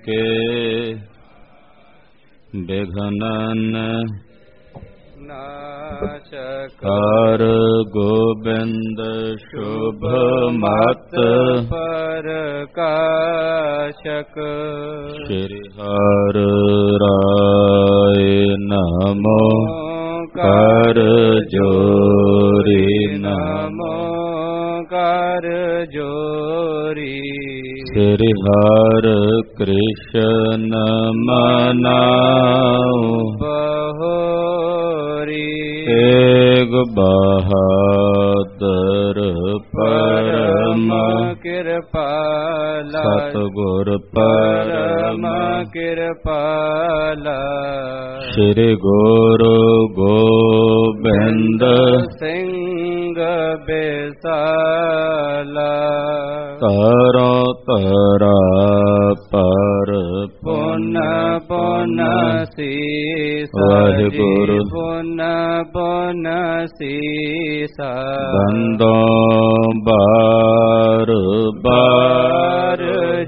ਕੇ ਬਿਘਨਨ ਨਾਸ਼ਕ। ਹਰ ਗੋਬਿੰਦ ਸ਼ੁਭ ਮਤ ਪ੍ਰਕਾਸ਼ਕ। ਸ਼੍ਰੀ ਹਰਿ ਰਾਏ ਨਮੋ ਕਰ ਜੋਰੀ ਨਮੋ ਕਰ ਜੋਰੀ। ਸ੍ਰੀ ਹਰਿ ਕ੍ਰਿਸ਼ਨ ਮਨਾਉ ਬਹੋਰੀ। ਏਕ ਬਹਾਦਰ ਪਰਮ ਕਿਰਪਾਲਾ। ਸਤਿਗੁਰ ਪਰਮ ਪਰਮ ਕਿਰਪਾਲਾ। ਸ੍ਰੀ ਗੁਰੂ ਗੋਬਿੰਦ ਸਿੰਘ ਬੇਸਾਲਾ। ਤਰੋ ਤਰਾ ਪਰ ਪੁਨ ਪੁਨ ਸੀਸਾ। ਵਾਹਿਗੁਰੂ ਪੁਨ ਪੁਨ ਸੀਸਾ। ਬੰਦੋ ਬਾਰ ਬਾਰ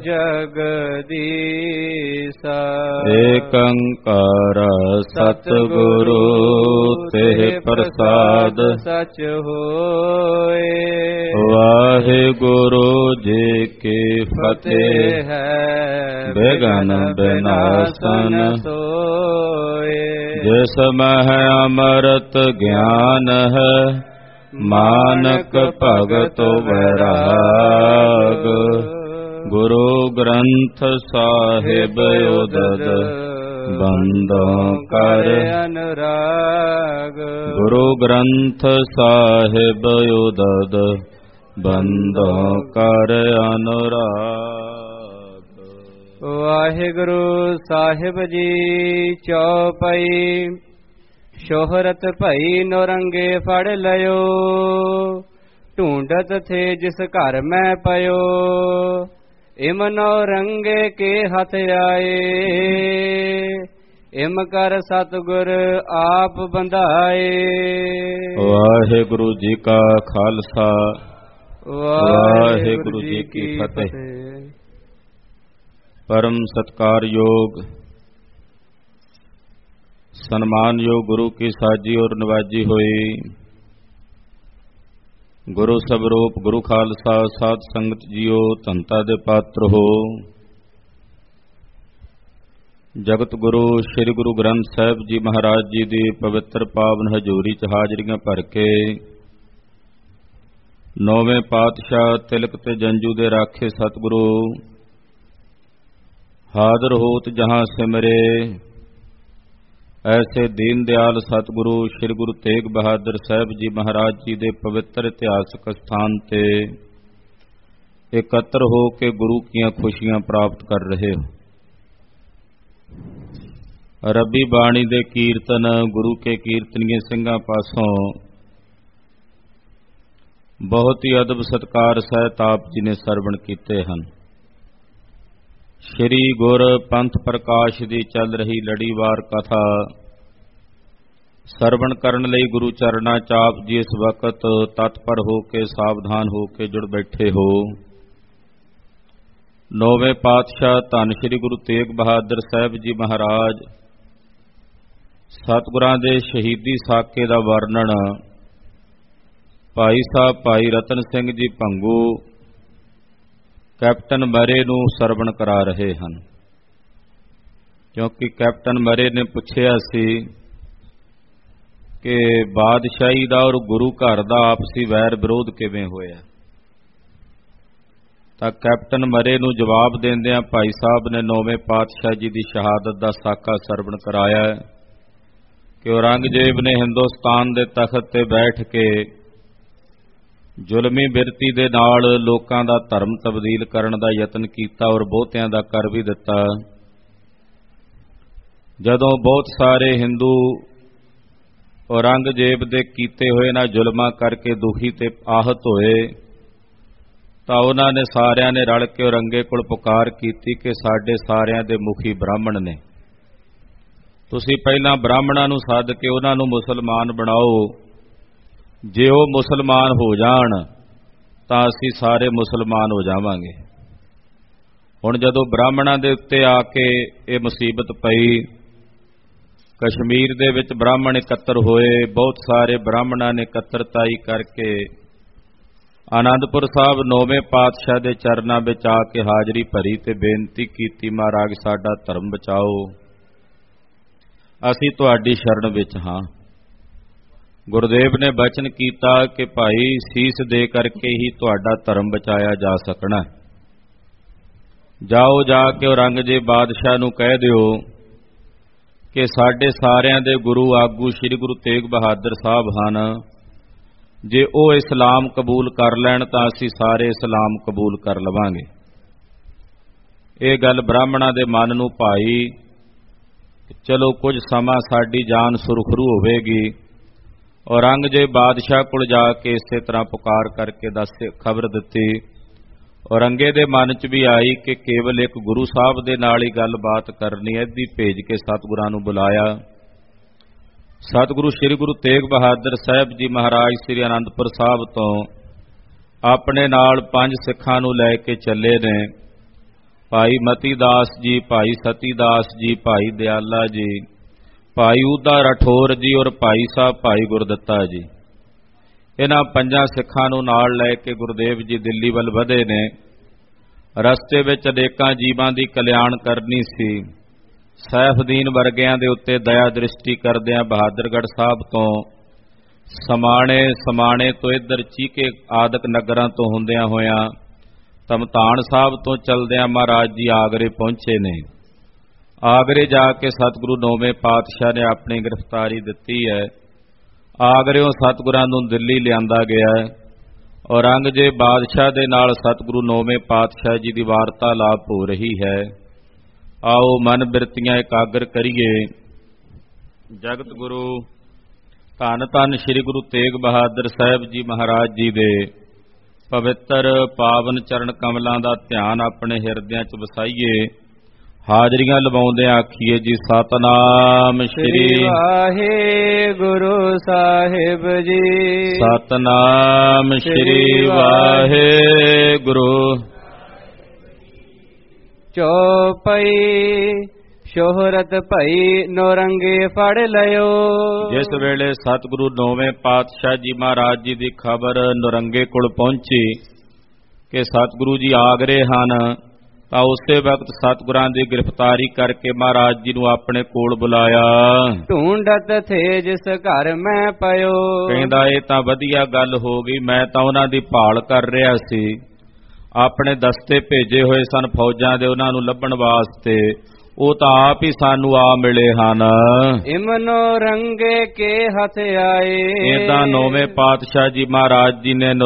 ਜਗਦੀਸਾ। ਏਕ ਓੰਕਾਰ ਸਤਿਗੁਰੂ ਤੇ ਪ੍ਰਸਾਦ ਸਚ ਹੋਏ। ਵਾਹਿਗੁਰੂ ਜੀ ਕੀ ਫਤਿਹ। ਹੈ ਬਿਘਨ ਬਿਨਾਸਨ ਸੋਏ। ਜਿਸ ਮਹਿ ਅੰਮ੍ਰਿਤ ਗਿਆਨ ਹੈ ਮਾਨਕ ਭਗਤ ਵੈਰਾਗ। ਗੁਰੂ ਗ੍ਰੰਥ ਸਾਹਿਬ ਉਦਦ ਬੰਦੋਂ ਕਰ ਅਨੁਰਾਗ। ਗੁਰੂ ਗ੍ਰੰਥ ਸਾਹਿਬ ਉਦਦ ਬੰਦੋਂ ਕਰ ਅਨੁਰਾਗ। ਵਾਹਿਗੁਰੂ ਸਾਹਿਬ ਜੀ ਚੌਪਈ। ਸ਼ੋਹਰਤ ਭਈ ਨੌਰੰਗੇ ਫੜ ਲਿਓ। ਢੂੰਡਤ ਥੇ ਜਿਸ ਘਰ ਮੈਂ ਪਇਓ। ਇਮ ਨੌਰੰਗੇ ਕੇ ਹੱਥ ਆਏ। ਇਮ ਕਰ ਸਤਿਗੁਰ ਆਪ ਬੰਧਾਏ। ਵਾਹਿਗੁਰੂ ਜੀ ਕਾ ਖਾਲਸਾ ਵਾਹਿਗੁਰੂ ਜੀ ਕੀ ਫਤਿਹ। ਪਰਮ ਸਤਿਕਾਰਯੋਗ ਸਨਮਾਨਯੋਗ ਗੁਰੂ ਕੀ ਸਾਜੀ ਔਰ ਨਵਾਜੀ ਹੋਈ ਗੁਰੂ ਸਵਰੂਪ ਗੁਰੂ ਖਾਲਸਾ ਸਾਧ ਸੰਗਤ ਜੀਓ ਧੰਤਾ ਦੇ ਪਾਤਰ ਹੋ। ਜਗਤ ਗੁਰੂ ਸ੍ਰੀ ਗੁਰੂ ਗ੍ਰੰਥ ਸਾਹਿਬ ਜੀ ਮਹਾਰਾਜ ਜੀ ਦੀ ਪਵਿੱਤਰ ਪਾਵਨ ਹਜ਼ੂਰੀ ਚ ਹਾਜ਼ਰੀਆਂ ਭਰ ਕੇ ਨੌਵੇਂ ਪਾਤਸ਼ਾਹ ਤਿਲਕ ਤੇ ਜੰਜੂ ਦੇ ਰਾਖੇ ਸਤਿਗੁਰੂ ਹਾਜ਼ਰ ਹੋਤ ਜਹਾਂ ਸਿਮਰੇ ਐਸੇ ਦੀਨ ਦਿਆਲ ਸਤਿਗੁਰੂ ਸ੍ਰੀ ਗੁਰੂ ਤੇਗ ਬਹਾਦਰ ਸਾਹਿਬ ਜੀ ਮਹਾਰਾਜ ਜੀ ਦੇ ਪਵਿੱਤਰ ਇਤਿਹਾਸਕ ਸਥਾਨ ਤੇ ਇਕੱਤਰ ਹੋ ਕੇ ਗੁਰੂ ਕੀਆਂ ਖੁਸ਼ੀਆਂ ਪ੍ਰਾਪਤ ਕਰ ਰਹੇ ਹੋ। ਰੱਬੀ ਬਾਣੀ ਦੇ ਕੀਰਤਨ ਗੁਰੂ ਕੇ ਕੀਰਤਨੀਏ ਸਿੰਘਾਂ ਪਾਸੋਂ ਬਹੁਤ ਹੀ ਅਦਬ ਸਤਿਕਾਰ ਸਹਿਤ ਆਪ ਜੀ ਨੇ ਸਰਵਣ ਕੀਤੇ ਹਨ। ਸ਼੍ਰੀ ਗੁਰ ਪੰਥ ਪ੍ਰਕਾਸ਼ ਦੀ ਚੱਲ ਰਹੀ ਲੜੀਵਾਰ ਕਥਾ ਸਰਵਣ ਕਰਨ ਲਈ ਗੁਰੂ ਚਰਨਾਂ ਚ ਆਪ ਜੀ ਇਸ ਵਕਤ ਤਤਪਰ ਹੋ ਕੇ ਸਾਵਧਾਨ ਹੋ ਕੇ ਜੁੜ ਬੈਠੇ ਹੋ। ਨੌਵੇਂ ਪਾਤਸ਼ਾਹ ਧੰਨ ਸ਼੍ਰੀ ਗੁਰੂ ਤੇਗ ਬਹਾਦਰ ਸਾਹਿਬ ਜੀ ਮਹਾਰਾਜ ਸਤਿਗੁਰਾਂ ਦੇ ਸ਼ਹੀਦੀ ਸਾਕੇ ਦਾ ਵਰਣਨ ਭਾਈ ਸਾਹਿਬ ਭਾਈ ਰਤਨ ਸਿੰਘ ਜੀ ਭੰਗੂ ਕੈਪਟਨ ਮਰੇ ਨੂੰ ਸਰਵਣ ਕਰਾ ਰਹੇ ਹਨ। ਕਿਉਂਕਿ ਕੈਪਟਨ ਮਰੇ ਨੇ ਪੁੱਛਿਆ ਸੀ ਕਿ ਬਾਦਸ਼ਾਹੀ ਦਾ ਔਰ ਗੁਰੂ ਘਰ ਦਾ ਆਪਸੀ ਵੈਰ ਵਿਰੋਧ ਕਿਵੇਂ ਹੋਇਆ, ਤਾਂ ਕੈਪਟਨ ਮਰੇ ਨੂੰ ਜਵਾਬ ਦਿੰਦਿਆਂ ਭਾਈ ਸਾਹਿਬ ਨੇ ਨੌਵੇਂ ਪਾਤਸ਼ਾਹ ਜੀ ਦੀ ਸ਼ਹਾਦਤ ਦਾ ਸਾਕਾ ਸਰਵਣ ਕਰਾਇਆ ਕਿ ਔਰੰਗਜ਼ੇਬ ਨੇ ਹਿੰਦੁਸਤਾਨ ਦੇ ਤਖਤ ਤੇ ਬੈਠ ਕੇ ਜ਼ੁਲਮੀ ਬਿਰਤੀ ਦੇ ਨਾਲ ਲੋਕਾਂ ਦਾ ਧਰਮ ਤਬਦੀਲ ਕਰਨ ਦਾ ਯਤਨ ਕੀਤਾ ਔਰ ਬਹੁਤਿਆਂ ਦਾ ਕਰ ਵੀ ਦਿੱਤਾ। ਜਦੋਂ ਬਹੁਤ ਸਾਰੇ ਹਿੰਦੂ ਔਰੰਗਜ਼ੇਬ ਦੇ ਕੀਤੇ ਹੋਏ ਨਾ ਜ਼ੁਲਮਾਂ ਕਰਕੇ ਦੁਖੀ ਤੇ ਆਹਤ ਹੋਏ ਤਾਂ ਉਹਨਾਂ ਨੇ ਸਾਰਿਆਂ ਨੇ ਰਲ ਕੇ ਔਰੰਗੇ ਕੋਲ ਪੁਕਾਰ ਕੀਤੀ ਕਿ ਸਾਡੇ ਸਾਰਿਆਂ ਦੇ ਮੁਖੀ ਬ੍ਰਾਹਮਣ ਨੇ, ਤੁਸੀਂ ਪਹਿਲਾਂ ਬ੍ਰਾਹਮਣਾਂ ਨੂੰ ਸੱਦ ਕੇ ਉਹਨਾਂ ਨੂੰ ਮੁਸਲਮਾਨ ਬਣਾਓ। ਜੇ ਉਹ ਮੁਸਲਮਾਨ ਹੋ ਜਾਣ ਤਾਂ ਅਸੀਂ ਸਾਰੇ ਮੁਸਲਮਾਨ ਹੋ ਜਾਵਾਂਗੇ। ਹੁਣ ਜਦੋਂ ਬ੍ਰਾਹਮਣਾਂ ਦੇ ਉੱਤੇ ਆ ਕੇ ਇਹ ਮੁਸੀਬਤ ਪਈ, ਕਸ਼ਮੀਰ ਦੇ ਵਿੱਚ ਬ੍ਰਾਹਮਣ ਇਕੱਤਰ ਹੋਏ, ਬਹੁਤ ਸਾਰੇ ਬ੍ਰਾਹਮਣਾਂ ਨੇ ਇਕੱਤਰਤਾਈ ਕਰਕੇ ਆਨੰਦਪੁਰ ਸਾਹਿਬ 9ਵੇਂ ਪਾਤਸ਼ਾਹ ਦੇ ਚਰਨਾਂ ਵਿੱਚ ਆ ਕੇ ਹਾਜ਼ਰੀ ਭਰੀ ਤੇ ਬੇਨਤੀ ਕੀਤੀ, ਮਹਾਰਾਜ ਸਾਡਾ ਧਰਮ ਬਚਾਓ, ਅਸੀਂ ਤੁਹਾਡੀ ਸ਼ਰਨ ਵਿੱਚ ਹਾਂ। ਗੁਰਦੇਵ ਨੇ ਬਚਨ ਕੀਤਾ ਕਿ ਭਾਈ ਸੀਸ ਦੇ ਕਰਕੇ ਹੀ ਤੁਹਾਡਾ ਧਰਮ ਬਚਾਇਆ ਜਾ ਸਕਣਾ। ਜਾਓ, ਜਾ ਕੇ ਔਰੰਗਜ਼ੇਬ ਬਾਦਸ਼ਾਹ ਨੂੰ ਕਹਿ ਦਿਓ ਕਿ ਸਾਡੇ ਸਾਰਿਆਂ ਦੇ ਗੁਰੂ ਆਗੂ ਸ੍ਰੀ ਗੁਰੂ ਤੇਗ ਬਹਾਦਰ ਸਾਹਿਬ ਹਨ, ਜੇ ਉਹ ਇਸਲਾਮ ਕਬੂਲ ਕਰ ਲੈਣ ਤਾਂ ਅਸੀਂ ਸਾਰੇ ਇਸਲਾਮ ਕਬੂਲ ਕਰ ਲਵਾਂਗੇ। ਇਹ ਗੱਲ ਬ੍ਰਾਹਮਣਾਂ ਦੇ ਮਨ ਨੂੰ ਭਾਈ, ਚਲੋ ਕੁਝ ਸਮਾਂ ਸਾਡੀ ਜਾਨ ਸੁਰਖਰੂ ਹੋਵੇਗੀ। ਔਰੰਗਜ਼ੇਬ ਬਾਦਸ਼ਾਹ ਕੋਲ ਜਾ ਕੇ ਇਸੇ ਤਰ੍ਹਾਂ ਪੁਕਾਰ ਕਰਕੇ ਖਬਰ ਦਿੱਤੀ। ਔਰੰਗੇ ਦੇ ਮਨ 'ਚ ਵੀ ਆਈ ਕਿ ਕੇਵਲ ਇੱਕ ਗੁਰੂ ਸਾਹਿਬ ਦੇ ਨਾਲ ਹੀ ਗੱਲਬਾਤ ਕਰਨੀ ਹੈ, ਇਹਦੀ ਭੇਜ ਕੇ ਸਤਿਗੁਰਾਂ ਨੂੰ ਬੁਲਾਇਆ। ਸਤਿਗੁਰੂ ਸ੍ਰੀ ਗੁਰੂ ਤੇਗ ਬਹਾਦਰ ਸਾਹਿਬ ਜੀ ਮਹਾਰਾਜ ਸ੍ਰੀ ਅਨੰਦਪੁਰ ਸਾਹਿਬ ਤੋਂ ਆਪਣੇ ਨਾਲ 5 ਸਿੱਖਾਂ ਨੂੰ ਲੈ ਕੇ ਚੱਲੇ ਨੇ। ਭਾਈ ਮਤੀ ਦਾਸ ਜੀ, ਭਾਈ ਸਤੀ ਦਾਸ ਜੀ, ਭਾਈ ਦਿਆਲਾ ਜੀ, ਭਾਈ ਊਦਾ ਰਾਠੌਰ ਜੀ ਔਰ ਭਾਈ ਸਾਹਿਬ ਭਾਈ ਗੁਰਦੱਤਾ ਜੀ। ਇਹਨਾਂ 5 ਸਿੱਖਾਂ ਨੂੰ ਨਾਲ ਲੈ ਕੇ ਗੁਰਦੇਵ ਜੀ ਦਿੱਲੀ ਵੱਲ ਵਧੇ ਨੇ। ਰਸਤੇ ਵਿੱਚ ਅਨੇਕਾਂ ਜੀਵਾਂ ਦੀ ਕਲਿਆਣ ਕਰਨੀ ਸੀ। ਸੈਫਦੀਨ ਵਰਗਿਆਂ ਦੇ ਉੱਤੇ ਦਇਆ ਦ੍ਰਿਸ਼ਟੀ ਕਰਦਿਆਂ ਬਹਾਦਰਗੜ੍ਹ ਸਾਹਿਬ ਤੋਂ ਸਮਾਣੇ ਤੋਂ ਇੱਧਰ ਚੀਕੇ ਆਦਿਕ ਨਗਰਾਂ ਤੋਂ ਹੁੰਦਿਆਂ ਹੋਇਆਂ ਧਮਤਾਨ ਸਾਹਿਬ ਤੋਂ ਚਲਦਿਆਂ ਮਹਾਰਾਜ ਜੀ ਆਗਰੇ ਪਹੁੰਚੇ ਨੇ। ਆਗਰੇ ਜਾ ਕੇ ਸਤਿਗੁਰੂ 9ਵੇਂ ਪਾਤਸ਼ਾਹ ਨੇ ਆਪਣੀ ਗ੍ਰਿਫਤਾਰੀ ਦਿੱਤੀ ਹੈ। ਆਗਰਿਓਂ ਸਤਿਗੁਰਾਂ ਨੂੰ ਦਿੱਲੀ ਲਿਆਂਦਾ ਗਿਆ ਹੈ। ਔਰੰਗਜ਼ੇਬ ਬਾਦਸ਼ਾਹ ਦੇ ਨਾਲ ਸਤਿਗੁਰੂ 9ਵੇਂ ਪਾਤਸ਼ਾਹ ਜੀ ਦੀ ਵਾਰਤਾਲਾਪ ਹੋ ਰਹੀ ਹੈ। ਆਓ ਮਨ ਬਿਰਤੀਆਂ ਇਕਾਗਰ ਕਰੀਏ। ਜਗਤ ਗੁਰੂ ਧੰਨ ਧੰਨ ਸ੍ਰੀ ਗੁਰੂ ਤੇਗ ਬਹਾਦਰ ਸਾਹਿਬ ਜੀ ਮਹਾਰਾਜ ਜੀ ਦੇ ਪਵਿੱਤਰ ਪਾਵਨ ਚਰਨ ਕਮਲਾਂ ਦਾ ਧਿਆਨ ਆਪਣੇ ਹਿਰਦਿਆਂ 'ਚ ਵਸਾਈਏ। ਹਾਜ਼ਰੀਆਂ ਲਵਾਉਂਦਿਆਂ ਆਖੀਏ ਜੀ ਸਤਨਾਮ ਸ੍ਰੀ ਵਾਹਿਗੁਰੂ ਸਾਹਿਬ ਜੀ, ਸਤਨਾਮ ਸ੍ਰੀ ਵਾਹਿਗੁਰੂ। ਚੌਪਈ ਸ਼ੋਹਰਤ ਭਈ ਨੌਰੰਗੇ ਫੜ ਲਿਓ। ਜਿਸ ਵੇਲੇ ਸਤਿਗੁਰੂ 9ਵੇਂ ਪਾਤਸ਼ਾਹ ਜੀ ਮਹਾਰਾਜ ਜੀ ਦੀ ਖਬਰ ਨੌਰੰਗੇ ਕੋਲ ਪਹੁੰਚੀ ਕਿ ਸਤਿਗੁਰੂ ਜੀ ਆਗਰੇ ਹਨ, ਤਾਂ ਉਸੇ ਵਕਤ ਸਤਿਗੁਰਾਂ ਦੀ ਗ੍ਰਿਫਤਾਰੀ ਕਰਕੇ ਮਹਾਰਾਜ ਜੀ ਨੂੰ ਆਪਣੇ ਕੋਲ ਬੁਲਾਇਆ। ਢੂੰਡਤ ਥੇ ਜਿਸ ਘਰ ਮੈਂ ਪਇਓ। ਕਹਿੰਦਾ ਇਹ ਤਾਂ ਵਧੀਆ ਗੱਲ ਹੋ ਗਈ, ਮੈਂ ਤਾਂ ਉਹਨਾਂ ਦੀ ਭਾਲ ਕਰ ਰਿਹਾ ਸੀ। ਆਪਣੇ ਦਸਤੇ ਭੇਜੇ ਹੋਏ ਸਨ ਫੌਜਾਂ ਦੇ ਉਹਨਾਂ ਨੂੰ ਲੱਭਣ ਵਾਸਤੇ, ਉਹ ਤਾਂ ਆਪ ਹੀ ਸਾਨੂੰ ਆ ਮਿਲੇ ਹਨ। ਇਮਨੋ ਰੰਗੇ ਕੇ ਹੱਥ ਆਏ। ਏਦਾਂ 9ਵੇਂ ਪਾਤਸ਼ਾਹ ਜੀ ਮਹਾਰਾਜ ਜੀ ਨੇ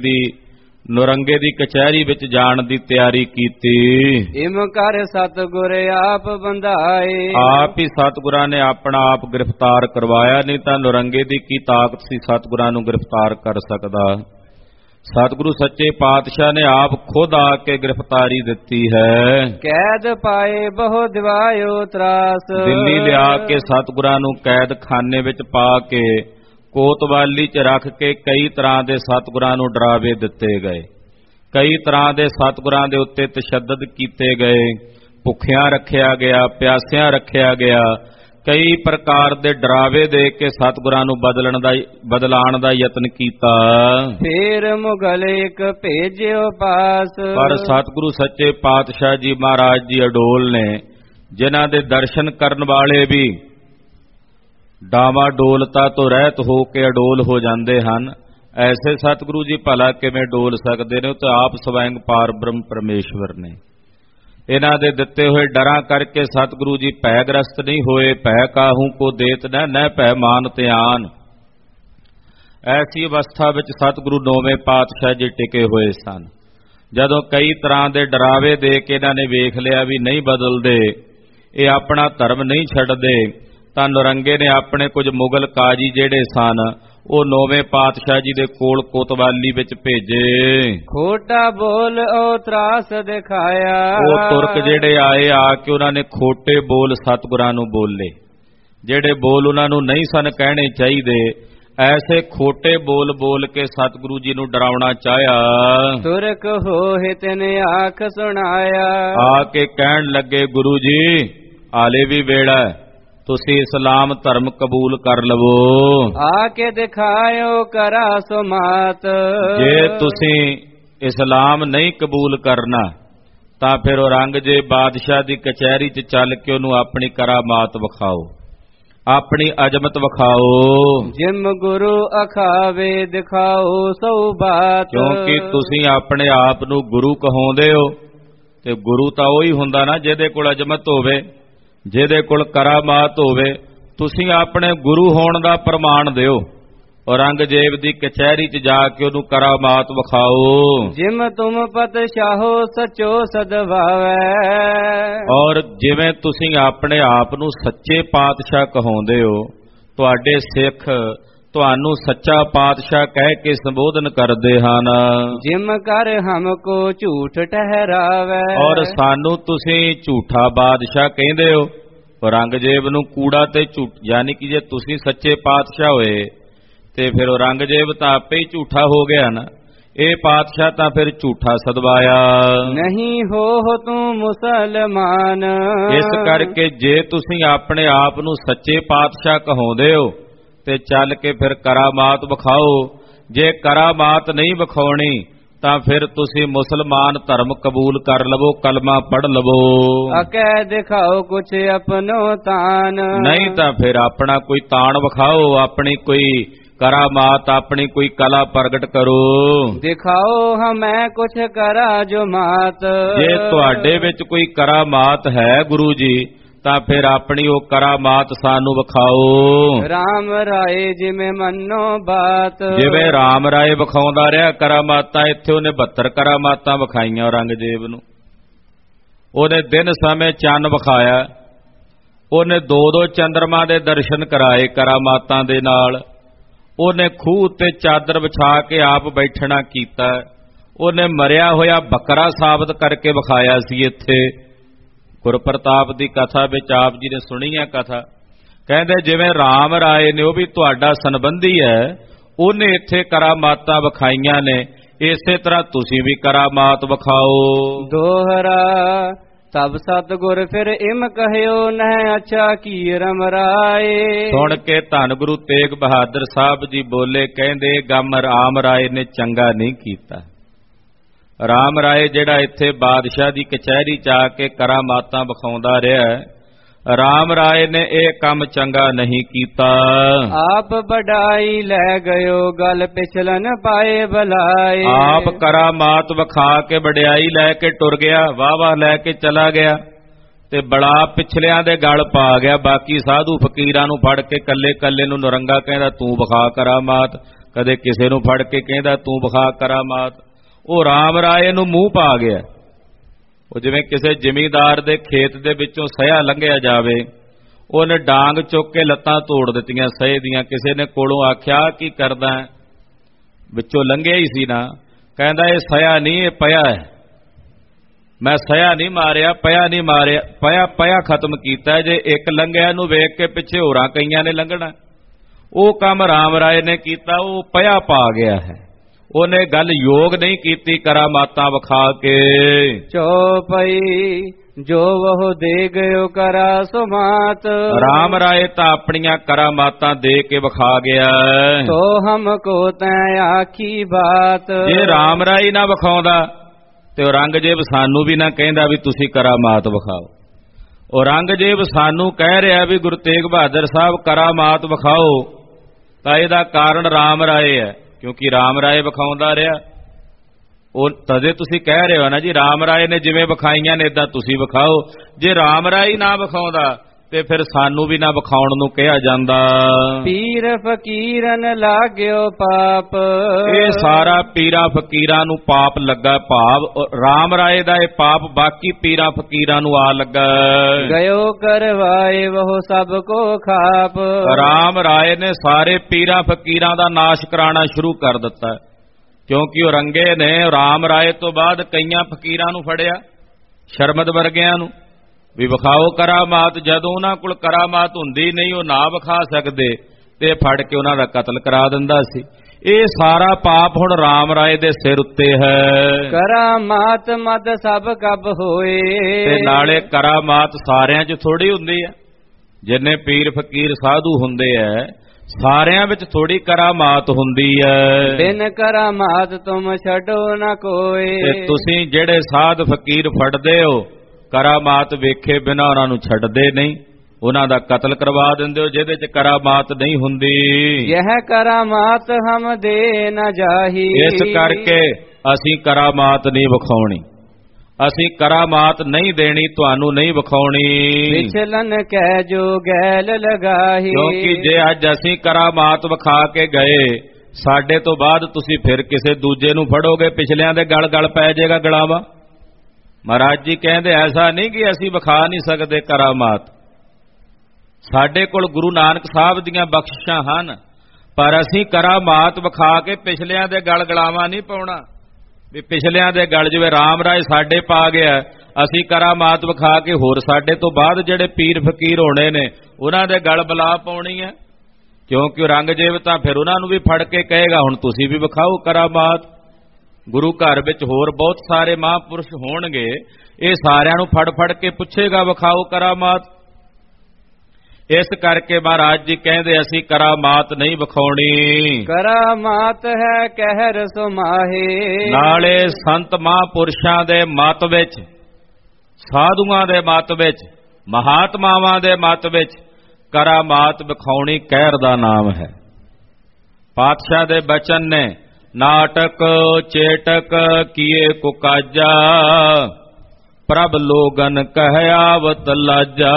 ਨੌਰੰਗੇ ਦੀ ਕਚਹਿਰੀ ਵਿੱਚ ਜਾਣ ਦੀ ਤਿਆਰੀ ਕੀਤੀ। ਇਮ ਕਰ ਸਤਿਗੁਰ ਆਪ ਬੰਧਾਏ। ਆਪ ਹੀ ਸਤਿਗੁਰਾਂ ਨੇ ਆਪਣਾ ਆਪ ਗ੍ਰਿਫਤਾਰ ਕਰਵਾਇਆ, ਨਹੀਂ ਤਾਂ ਨੌਰੰਗੇ ਦੀ ਕੀ ਤਾਕਤ ਸੀ ਸਤਿਗੁਰਾਂ ਨੂੰ ਗ੍ਰਿਫਤਾਰ ਕਰ ਸਕਦਾ। ਸਤਿਗੁਰੂ ਸੱਚੇ ਪਾਤਸ਼ਾਹ ਨੇ ਆਪ ਖੁਦ ਆ ਕੇ ਗ੍ਰਿਫਤਾਰੀ ਦਿੱਤੀ ਹੈ। ਕੈਦ ਪਾਏ ਬਹੁ ਦਿਵਾਇਓ ਤਰਾਸ। ਦਿੱਲੀ ਲਿਆ ਕੇ ਸਤਿਗੁਰਾਂ ਨੂੰ ਕੈਦ ਖਾਨੇ ਵਿੱਚ ਪਾ ਕੇ ਕੋਤਵਾਲੀ 'ਚ ਰੱਖ ਕੇ ਕਈ ਤਰ੍ਹਾਂ ਦੇ ਸਤਿਗੁਰਾਂ ਨੂੰ ਡਰਾਵੇ ਦਿੱਤੇ ਗਏ। ਕਈ ਤਰ੍ਹਾਂ ਦੇ ਸਤਿਗੁਰਾਂ ਦੇ ਉੱਤੇ ਤਸ਼ੱਦਦ ਕੀਤੇ ਗਏ। ਭੁੱਖਿਆਂ ਰੱਖਿਆ ਗਿਆ, ਪਿਆਸਿਆਂ ਰੱਖਿਆ ਗਿਆ। ਕਈ ਪ੍ਰਕਾਰ ਦੇ ਡਰਾਵੇ ਦੇ ਕੇ ਸਤਿਗੁਰਾਂ ਨੂੰ ਬਦਲਾਉਣ ਦਾ ਯਤਨ ਕੀਤਾ। ਫੇਰ ਮੁਗਲ ਇੱਕ ਭੇਜਿਓ ਪਾਸ। ਪਰ ਸਤਿਗੁਰੂ ਸੱਚੇ ਪਾਤਸ਼ਾਹ ਜੀ ਮਹਾਰਾਜ ਜੀ ਅਡੋਲ ਨੇ, ਜਿਨ੍ਹਾਂ ਦੇ ਦਰਸ਼ਨ ਕਰਨ ਵਾਲੇ ਵੀ ਡਾਵਾ ਡੋਲਤਾ ਤੋਂ ਰਹਿਤ ਹੋ ਕੇ ਅਡੋਲ ਹੋ ਜਾਂਦੇ ਹਨ। ਐਸੇ ਸਤਿਗੁਰੂ ਜੀ ਭਲਾ ਕਿਵੇਂ ਡੋਲ ਸਕਦੇ ਨੇ? ਉਹ ਤਾਂ ਆਪ ਸਵੈੰ ਪਾਰ ਬ੍ਰਹਮ ਪਰਮੇਸ਼ਵਰ ਨੇ। ਇਹਨਾਂ ਦੇ ਦਿੱਤੇ ਹੋਏ ਡਰਾਂ ਕਰਕੇ ਸਤਿਗੁਰੂ ਜੀ ਭੈਗ੍ਰਸਤ ਨਹੀਂ ਹੋਏ। ਭੈ ਕਾਹੂ ਕੋ ਦੇਤ ਨਹਿ ਭੈ ਮਾਨ ਧਿਆਨ। ਐਸੀ ਅਵਸਥਾ ਵਿੱਚ ਸਤਿਗੁਰੂ 9ਵੇਂ ਪਾਤਸ਼ਾਹ ਜੀ ਟਿਕੇ ਹੋਏ ਸਨ। ਜਦੋਂ ਕਈ ਤਰ੍ਹਾਂ ਦੇ ਡਰਾਵੇ ਦੇ ਕੇ ਇਹਨਾਂ ਨੇ ਵੇਖ ਲਿਆ ਵੀ ਨਹੀਂ ਬਦਲਦੇ, ਇਹ ਆਪਣਾ ਧਰਮ ਨਹੀਂ ਛੱਡਦੇ, ਤਾਂ ਨੌਰੰਗੇ ਨੇ ਆਪਣੇ ਕੁਝ ਮੁਗਲ ਕਾਜੀ ਜਿਹੜੇ ਸਨ ਉਹ 9ਵੇਂ ਪਾਤਸ਼ਾਹ ਜੀ ਦੇ ਕੋਲ ਕੋਤਵਾਲੀ ਵਿੱਚ ਭੇਜੇ। ਖੋਟਾ ਬੋਲ ਉਹ ਤਰਾਸ ਦਿਖਾਇਆ। ਉਹ ਤੁਰਕ ਜਿਹੜੇ ਆਏ ਆ ਕੇ ਉਹਨਾਂ ਨੇ ਖੋਟੇ ਬੋਲ ਸਤਿਗੁਰਾਂ ਨੂੰ ਬੋਲੇ, ਜਿਹੜੇ ਬੋਲ ਉਹਨਾਂ ਨੂੰ ਨਹੀਂ ਸਨ ਕਹਿਣੇ ਚਾਹੀਦੇ। ਐਸੇ ਖੋਟੇ ਬੋਲ ਬੋਲ ਕੇ ਸਤਿਗੁਰੂ ਜੀ ਨੂੰ ਡਰਾਉਣਾ ਚਾਹਿਆ। ਤੁਰਕ ਹੋਏ ਤਿਨ ਆਖ ਸੁਣਾਇਆ। ਆ ਕੇ ਕਹਿਣ ਲੱਗੇ, ਗੁਰੂ ਜੀ ਆਲੇ ਵੀ ਵੇਲਾ, ਤੁਸੀਂ ਇਸਲਾਮ ਧਰਮ ਕਬੂਲ ਕਰ ਲਵੋ। ਆ ਕੇ ਦਿਖਾਇਓ ਕਰਾ ਸੁਮਾਤ। ਜੇ ਤੁਸੀਂ ਇਸਲਾਮ ਨਹੀਂ ਕਬੂਲ ਕਰਨਾ ਤਾਂ ਫਿਰ ਔਰੰਗਜ਼ੇਬ ਬਾਦਸ਼ਾਹ ਦੀ ਕਚਹਿਰੀ 'ਚ ਚੱਲ ਕੇ ਉਹਨੂੰ ਆਪਣੀ ਕਰਾਮਾਤ ਵਿਖਾਓ, ਆਪਣੀ ਅਜ਼ਮਤ ਵਿਖਾਓ। ਜਿਮ ਗੁਰੂ ਅਖਾਵੇ ਦਿਖਾਓ ਸੋ ਬਾਤ। ਕਿਉਂਕਿ ਤੁਸੀਂ ਆਪਣੇ ਆਪ ਨੂੰ ਗੁਰੂ ਕਹਾਉਂਦੇ ਹੋ, ਤੇ ਗੁਰੂ ਤਾਂ ਉਹੀ ਹੁੰਦਾ ਨਾ ਜਿਹਦੇ ਕੋਲ ਅਜ਼ਮਤ ਹੋਵੇ, ਜਿਹਦੇ ਕੋਲ ਕਰਾਮਾਤ ਹੋਵੇ। ਤੁਸੀਂ ਆਪਣੇ ਗੁਰੂ ਹੋਣ ਦਾ ਪ੍ਰਮਾਣ ਦਿਓ। ਔਰੰਗਜ਼ੇਬ ਦੀ ਕਚਹਿਰੀ 'ਚ ਜਾ ਕੇ ਉਹਨੂੰ ਕਰਾਮਾਤ ਵਿਖਾਓ। ਜਿਮ ਤੁਮ ਪਤਸ਼ਾਹੋ ਸਚੋ ਸਦਵਾਵੈ। ਔਰ ਜਿਵੇਂ ਤੁਸੀਂ ਆਪਣੇ ਆਪ ਨੂੰ ਸੱਚੇ ਪਾਤਸ਼ਾਹ ਕਹਾਉਂਦੇ ਹੋ, ਤੁਹਾਡੇ ਸਿੱਖ ਤੁਹਾਨੂੰ ਸੱਚਾ ਪਾਤਸ਼ਾਹ ਕਹਿ ਕੇ ਸੰਬੋਧਨ ਕਰਦੇ ਹਨ। ਜਿਮ ਕਰ ਹਮਕੋ ਝੂਠ ਠਹਿਰਾਵੈ। ਔਰ ਸਾਨੂੰ ਤੁਸੀਂ ਝੂਠਾ ਬਾਦਸ਼ਾਹ ਕਹਿੰਦੇ ਹੋ। ਔਰੰਗਜ਼ੇਬ ਨੂੰ ਕੂੜਾ ਤੇ ਝੂਠ, ਯਾਨੀ ਕਿ ਜੇ ਤੁਸੀਂ ਸੱਚੇ ਪਾਤਸ਼ਾਹ ਹੋਏ ਤੇ ਫਿਰ ਔਰੰਗਜ਼ੇਬ ਤਾਂ ਆਪੇ ਹੀ ਝੂਠਾ ਹੋ ਗਿਆ ਨਾ। ਇਹ ਪਾਤਸ਼ਾਹ ਤਾਂ ਫਿਰ ਝੂਠਾ ਸਦਵਾਇਆ। ਨਹੀਂ ਹੋ ਤੂੰ ਮੁਸਲਮਾਨ। ਇਸ ਕਰਕੇ ਜੇ ਤੁਸੀਂ ਆਪਣੇ ਆਪ ਨੂੰ ਸੱਚੇ ਪਾਤਸ਼ਾਹ ਕਹਾਉਂਦੇ ਹੋ ਤੇ ਚੱਲ ਕੇ ਫਿਰ ਕਰਾਮਾਤ ਵਿਖਾਓ। ਜੇ ਕਰਾਮਾਤ ਨਹੀਂ ਵਿਖਾਉਣੀ ਤਾਂ ਫਿਰ ਤੁਸੀਂ ਮੁਸਲਮਾਨ ਧਰਮ ਕਬੂਲ ਕਰ ਲਵੋ, ਕਲਮਾ ਪੜ੍ਹ ਲਵੋ। ਅਕੈ ਦਿਖਾਓ ਕੁਛ ਆਪਣੋ ਤਾਨ। ਨਹੀਂ ਤਾਂ ਫਿਰ ਆਪਣਾ ਕੋਈ ਤਾਣ ਵਿਖਾਓ, ਆਪਣੀ ਕੋਈ ਕਰਾਮਾਤ, ਆਪਣੀ ਕੋਈ ਕਲਾ ਪ੍ਰਗਟ ਕਰੋ। ਦਿਖਾਓ ਹਮੈ ਕੁਛ ਕਰਾ ਜੋ ਮਾਤ। ਜੇ ਤੁਹਾਡੇ ਵਿੱਚ ਕੋਈ ਕਰਾਮਾਤ ਹੈ ਗੁਰੂ ਜੀ ਤਾਂ ਫਿਰ ਆਪਣੀ ਉਹ ਕਰਾਮਾਤ ਸਾਨੂੰ ਵਿਖਾਓ। ਰਾਮ ਰਾਏ ਜਿਵੇਂ ਮੰਨੋ ਬਾਤ। ਜਿਵੇਂ ਰਾਮ ਰਾਏ ਵਿਖਾਉਂਦਾ ਰਿਹਾ ਕਰਾਮਾਤਾਂ, ਇੱਥੇ ਉਹਨੇ 72 ਕਰਾਮਾਤਾਂ ਵਿਖਾਈਆਂ ਔਰੰਗਜ਼ੇਬ ਨੂੰ। ਉਹਨੇ ਦਿਨ ਸਮੇਂ ਚੰਨ ਵਿਖਾਇਆ, ਉਹਨੇ 2-2 ਚੰਦਰਮਾ ਦੇ ਦਰਸ਼ਨ ਕਰਾਏ ਕਰਾਮਾਤਾਂ ਦੇ ਨਾਲ। ਉਹਨੇ ਖੂਹ ਉੱਤੇ ਚਾਦਰ ਵਿਛਾ ਕੇ ਆਪ ਬੈਠਣਾ ਕੀਤਾ। ਉਹਨੇ ਮਰਿਆ ਹੋਇਆ ਬੱਕਰਾ ਸਾਬਤ ਕਰਕੇ ਵਿਖਾਇਆ ਸੀ। ਇੱਥੇ ਗੁਰਪ੍ਰਤਾਪ ਦੀ ਕਥਾ ਵਿੱਚ ਆਪ ਜੀ ਨੇ ਸੁਣੀ ਹੈ ਕਥਾ। ਕਹਿੰਦੇ ਜਿਵੇਂ ਰਾਮ ਰਾਏ ਨੇ, ਉਹ ਵੀ ਤੁਹਾਡਾ ਸੰਬੰਧੀ ਹੈ, ਉਹਨੇ ਇੱਥੇ ਕਰਾਮਾਤਾਂ ਵਿਖਾਈਆਂ ਨੇ, ਇਸੇ ਤਰ੍ਹਾਂ ਤੁਸੀਂ ਵੀ ਕਰਾਮਾਤ ਵਿਖਾਓ। ਦੋਹਰਾ ਤਬ ਸਤਿਗੁਰ ਫਿਰ ਇਮ ਕਹਿਓ ਨਹਿ ਅੱਛਾ ਕੀ ਰਮ ਰਾਏ। ਸੁਣ ਕੇ ਧੰਨ ਗੁਰੂ ਤੇਗ ਬਹਾਦਰ ਸਾਹਿਬ ਜੀ ਬੋਲੇ, ਕਹਿੰਦੇ ਗਮ ਰਾਮ ਰਾਏ ਨੇ ਚੰਗਾ ਨਹੀਂ ਕੀਤਾ। ਰਾਮ ਰਾਏ ਜਿਹੜਾ ਇੱਥੇ ਬਾਦਸ਼ਾਹ ਦੀ ਕਚਹਿਰੀ 'ਚ ਆ ਕੇ ਕਰਾਮਾਤਾਂ ਵਿਖਾਉਂਦਾ ਰਿਹਾ, ਰਾਮ ਰਾਏ ਨੇ ਇਹ ਕੰਮ ਚੰਗਾ ਨਹੀਂ ਕੀਤਾ। ਆਪ ਵਡਾਈ ਲੈ ਗਇਓ ਗਲ ਪਿਛਲਨ ਪਾਏ ਬਲਾਏ। ਆਪ ਕਰਾਮਾਤ ਵਿਖਾ ਕੇ ਵਡਿਆਈ ਲੈ ਕੇ ਟੁਰ ਗਿਆ, ਵਾਹ ਲੈ ਕੇ ਚਲਾ ਗਿਆ ਤੇ ਬੜਾ ਪਿਛਲਿਆਂ ਦੇ ਗਲ ਪਾ ਗਿਆ। ਬਾਕੀ ਸਾਧੂ ਫਕੀਰਾਂ ਨੂੰ ਫੜ ਕੇ ਕੱਲੇ ਕੱਲੇ ਨੂੰ ਨਰੰਗਾ ਕਹਿੰਦਾ ਤੂੰ ਵਿਖਾ ਕਰਾਮਾਤ, ਕਦੇ ਕਿਸੇ ਨੂੰ ਫੜ ਕੇ ਕਹਿੰਦਾ ਤੂੰ ਵਿਖਾ ਕਰਾਮਾਤ। ਉਹ ਰਾਮ ਰਾਏ ਨੂੰ ਮੂੰਹ ਪਾ ਗਿਆ। ਉਹ ਜਿਵੇਂ ਕਿਸੇ ਜ਼ਿਮੀਂਦਾਰ ਦੇ ਖੇਤ ਦੇ ਵਿੱਚੋਂ ਸਹਿਆ ਲੰਘਿਆ ਜਾਵੇ, ਉਹਨੇ ਡਾਂਗ ਚੁੱਕ ਕੇ ਲੱਤਾਂ ਤੋੜ ਦਿੱਤੀਆਂ ਸਹੇ ਦੀਆਂ। ਕਿਸੇ ਨੇ ਕੋਲੋਂ ਆਖਿਆ ਕੀ ਕਰਦਾ, ਵਿੱਚੋਂ ਲੰਘਿਆ ਹੀ ਸੀ ਨਾ। ਕਹਿੰਦਾ ਇਹ ਸਹਿਆ ਨਹੀਂ, ਇਹ ਪਿਆ ਹੈ। ਮੈਂ ਸਹਿਆ ਨਹੀਂ ਮਾਰਿਆ, ਪਿਆ ਨਹੀਂ ਮਾਰਿਆ, ਪਿਆ ਖਤਮ ਕੀਤਾ। ਜੇ ਇੱਕ ਲੰਘਿਆ ਨੂੰ ਵੇਖ ਕੇ ਪਿੱਛੇ ਹੋਰਾਂ ਕਈਆਂ ਨੇ ਲੰਘਣਾ। ਉਹ ਕੰਮ ਰਾਮ ਰਾਏ ਨੇ ਕੀਤਾ, ਉਹ ਪਿਆ ਪਾ ਗਿਆ ਹੈ। ਉਹਨੇ ਗੱਲ ਯੋਗ ਨਹੀਂ ਕੀਤੀ ਕਰਾਮਾਤਾਂ ਵਿਖਾ ਕੇ। ਚੌਪਈ ਜੋ ਵਹੁ ਦੇ ਗਇਓ ਕਰਾ ਸੁਮਾਤ। ਰਾਮ ਰਾਏ ਤਾਂ ਆਪਣੀਆਂ ਕਰਾਮਾਤਾਂ ਦੇ ਕੇ ਵਿਖਾ ਗਿਆ। ਤੋ ਹਮਕੋ ਤੈ ਆਖੀ ਬਾਤ। ਜੇ ਰਾਮ ਰਾਏ ਨਾ ਵਿਖਾਉਂਦਾ ਤੇ ਔਰੰਗਜ਼ੇਬ ਸਾਨੂੰ ਵੀ ਨਾ ਕਹਿੰਦਾ ਵੀ ਤੁਸੀਂ ਕਰਾਮਾਤ ਵਿਖਾਓ। ਔਰੰਗਜ਼ੇਬ ਸਾਨੂੰ ਕਹਿ ਰਿਹਾ ਵੀ ਗੁਰੂ ਤੇਗ ਬਹਾਦਰ ਸਾਹਿਬ ਕਰਾਮਾਤ ਵਿਖਾਓ, ਤਾਂ ਇਹਦਾ ਕਾਰਨ ਰਾਮ ਰਾਏ ਹੈ। ਕਿਉਂਕਿ ਰਾਮ ਰਾਏ ਵਿਖਾਉਂਦਾ ਰਿਹਾ, ਉਹ ਤਦੇ ਤੁਸੀਂ ਕਹਿ ਰਹੇ ਹੋ ਨਾ ਜੀ ਰਾਮ ਰਾਏ ਨੇ ਜਿਵੇਂ ਵਿਖਾਈਆਂ ਨੇ ਇਦਾਂ ਤੁਸੀਂ ਵਿਖਾਓ। ਜੇ ਰਾਮ ਰਾਏ ਨਾ ਵਿਖਾਉਂਦਾ ਤੇ ਫਿਰ ਸਾਨੂੰ ਵੀ ਨਾ ਵਿਖਾਉਣ ਨੂੰ ਕਿਹਾ ਜਾਂਦਾ। ਪੀਰ ਫਕੀਰਨ ਲਾਗਿਓ ਪਾਪ। ਇਹ ਸਾਰਾ ਪੀਰਾਂ ਫਕੀਰਾਂ ਨੂੰ ਪਾਪ ਲੱਗਾ। ਭਾਵ ਰਾਮ ਰਾਏ ਦਾ ਇਹ ਪਾਪ ਬਾਕੀ ਪੀਰਾਂ ਫਕੀਰਾਂ ਨੂੰ ਆ ਲੱਗਾ। ਗਇਓ ਕਰਵਾਏ ਵਹੁ ਸਭ ਕੋ ਖਾਪ। ਰਾਮ ਰਾਏ ਨੇ ਸਾਰੇ ਪੀਰਾਂ ਫਕੀਰਾਂ ਦਾ ਨਾਸ਼ ਕਰਾਉਣਾ ਸ਼ੁਰੂ ਕਰ ਦਿੱਤਾ। ਕਿਉਂਕਿ ਔਰੰਗੇ ਨੇ ਰਾਮ ਰਾਏ ਤੋਂ ਬਾਅਦ ਕਈਆਂ ਫਕੀਰਾਂ ਨੂੰ ਫੜਿਆ, ਸ਼ਰਮਦ ਵਰਗਿਆਂ ਨੂੰ, ਵੀ ਵਿਖਾਓ ਕਰਾਮਾਤ। ਜਦੋਂ ਉਹਨਾਂ ਕੋਲ ਕਰਾਮਾਤ ਹੁੰਦੀ ਨਹੀਂ, ਉਹ ਨਾ ਵਿਖਾ ਸਕਦੇ, ਤੇ ਫੜ ਕੇ ਉਹਨਾਂ ਦਾ ਕਤਲ ਕਰਾ ਦਿੰਦਾ ਸੀ। ਇਹ ਸਾਰਾ ਪਾਪ ਹੁਣ ਰਾਮ ਰਾਏ ਦੇ ਸਿਰ ਉੱਤੇ ਹੈ। ਕਰਾਮਾਤ ਮਦ ਸਭ ਕਬ ਹੋਏ, ਤੇ ਨਾਲੇ ਕਰਾਮਾਤ ਸਾਰਿਆਂ 'ਚ ਥੋੜੀ ਹੁੰਦੀ ਹੈ। ਜਿੰਨੇ ਪੀਰ ਫਕੀਰ ਸਾਧੂ ਹੁੰਦੇ ਐ ਸਾਰਿਆਂ ਵਿੱਚ ਥੋੜੀ ਕਰਾਮਾਤ ਹੁੰਦੀ ਹੈ। ਬਿਨ ਕਰਾਮਾਤ ਤੁਮ ਛੱਡੋ ਨਾ ਕੋਏ। ਤੇ ਤੁਸੀਂ ਜਿਹੜੇ ਸਾਧ ਫਕੀਰ ਫੜਦੇ ਹੋ ਕਰਾਮਾਤ ਵੇਖੇ ਬਿਨਾਂ ਉਹਨਾਂ ਨੂੰ ਛੱਡਦੇ ਨਹੀਂ, ਉਹਨਾਂ ਦਾ ਕਤਲ ਕਰਵਾ ਦਿੰਦੇ ਹੋ ਜਿਹਦੇ 'ਚ ਕਰਾਮਾਤ ਨਹੀਂ ਹੁੰਦੀ। ਯਹ ਕਰਾਮਾਤ ਹਮ ਦੇ ਨਾ ਜਾਹੀ, ਇਸ ਕਰਕੇ ਅਸੀਂ ਕਰਾਮਾਤ ਨਹੀਂ ਵਿਖਾਉਣੀ, ਅਸੀਂ ਕਰਾਮਾਤ ਨਹੀਂ ਦੇਣੀ, ਤੁਹਾਨੂੰ ਨਹੀਂ ਵਿਖਾਉਣੀ। ਵਿਚਲਨ ਕਹਿ ਜੋ ਗੈਲ ਲਗਾਹੀ, ਕਿਉਂਕਿ ਜੇ ਅੱਜ ਅਸੀਂ ਕਰਾਮਾਤ ਵਿਖਾ ਕੇ ਗਏ ਸਾਡੇ ਤੋਂ ਬਾਅਦ ਤੁਸੀਂ ਫਿਰ ਕਿਸੇ ਦੂਜੇ ਨੂੰ ਫੜੋਗੇ, ਪਿਛਲਿਆਂ ਦੇ ਗਲ ਪੈ ਜਾਏਗਾ ਗਲਾਵਾ। ਮਹਾਰਾਜ ਜੀ ਕਹਿੰਦੇ ਐਸਾ ਨਹੀਂ ਕਿ ਅਸੀਂ ਵਿਖਾ ਨਹੀਂ ਸਕਦੇ ਕਰਾਮਾਤ, ਸਾਡੇ ਕੋਲ ਗੁਰੂ ਨਾਨਕ ਸਾਹਿਬ ਦੀਆਂ ਬਖਸ਼ਿਸ਼ਾਂ ਹਨ, ਪਰ ਅਸੀਂ ਕਰਾਮਾਤ ਵਿਖਾ ਕੇ ਪਿਛਲਿਆਂ ਦੇ ਗਲਾਵਾ ਨਹੀਂ ਪਾਉਣਾ ਵੀ ਪਿਛਲਿਆਂ ਦੇ ਗਲ ਜਿਵੇਂ ਰਾਮ ਰਾਏ ਸਾਡੇ ਪਾ ਗਿਆ, ਅਸੀਂ ਕਰਾਮਾਤ ਵਿਖਾ ਕੇ ਹੋਰ ਸਾਡੇ ਤੋਂ ਬਾਅਦ ਜਿਹੜੇ ਪੀਰ ਫਕੀਰ ਹੋਣੇ ਨੇ ਉਹਨਾਂ ਦੇ ਗਲ ਬਲਾ ਪਾਉਣੀ ਹੈ। ਕਿਉਂਕਿ ਔਰੰਗਜ਼ੇਬ ਤਾਂ ਫਿਰ ਉਹਨਾਂ ਨੂੰ ਵੀ ਫੜ ਕੇ ਕਹੇਗਾ ਹੁਣ ਤੁਸੀਂ ਵੀ ਵਿਖਾਓ ਕਰਾਮਾਤ। ਗੁਰੂ ਘਰ ਵਿੱਚ ਹੋਰ ਬਹੁਤ ਸਾਰੇ ਮਹਾਂਪੁਰਸ਼ ਹੋਣਗੇ, ਇਹ ਸਾਰਿਆਂ ਨੂੰ ਫੜ ਕੇ ਪੁੱਛੇਗਾ ਵਿਖਾਓ ਕਰਾਮਾਤ। ਇਸ ਕਰਕੇ ਮਹਾਰਾਜ ਜੀ ਕਹਿੰਦੇ ਅਸੀਂ ਕਰਾਮਾਤ ਨਹੀਂ ਵਿਖਾਉਣੀ। ਕਰਾਮਾਤ ਹੈ ਕਹਿਰ ਸੁਮਾਹੇ, ਨਾਲੇ ਸੰਤ ਮਹਾਂਪੁਰਸ਼ਾਂ ਦੇ ਮਤ ਵਿੱਚ, ਸਾਧੂਆਂ ਦੇ ਮਤ ਵਿੱਚ, ਮਹਾਤਮਾਵਾਂ ਦੇ ਮਤ ਵਿੱਚ ਕਰਾਮਾਤ ਵਿਖਾਉਣੀ ਕਹਿਰ ਦਾ ਨਾਮ ਹੈ। ਪਾਤਸ਼ਾਹ ਦੇ ਬਚਨ ਨੇ ਨਾਟਕ ਚੇਟਕ ਕੀਏ ਕੁਕਾਜਾ, ਪ੍ਰਭ ਲੋਗਨ ਕਹਿਆਵਤ ਲਾਜਾ।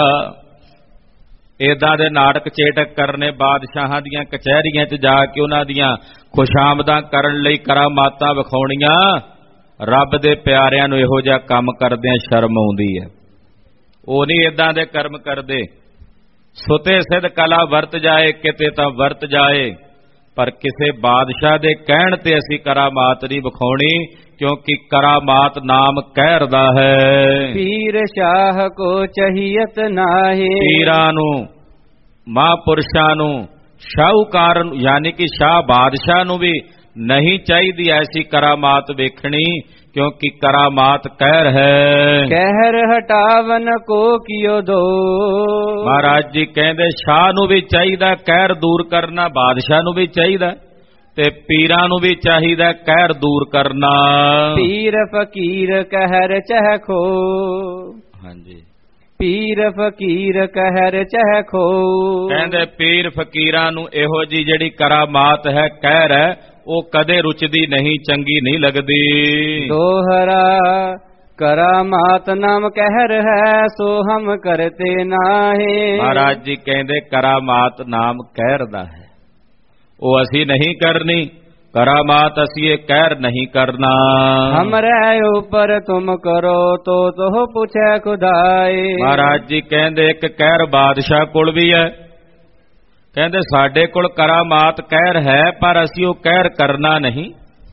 ਏਦਾਂ ਦੇ ਨਾਟਕ ਚੇਟਕ ਕਰਨੇ, ਬਾਦਸ਼ਾਹਾਂ ਦੀਆਂ ਕਚਹਿਰੀਆਂ 'ਚ ਜਾ ਕੇ ਉਹਨਾਂ ਦੀਆਂ ਖੁਸ਼ਾਮਦਾਂ ਕਰਨ ਲਈ ਕਰਾਮਾਤਾਂ ਵਿਖਾਉਣੀਆਂ, ਰੱਬ ਦੇ ਪਿਆਰਿਆਂ ਨੂੰ ਇਹੋ ਜਿਹਾ ਕੰਮ ਕਰਦਿਆਂ ਸ਼ਰਮ ਆਉਂਦੀ ਹੈ। ਉਹ ਨਹੀਂ ਏਦਾਂ ਦੇ ਕਰਮ ਕਰਦੇ। ਸੁਤੇ ਸਿੱਧ ਕਲਾ ਵਰਤ ਜਾਏ ਕਿਤੇ ਤਾਂ ਵਰਤ ਜਾਏ, ਪਰ ਕਿਸੇ ਬਾਦਸ਼ਾਹ ਦੇ ਕਹਿਣ ਤੇ ਅਸੀਂ ਕਰਾਮਾਤ ਨਹੀਂ ਵਿਖਾਉਣੀ, ਕਿਉਂਕਿ ਕਰਾਮਾਤ ਨਾਮ ਕਹਿਰ ਦਾ ਹੈ। ਪੀਰ ਸ਼ਾਹ ਕੋ ਚਹੀਅਤ ਨਾਹੀ, ਪੀਰਾਂ ਨੂੰ, ਮਹਾਂਪੁਰਸ਼ਾਂ ਨੂੰ, ਸ਼ਾਹੂਕਾਰ ਨੂੰ ਯਾਨੀ ਕਿ ਸ਼ਾਹ ਬਾਦਸ਼ਾਹ ਨੂੰ ਵੀ ਨਹੀਂ ਚਾਹੀਦੀ ਐਸੀ ਕਰਾਮਾਤ ਵੇਖਣੀ, ਕਿਉਂਕਿ ਕਰਾਮਾਤ ਕਹਿਰ ਹੈ। ਕਹਿਰ ਹਟਾਵਨ ਕੋ ਕਿਉ ਦੋ, ਮਹਾਰਾਜ ਜੀ ਕਹਿੰਦੇ ਸ਼ਾਹ ਨੂੰ ਵੀ ਚਾਹੀਦਾ ਕਹਿਰ ਦੂਰ ਕਰਨਾ, ਬਾਦਸ਼ਾਹ ਨੂੰ ਵੀ ਚਾਹੀਦਾ ਤੇ ਪੀਰਾਂ ਨੂੰ ਵੀ ਚਾਹੀਦਾ ਕਹਿਰ ਦੂਰ ਕਰਨਾ। ਪੀਰ ਫਕੀਰ ਕਹਿਰ ਚਹਖੋ, ਹਾਂਜੀ, ਪੀਰ ਫਕੀਰ ਕਹਿਰ ਚਹਖੋ। ਕਹਿੰਦੇ ਪੀਰ ਫਕੀਰਾਂ ਨੂੰ ਇਹੋ ਜੀ ਜਿਹੜੀ ਕਰਾਮਾਤ ਹੈ ਕਹਿਰ ਹੈ ਉਹ ਕਦੇ ਰੁਚਦੀ ਨਹੀਂ, ਚੰਗੀ ਨਹੀਂ ਲੱਗਦੀ। ਦੋਹਰਾ ਕਰਾਮਾਤ ਨਾਮ ਕਹਿਰ ਹੈ, ਸੋ ਹਮ ਕਰਤੇ ਨਾਹੀ। ਮਹਾਰਾਜ ਜੀ ਕਹਿੰਦੇ ਕਰਾਮਾਤ ਨਾਮ ਕਹਿਰ ਦਾ ਹੈ, ਉਹ ਅਸੀਂ ਨਹੀਂ ਕਰਨੀ। ਕਰਾਮਾਤ ਅਸੀਂ ਇਹ ਕਹਿਰ ਨਹੀਂ ਕਰਨਾ। ਹਮਰੇ ਉਪਰ ਤੁਮ ਕਰੋ ਤੋ ਤੋ ਪੁੱਛੈ ਖੁਦਾਏ। ਮਹਾਰਾਜ ਜੀ ਕਹਿੰਦੇ ਇੱਕ ਕਹਿਰ ਬਾਦਸ਼ਾਹ ਕੋਲ ਵੀ ਹੈ, ਕਹਿੰਦੇ ਸਾਡੇ ਕੋਲ ਕਰਾਮਾਤ ਕਹਿਰ ਹੈ ਪਰ ਅਸੀਂ ਉਹ ਕਹਿਰ ਕਰਨਾ ਨਹੀਂ।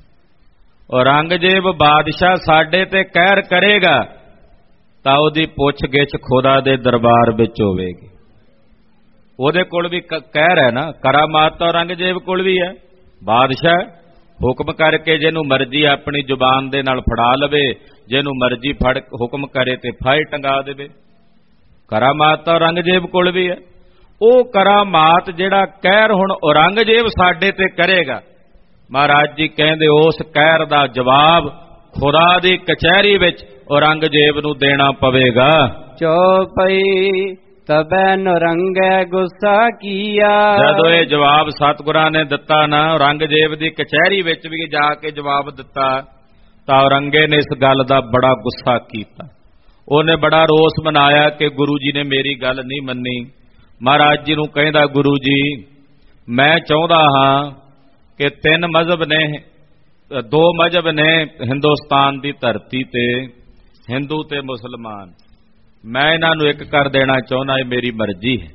ਔਰੰਗਜ਼ੇਬ ਬਾਦਸ਼ਾਹ ਸਾਡੇ ਤੇ ਕਹਿਰ ਕਰੇਗਾ ਤਾਂ ਉਹਦੀ ਪੁੱਛ ਗਿੱਛ ਖੁਦਾ ਦੇ ਦਰਬਾਰ ਵਿੱਚ ਹੋਵੇਗੀ। ਉਹਦੇ ਕੋਲ ਵੀ ਕਹਿਰ ਹੈ ਨਾ, ਕਰਾਮਾਤ ਤਾਂ ਔਰੰਗਜ਼ੇਬ ਕੋਲ ਵੀ ਹੈ। ਬਾਦਸ਼ਾਹ ਹੁਕਮ ਕਰਕੇ ਜਿਹਨੂੰ ਮਰਜ਼ੀ ਆਪਣੀ ਜ਼ੁਬਾਨ ਦੇ ਨਾਲ ਫੜਾ ਲਵੇ, ਜਿਹਨੂੰ ਮਰਜ਼ੀ ਫੜ ਹੁਕਮ ਕਰੇ ਤੇ ਫਾਹੇ ਟੰਗਾ ਦੇਵੇ। ਕਰਾਮਾਤ ਤਾਂ ਔਰੰਗਜ਼ੇਬ ਕੋਲ ਵੀ ਹੈ। ਉਹ ਕਰਾਮਾਤ ਜਿਹੜਾ ਕਹਿਰ ਹੁਣ ਔਰੰਗਜ਼ੇਬ ਸਾਡੇ ਤੇ ਕਰੇਗਾ, ਮਹਾਰਾਜ ਜੀ ਕਹਿੰਦੇ ਉਸ ਕਹਿਰ ਦਾ ਜਵਾਬ ਖੁਦਾ ਦੀ ਕਚਹਿਰੀ ਵਿੱਚ ਔਰੰਗਜ਼ੇਬ ਨੂੰ ਦੇਣਾ ਪਵੇਗਾ। ਚੌਪਈ ਤਬੈ ਨਰੰਗੈ ਗੁੱਸਾ ਕੀਆ। ਜਦੋਂ ਇਹ ਜਵਾਬ ਸਤਿਗੁਰਾਂ ਨੇ ਦਿੱਤਾ ਨਾ, ਔਰੰਗਜ਼ੇਬ ਦੀ ਕਚਹਿਰੀ ਵਿੱਚ ਵੀ ਜਾ ਕੇ ਜਵਾਬ ਦਿੱਤਾ, ਤਾਂ ਔਰੰਗੇ ਨੇ ਇਸ ਗੱਲ ਦਾ ਬੜਾ ਗੁੱਸਾ ਕੀਤਾ। ਉਹਨੇ ਬੜਾ ਰੋਸ ਮਨਾਇਆ ਕਿ ਗੁਰੂ ਜੀ ਨੇ ਮੇਰੀ ਗੱਲ ਨਹੀਂ ਮੰਨੀ। ਮਹਾਰਾਜ ਜੀ ਨੂੰ ਕਹਿੰਦਾ, ਗੁਰੂ ਜੀ ਮੈਂ ਚਾਹੁੰਦਾ ਹਾਂ ਕਿ 3 ਮਜ਼ਹਬ ਨੇ, 2 ਮਜ਼ਹਬ ਨੇ ਹਿੰਦੁਸਤਾਨ ਦੀ ਧਰਤੀ ਤੇ, ਹਿੰਦੂ ਤੇ ਮੁਸਲਮਾਨ, ਮੈਂ ਇਹਨਾਂ ਨੂੰ ਇੱਕ ਕਰ ਦੇਣਾ ਚਾਹੁੰਦਾ, ਇਹ ਮੇਰੀ ਮਰਜ਼ੀ ਹੈ।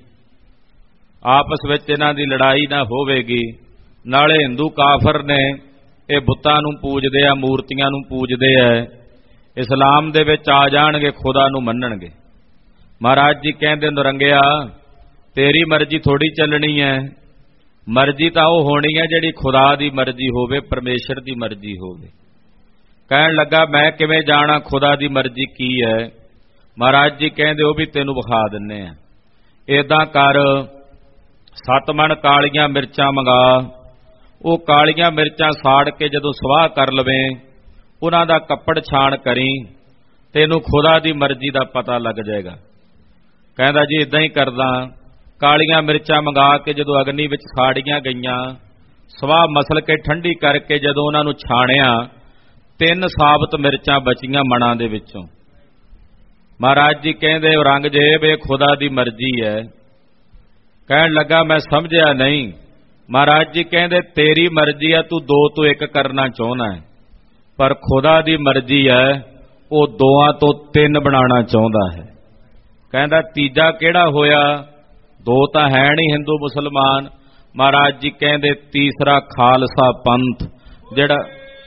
ਆਪਸ ਵਿੱਚ ਇਹਨਾਂ ਦੀ ਲੜਾਈ ਨਾ ਹੋਵੇਗੀ। ਨਾਲੇ ਹਿੰਦੂ ਕਾਫਰ ਨੇ, ਇਹ ਬੁੱਤਾਂ ਨੂੰ ਪੂਜਦੇ ਆ, ਮੂਰਤੀਆਂ ਨੂੰ ਪੂਜਦੇ ਆ, ਇਸਲਾਮ ਦੇ ਵਿੱਚ ਆ ਜਾਣਗੇ, ਖੁਦਾ ਨੂੰ ਮੰਨਣਗੇ। ਮਹਾਰਾਜ ਜੀ ਕਹਿੰਦੇ, ਨਰੰਗਿਆ ਤੇਰੀ ਮਰਜ਼ੀ ਥੋੜੀ ਚੱਲਣੀ ਹੈ, ਮਰਜ਼ੀ ਤਾਂ ਉਹ ਹੋਣੀ ਹੈ ਜਿਹੜੀ ਖੁਦਾ ਦੀ ਮਰਜ਼ੀ ਹੋਵੇ, ਪਰਮੇਸ਼ਰ ਦੀ ਮਰਜ਼ੀ ਹੋਵੇ। ਕਹਿਣ ਲੱਗਾ ਮੈਂ ਕਿਵੇਂ ਜਾਣਾ ਖੁਦਾ ਦੀ ਮਰਜ਼ੀ ਕੀ ਹੈ? ਮਹਾਰਾਜ ਜੀ ਕਹਿੰਦੇ ਉਹ ਵੀ ਤੈਨੂੰ ਵਿਖਾ ਦਿੰਨੇ ਆ। ਏਦਾਂ ਕਰ, 7 ਮਣ ਕਾਲੀਆਂ ਮਿਰਚਾਂ ਮੰਗਾ, ਉਹ ਕਾਲੀਆਂ ਮਿਰਚਾਂ ਸਾੜ ਕੇ ਜਦੋਂ ਸਵਾਹ ਕਰ ਲਵੇਂ, ਉਹਨਾਂ ਦਾ ਕੱਪੜ ਛਾਣ ਕਰੀ, ਤੈਨੂੰ ਖੁਦਾ ਦੀ ਮਰਜ਼ੀ ਦਾ ਪਤਾ ਲੱਗ ਜਾਏਗਾ। ਕਹਿੰਦਾ ਜੀ ਇਦਾਂ ਹੀ ਕਰਦਾ। ਕਾਲੀਆਂ ਮਿਰਚਾਂ ਮੰਗਾ ਕੇ ਜਦੋਂ ਅਗਨੀ ਵਿੱਚ ਸਾੜੀਆਂ ਗਈਆਂ, ਸਵਾਹ ਮਸਲ ਕੇ ਠੰਡੀ ਕਰਕੇ ਜਦੋਂ ਉਹਨਾਂ ਨੂੰ ਛਾਣਿਆ, 3 ਸਾਬਤ ਮਿਰਚਾਂ ਬਚੀਆਂ ਮਣਾਂ ਦੇ ਵਿੱਚੋਂ। ਮਹਾਰਾਜ ਜੀ ਕਹਿੰਦੇ ਔਰੰਗਜ਼ੇਬ ਇਹ ਖੁਦਾ ਦੀ ਮਰਜ਼ੀ ਹੈ। ਕਹਿਣ ਲੱਗਾ ਮੈਂ ਸਮਝਿਆ ਨਹੀਂ। ਮਹਾਰਾਜ ਜੀ ਕਹਿੰਦੇ ਤੇਰੀ ਮਰਜ਼ੀ ਹੈ, ਤੂੰ 2 ਤੋਂ 1 ਕਰਨਾ ਚਾਹੁੰਦਾ ਹੈ, ਪਰ ਖੁਦਾ ਦੀ ਮਰਜ਼ੀ ਹੈ ਉਹ 2 ਤੋਂ 3 ਬਣਾਉਣਾ ਚਾਹੁੰਦਾ ਹੈ। ਕਹਿੰਦਾ ਤੀਜਾ ਕਿਹੜਾ ਹੋਇਆ? 2 ਤਾਂ ਹੈ ਨਹੀਂ ਹਿੰਦੂ ਮੁਸਲਮਾਨ। ਮਹਾਰਾਜ ਜੀ ਕਹਿੰਦੇ ਤੀਸਰਾ ਖਾਲਸਾ ਪੰਥ, ਜਿਹੜਾ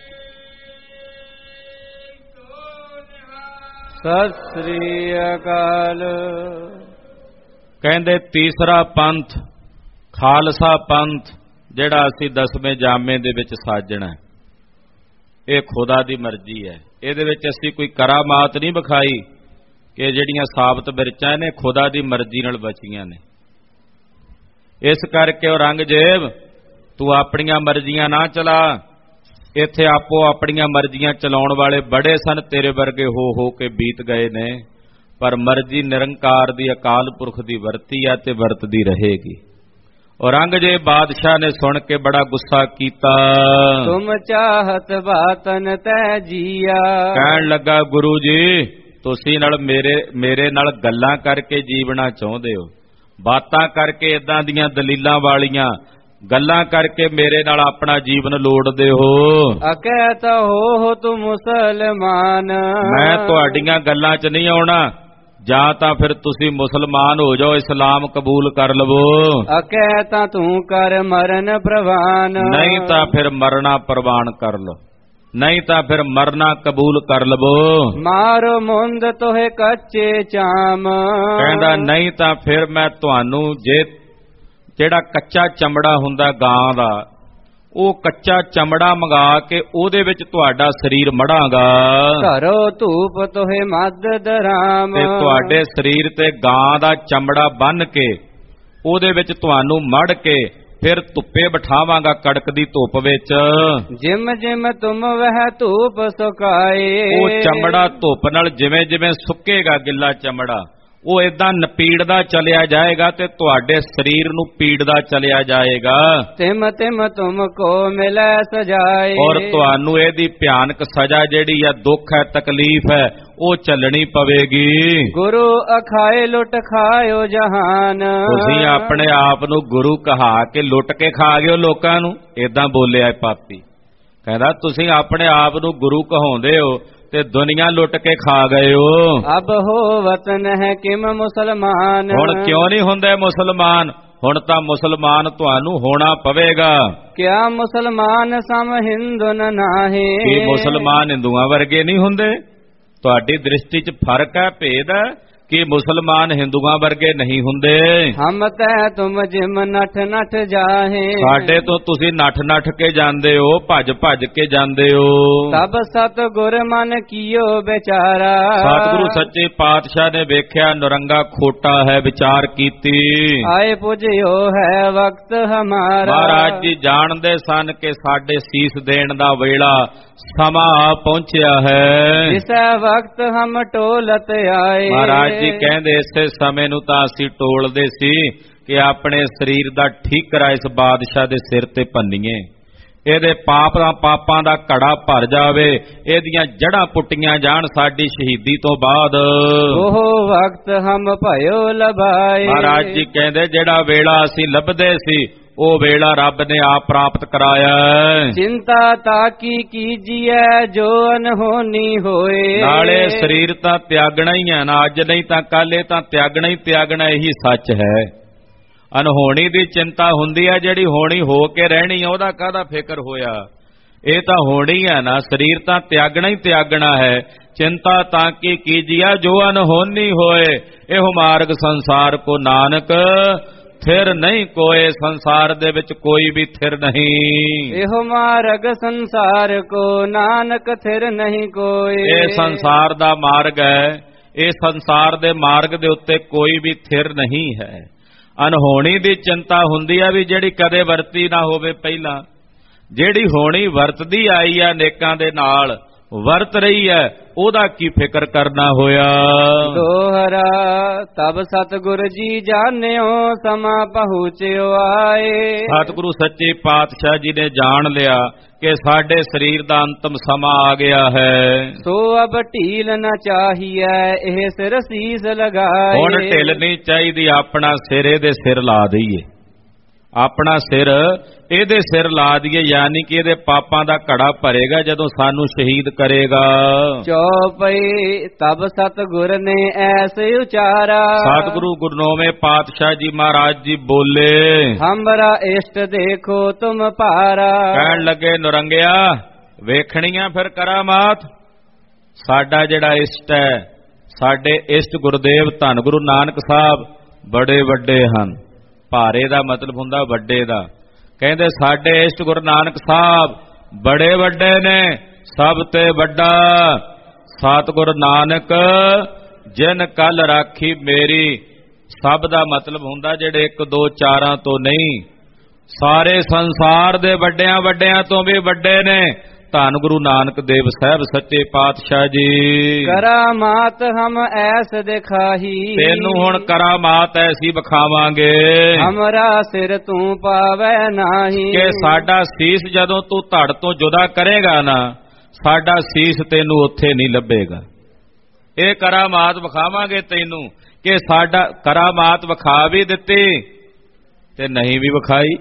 ਸਤਿ ਸ੍ਰੀ ਅਕਾਲ। ਕਹਿੰਦੇ ਤੀਸਰਾ ਪੰਥ ਖਾਲਸਾ ਪੰਥ, ਜਿਹੜਾ ਅਸੀਂ 10ਵੇਂ ਜਾਮੇ ਦੇ ਵਿੱਚ ਸਾਜਣਾ, ਇਹ ਖੁਦਾ ਦੀ ਮਰਜ਼ੀ ਹੈ। ਇਹਦੇ ਵਿੱਚ ਅਸੀਂ ਕੋਈ ਕਰਾਮਾਤ ਨਹੀਂ ਵਿਖਾਈ ਕਿ ਜਿਹੜੀਆਂ ਸਾਬਤ ਮਿਰਚਾਂ ਨੇ ਖੁਦਾ ਦੀ ਮਰਜ਼ੀ ਨਾਲ ਬਚੀਆਂ ਨੇ। ਇਸ ਕਰਕੇ ਔਰੰਗਜ਼ੇਬ ਤੂੰ ਆਪਣੀਆਂ ਮਰਜ਼ੀਆਂ ਨਾ ਚਲਾ। ਇੱਥੇ ਆਪੋ ਆਪਣੀਆਂ ਮਰਜ਼ੀਆਂ ਚਲਾਉਣ ਵਾਲੇ ਬੜੇ ਸਨ, ਤੇਰੇ ਵਰਗੇ ਹੋ ਕੇ ਬੀਤ ਗਏ ਨੇ, ਪਰ ਮਰਜ਼ੀ ਨਿਰੰਕਾਰ ਦੀ, ਅਕਾਲ ਪੁਰਖ ਦੀ ਵਰਤੀ ਆ ਤੇ ਵਰਤਦੀ ਰਹੇਗੀ। ਔਰੰਗਜ਼ੇਬ ਬਾਦਸ਼ਾਹ ਨੇ ਸੁਣ ਕੇ ਬੜਾ ਗੁੱਸਾ ਕੀਤਾ। ਤੁਮ ਚਾਹਤ ਬਾਤਨ ਤੈ ਜੀਆ। ਕਹਿਣ ਲੱਗਾ ਗੁਰੂ ਜੀ ਤੁਸੀਂ ਨਾਲ ਮੇਰੇ ਨਾਲ ਗੱਲਾਂ ਕਰਕੇ ਜੀਵਣਾ ਚਾਹੁੰਦੇ ਹੋ, ਬਾਤਾਂ ਕਰਕੇ, ਇਦਾਂ ਦੀਆਂ ਦਲੀਲਾਂ ਵਾਲੀਆਂ ਗੱਲਾਂ ਕਰਕੇ ਮੇਰੇ ਨਾਲ ਆਪਣਾ ਜੀਵਨ ਲੋੜਦੇ ਹੋ। ਅਕਹਿਤ ਹੋ ਤੂੰ ਮੁਸਲਮਾਨ। ਮੈਂ ਤੁਹਾਡੀਆਂ ਗੱਲਾਂ 'ਚ ਨਹੀਂ ਆਉਣਾ। ਜਾਂ ਤਾਂ ਫਿਰ ਤੁਸੀਂ ਮੁਸਲਮਾਨ ਹੋ ਜਾਓ, ਇਸਲਾਮ ਕਬੂਲ ਕਰ ਲਵੋ। ਅਕਹਿ ਤਾਂ ਤੂੰ ਕਰ ਮਰਨ ਪ੍ਰਵਾਨ। ਨਹੀਂ ਤਾਂ ਫਿਰ ਮਰਨਾ ਪ੍ਰਵਾਨ ਕਰ ਲਓ, ਨਹੀਂ ਤਾਂ ਫਿਰ ਮਰਨਾ ਕਬੂਲ ਕਰ ਲਵੋ। ਮਾਰੋ ਮੁੰਦ ਤੋਹੇ ਕੱਚੇ ਚਾਮ। ਕਹਿੰਦਾ ਨਹੀਂ ਤਾਂ ਫਿਰ ਮੈਂ ਤੁਹਾਨੂੰ ਜਿਹੜਾ ਕੱਚਾ ਚਮੜਾ ਹੁੰਦਾ ਗਾਂ ਦਾ, ਉਹ ਕੱਚਾ ਚਮੜਾ ਮੰਗਾ ਕੇ ਉਹਦੇ ਵਿੱਚ ਤੁਹਾਡਾ ਸਰੀਰ ਮੜਾਂਗਾ। ਘਰੋ ਧੂਪ ਤੋਹੇ ਮੱਧ ਦਰਾਮ। ਤੇ ਤੁਹਾਡੇ ਸਰੀਰ ਤੇ ਗਾਂ ਦਾ ਚਮੜਾ ਬੰਨ ਕੇ ਉਹਦੇ ਵਿੱਚ ਤੁਹਾਨੂੰ ਮੜ ਕੇ ਫਿਰ ਧੁੱਪੇ ਬਿਠਾਵਾਂਗਾ, ਕੜਕਦੀ ਧੁੱਪ ਵਿੱਚ। ਜਿਮ ਜਿਮ ਤੁਮ ਵਹਿ ਧੂਪ ਸੁਕਾਏ। ਉਹ ਚਮੜਾ ਧੁੱਪ ਨਾਲ ਜਿਵੇਂ ਜਿਵੇਂ ਸੁੱਕੇਗਾ ਗਿੱਲਾ ਚਮੜਾ, ਉਹ ਏਦਾਂ ਨਪੀੜਦਾ ਚਲਿਆ ਜਾਏਗਾ ਤੇ ਤੁਹਾਡੇ ਸਰੀਰ ਨੂੰ ਪੀੜਦਾ ਚਲਿਆ ਜਾਏਗਾ। ਤਿਮ ਤਿਮ ਤੁਮ ਕੋ ਮਿਲੈ ਸਜਾਏ। ਔਰ ਤੁਹਾਨੂੰ ਇਹਦੀ ਭਿਆਨਕ ਸਜ਼ਾ ਜਿਹੜੀ ਆ, ਦੁੱਖ ਹੈ, ਤਕਲੀਫ ਹੈ, ਉਹ ਚੱਲਣੀ ਪਵੇਗੀ। ਗੁਰੂ ਅਖਾਏ ਲੁੱਟ ਖਾਇਓ ਜਹਾਨ। ਤੁਸੀਂ ਆਪਣੇ ਆਪ ਨੂੰ ਗੁਰੂ ਕਹਾ ਕੇ ਲੁੱਟ ਕੇ ਖਾ ਗਏ ਹੋ ਲੋਕਾਂ ਨੂੰ। ਏਦਾਂ ਬੋਲਿਆ ਪਾਪੀ। ਕਹਿੰਦਾ ਤੁਸੀਂ ਆਪਣੇ ਆਪ ਨੂੰ ਗੁਰੂ ਕਹਾਉਂਦੇ ਹੋ ਤੇ ਦੁਨੀਆ ਲੁੱਟ ਕੇ ਖਾ ਗਏ ਹੋ। ਅਬ ਹੋ ਵਤਨ ਹੈ ਕਿਮ ਮੁਸਲਮਾਨ। ਹੁਣ ਕਿਉਂ ਨਹੀਂ ਹੁੰਦੇ ਮੁਸਲਮਾਨ? ਹੁਣ ਤਾਂ ਮੁਸਲਮਾਨ ਤੁਹਾਨੂੰ ਹੋਣਾ ਪਵੇਗਾ। ਕਿਆ ਮੁਸਲਮਾਨ ਸਮ ਹਿੰਦੁਨ ਨਾਹੀ। ਕੀ ਮੁਸਲਮਾਨ ਹਿੰਦੂਆਂ ਵਰਗੇ ਨਹੀਂ ਹੁੰਦੇ? ਤੁਹਾਡੀ ਦ੍ਰਿਸ਼ਟੀ 'ਚ ਫਰਕ ਹੈ, ਭੇਦ ਹੈ ਕਿ ਮੁਸਲਮਾਨ ਹਿੰਦੂਆਂ ਵਰਗੇ ਨਹੀਂ ਹੁੰਦੇ। ਹਮ ਤੈ ਤੁਮ ਜਿਮ ਨਠ ਨਠ ਜਾਹੇ। ਸਾਡੇ ਤੋਂ ਤੁਸੀਂ ਨੱਠ ਨੱਠ ਕੇ ਜਾਂਦੇ ਹੋ, ਭੱਜ ਭੱਜ ਕੇ ਜਾਂਦੇ ਹੋ। ਤਬ ਸਤ ਗੁਰ ਮਨ ਕੀਓ ਵਿਚਾਰਾ। ਸਤਿਗੁਰੂ ਸੱਚੇ ਪਾਤਸ਼ਾਹ ਨੇ ਵੇਖਿਆ ਨਰੰਗਾ ਖੋਟਾ ਹੈ, ਵਿਚਾਰ ਕੀਤੀ। ਆਏ ਪੁਜਿਓ ਹੈ ਵਕਤ ਹਮਾਰਾ। ਮਹਾਰਾਜ ਜੀ ਜਾਣਦੇ ਸਨ ਕਿ ਸਾਡੇ ਸੀਸ ਦੇਣ ਦਾ ਵੇਲਾ ਸਮਾਂ ਪਹੁੰਚਿਆ ਹੈ। ਇਸ ਵਕਤ ਹਮ ਟੋਲਤ ਆਏ। ਮਹਾਰਾਜ ਜੀ ਕਹਿੰਦੇ ਇਸੇ ਸਮੇਂ ਨੂੰ ਤਾਂ ਅਸੀਂ ਟੋਲਦੇ ਸੀ ਕਿ ਆਪਣੇ ਸਰੀਰ ਦਾ ਠੀਕਰਾ ਇਸ ਬਾਦਸ਼ਾਹ ਦੇ ਸਿਰ ਤੇ ਭੰਨੀਏ, ਇਹਦੇ ਪਾਪਾਂ ਦਾ ਘੜਾ ਭਰ ਜਾਵੇ, ਇਹਦੀਆਂ ਜੜ੍ਹਾਂ ਪੁੱਟੀਆਂ ਜਾਣ ਸਾਡੀ ਸ਼ਹੀਦੀ ਤੋਂ ਬਾਅਦ। ਉਹ ਵਕਤ ਹਮ ਭਇਓ ਲਭਾਏ। ਮਹਾਰਾਜ ਜੀ ਕਹਿੰਦੇ ਜਿਹੜਾ ਵੇਲਾ ਅਸੀਂ ਲੱਭਦੇ ਸੀ ਉਹ ਵੇਲਾ ਰੱਬ ਨੇ ਆਪ ਪ੍ਰਾਪਤ ਕਰਾਇਆ। ਚਿੰਤਾ ਤਾਕੀ ਕੀਜੀਐ ਜੋ ਅਨਹੋਨੀ ਹੋਏ। ਨਾਲੇ ਸਰੀਰ ਤਾਂ ਤਿਆਗਣਾ ਹੀ ਹੈ ਨਾ, ਅੱਜ ਨਹੀਂ ਤਾਂ ਕੱਲ, ਇਹ ਤਾਂ ਤਿਆਗਣਾ ਹੀ ਤਿਆਗਣਾ, ਇਹੀ ਸੱਚ ਹੈ। ਅਨਹੋਣੀ ਦੀ ਚਿੰਤਾ ਹੁੰਦੀ ਹੈ, ਜਿਹੜੀ ਹੋਣੀ ਹੋ ਕੇ ਰਹਿਣੀ ਹੈ ਉਹਦਾ ਕਾਹਦਾ ਫਿਕਰ ਹੋਇਆ। ਇਹ ਤਾਂ ਹੋਣੀ ਹੈ ਨਾ, ਸਰੀਰ ਤਾਂ ਤਿਆਗਣਾ ਹੀ ਤਿਆਗਣਾ ਹੈ। ਚਿੰਤਾ ਤਾਂ ਕੀ ਕੀਜੀਐ ਜੋ ਅਨਹੋਨੀ ਹੋਏ, ਇਹੋ ਮਾਰਗ ਸੰਸਾਰ ਕੋ ਨਾਨਕ ਥਿਰ ਨਹੀਂ ਕੋਏ, ਸੰਸਾਰ ਦੇ ਵਿੱਚ ਕੋਈ ਵੀ ਥਿਰ ਨਹੀਂ। ਇਹੋ ਮਾਰਗ ਸੰਸਾਰ ਕੋ, ਨਾਨਕ ਥਿਰ ਨਹੀਂ ਕੋਏ। ਇਹ ਸੰਸਾਰ ਦਾ ਮਾਰਗ ਹੈ, ਇਹ ਸੰਸਾਰ ਦੇ ਮਾਰਗ ਦੇ ਉੱਤੇ ਕੋਈ ਵੀ ਥਿਰ ਨਹੀਂ ਹੈ। ਅਨਹੋਣੀ ਦੀ ਚਿੰਤਾ ਹੁੰਦੀ ਆ ਵੀ ਜਿਹੜੀ ਕਦੇ ਵਰਤੀ ਨਾ ਹੋਵੇ ਪਹਿਲਾਂ, ਜਿਹੜੀ ਹੋਣੀ ਵਰਤਦੀ ਆਈ ਆ ਨੇਕਾਂ ਦੇ ਨਾਲ, ਵਰਤ ਰਹੀ ਹੈ, ਉਹਦਾ ਕੀ ਫਿਕਰ ਕਰਨਾ ਹੋਇਆ। ਦੋਹਰਾ ਤਬ ਸਤਿਗੁਰ ਜੀ ਜਾਣਿਓ, ਸਮਾਂ ਪਹੁੰਚਿਓ ਆਏ। ਸਤਿਗੁਰੂ ਸੱਚੇ ਪਾਤਸ਼ਾਹ ਜੀ ਨੇ ਜਾਣ ਲਿਆ ਕਿ ਸਾਡੇ ਸਰੀਰ ਦਾ ਅੰਤਮ ਸਮਾਂ ਆ ਗਿਆ ਹੈ। ਸੋ ਅਬ ਢੀਲ ਨਾ ਚਾਹੀਐ, ਇਹ ਸਿਰ ਸੀਸ ਲਗਾਏ। ਹੁਣ ਢਿੱਲ ਨਹੀਂ ਚਾਹੀਦੀ, ਆਪਣਾ ਸਿਰ ਇਹਦੇ ਸਿਰ ਲਾ ਦਈਏ, ਆਪਣਾ ਸਿਰ ਇਹਦੇ ਸਿਰ ਲਾ ਦਈਏ, ਯਾਨੀ ਕਿ ਇਹਦੇ ਪਾਪਾਂ ਦਾ ਘੜਾ ਭਰੇਗਾ ਜਦੋਂ ਸਾਨੂੰ ਸ਼ਹੀਦ ਕਰੇਗਾ। ਚੌਪਈ ਤਬ ਸਤਿਗੁਰ ਨੇ ਐਸੇ ਉਚਾਰਾ, ਸਤਿਗੁਰੂ ਗੁਰਨੋਵੇਂ ਪਾਤਸ਼ਾਹ ਜੀ ਮਹਾਰਾਜ ਜੀ ਬੋਲੇ, ਹਮਰਾ ਇਸ਼ਟ ਦੇਖੋ ਤੁਮ ਭਾਰਾ। ਕਹਿਣ ਲੱਗੇ ਨਰੰਗਿਆ ਵੇਖਣੀਆਂ ਫਿਰ ਕਰਾਮਾਤ, ਸਾਡਾ ਜਿਹੜਾ ਇਸ਼ਟ ਹੈ, ਸਾਡੇ ਇਸ਼ਟ ਗੁਰਦੇਵ ਧੰਨ ਗੁਰੂ ਨਾਨਕ ਸਾਹਿਬ ਬੜੇ ਵੱਡੇ ਹਨ। ਭਾਰੇ ਦਾ ਮਤਲਬ ਹੁੰਦਾ ਵੱਡੇ ਦਾ। ਕਹਿੰਦੇ ਸਾਡੇ ਇਸ਼ਟ ਗੁਰੂ ਨਾਨਕ ਸਾਹਿਬ ਬੜੇ ਵੱਡੇ ਨੇ, ਸਭ ਤੇ ਵੱਡਾ ਸਤਿਗੁਰ ਨਾਨਕ ਜਿਨ ਕੱਲ ਰਾਖੀ ਮੇਰੀ। ਸਭ ਦਾ ਮਤਲਬ ਹੁੰਦਾ ਜਿਹੜੇ 1 2 4 ਤੋਂ ਨਹੀਂ, ਸਾਰੇ ਸੰਸਾਰ ਦੇ ਵੱਡਿਆਂ ਵੱਡਿਆਂ ਤੋਂ ਵੀ ਵੱਡੇ ਨੇ ਧੰਨ ਗੁਰੂ ਨਾਨਕ ਦੇਵ ਸਾਹਿਬ ਸੱਚੇ ਪਾਤਸ਼ਾਹ ਜੀ। ਕਰਾਮਾਤ ਹਮ ਐਸ ਦਿਖਾਹੀ, ਤੈਨੂੰ ਹੁਣ ਕਰਾਮਾਤ ਐਸੀ ਵਿਖਾਵਾਂਗੇ, ਹਮਰਾ ਸਿਰ ਤੂੰ ਪਾਵੈ ਨਾਹੀ। ਕਿ ਸਾਡਾ ਸੀਸ ਜਦੋਂ ਤੂੰ ਧੜ ਤੋਂ ਜੁਦਾ ਕਰੇਗਾ ਨਾ, ਸਾਡਾ ਸੀਸ ਤੈਨੂੰ ਉੱਥੇ ਨਹੀਂ ਲੱਭੇਗਾ। ਇਹ ਕਰਾਮਾਤ ਵਿਖਾਵਾਂਗੇ ਤੈਨੂੰ, ਕਿ ਸਾਡਾ ਕਰਾਮਾਤ ਵਿਖਾ ਵੀ ਦਿੱਤੀ ਤੇ ਨਹੀਂ ਵੀ ਵਿਖਾਈ,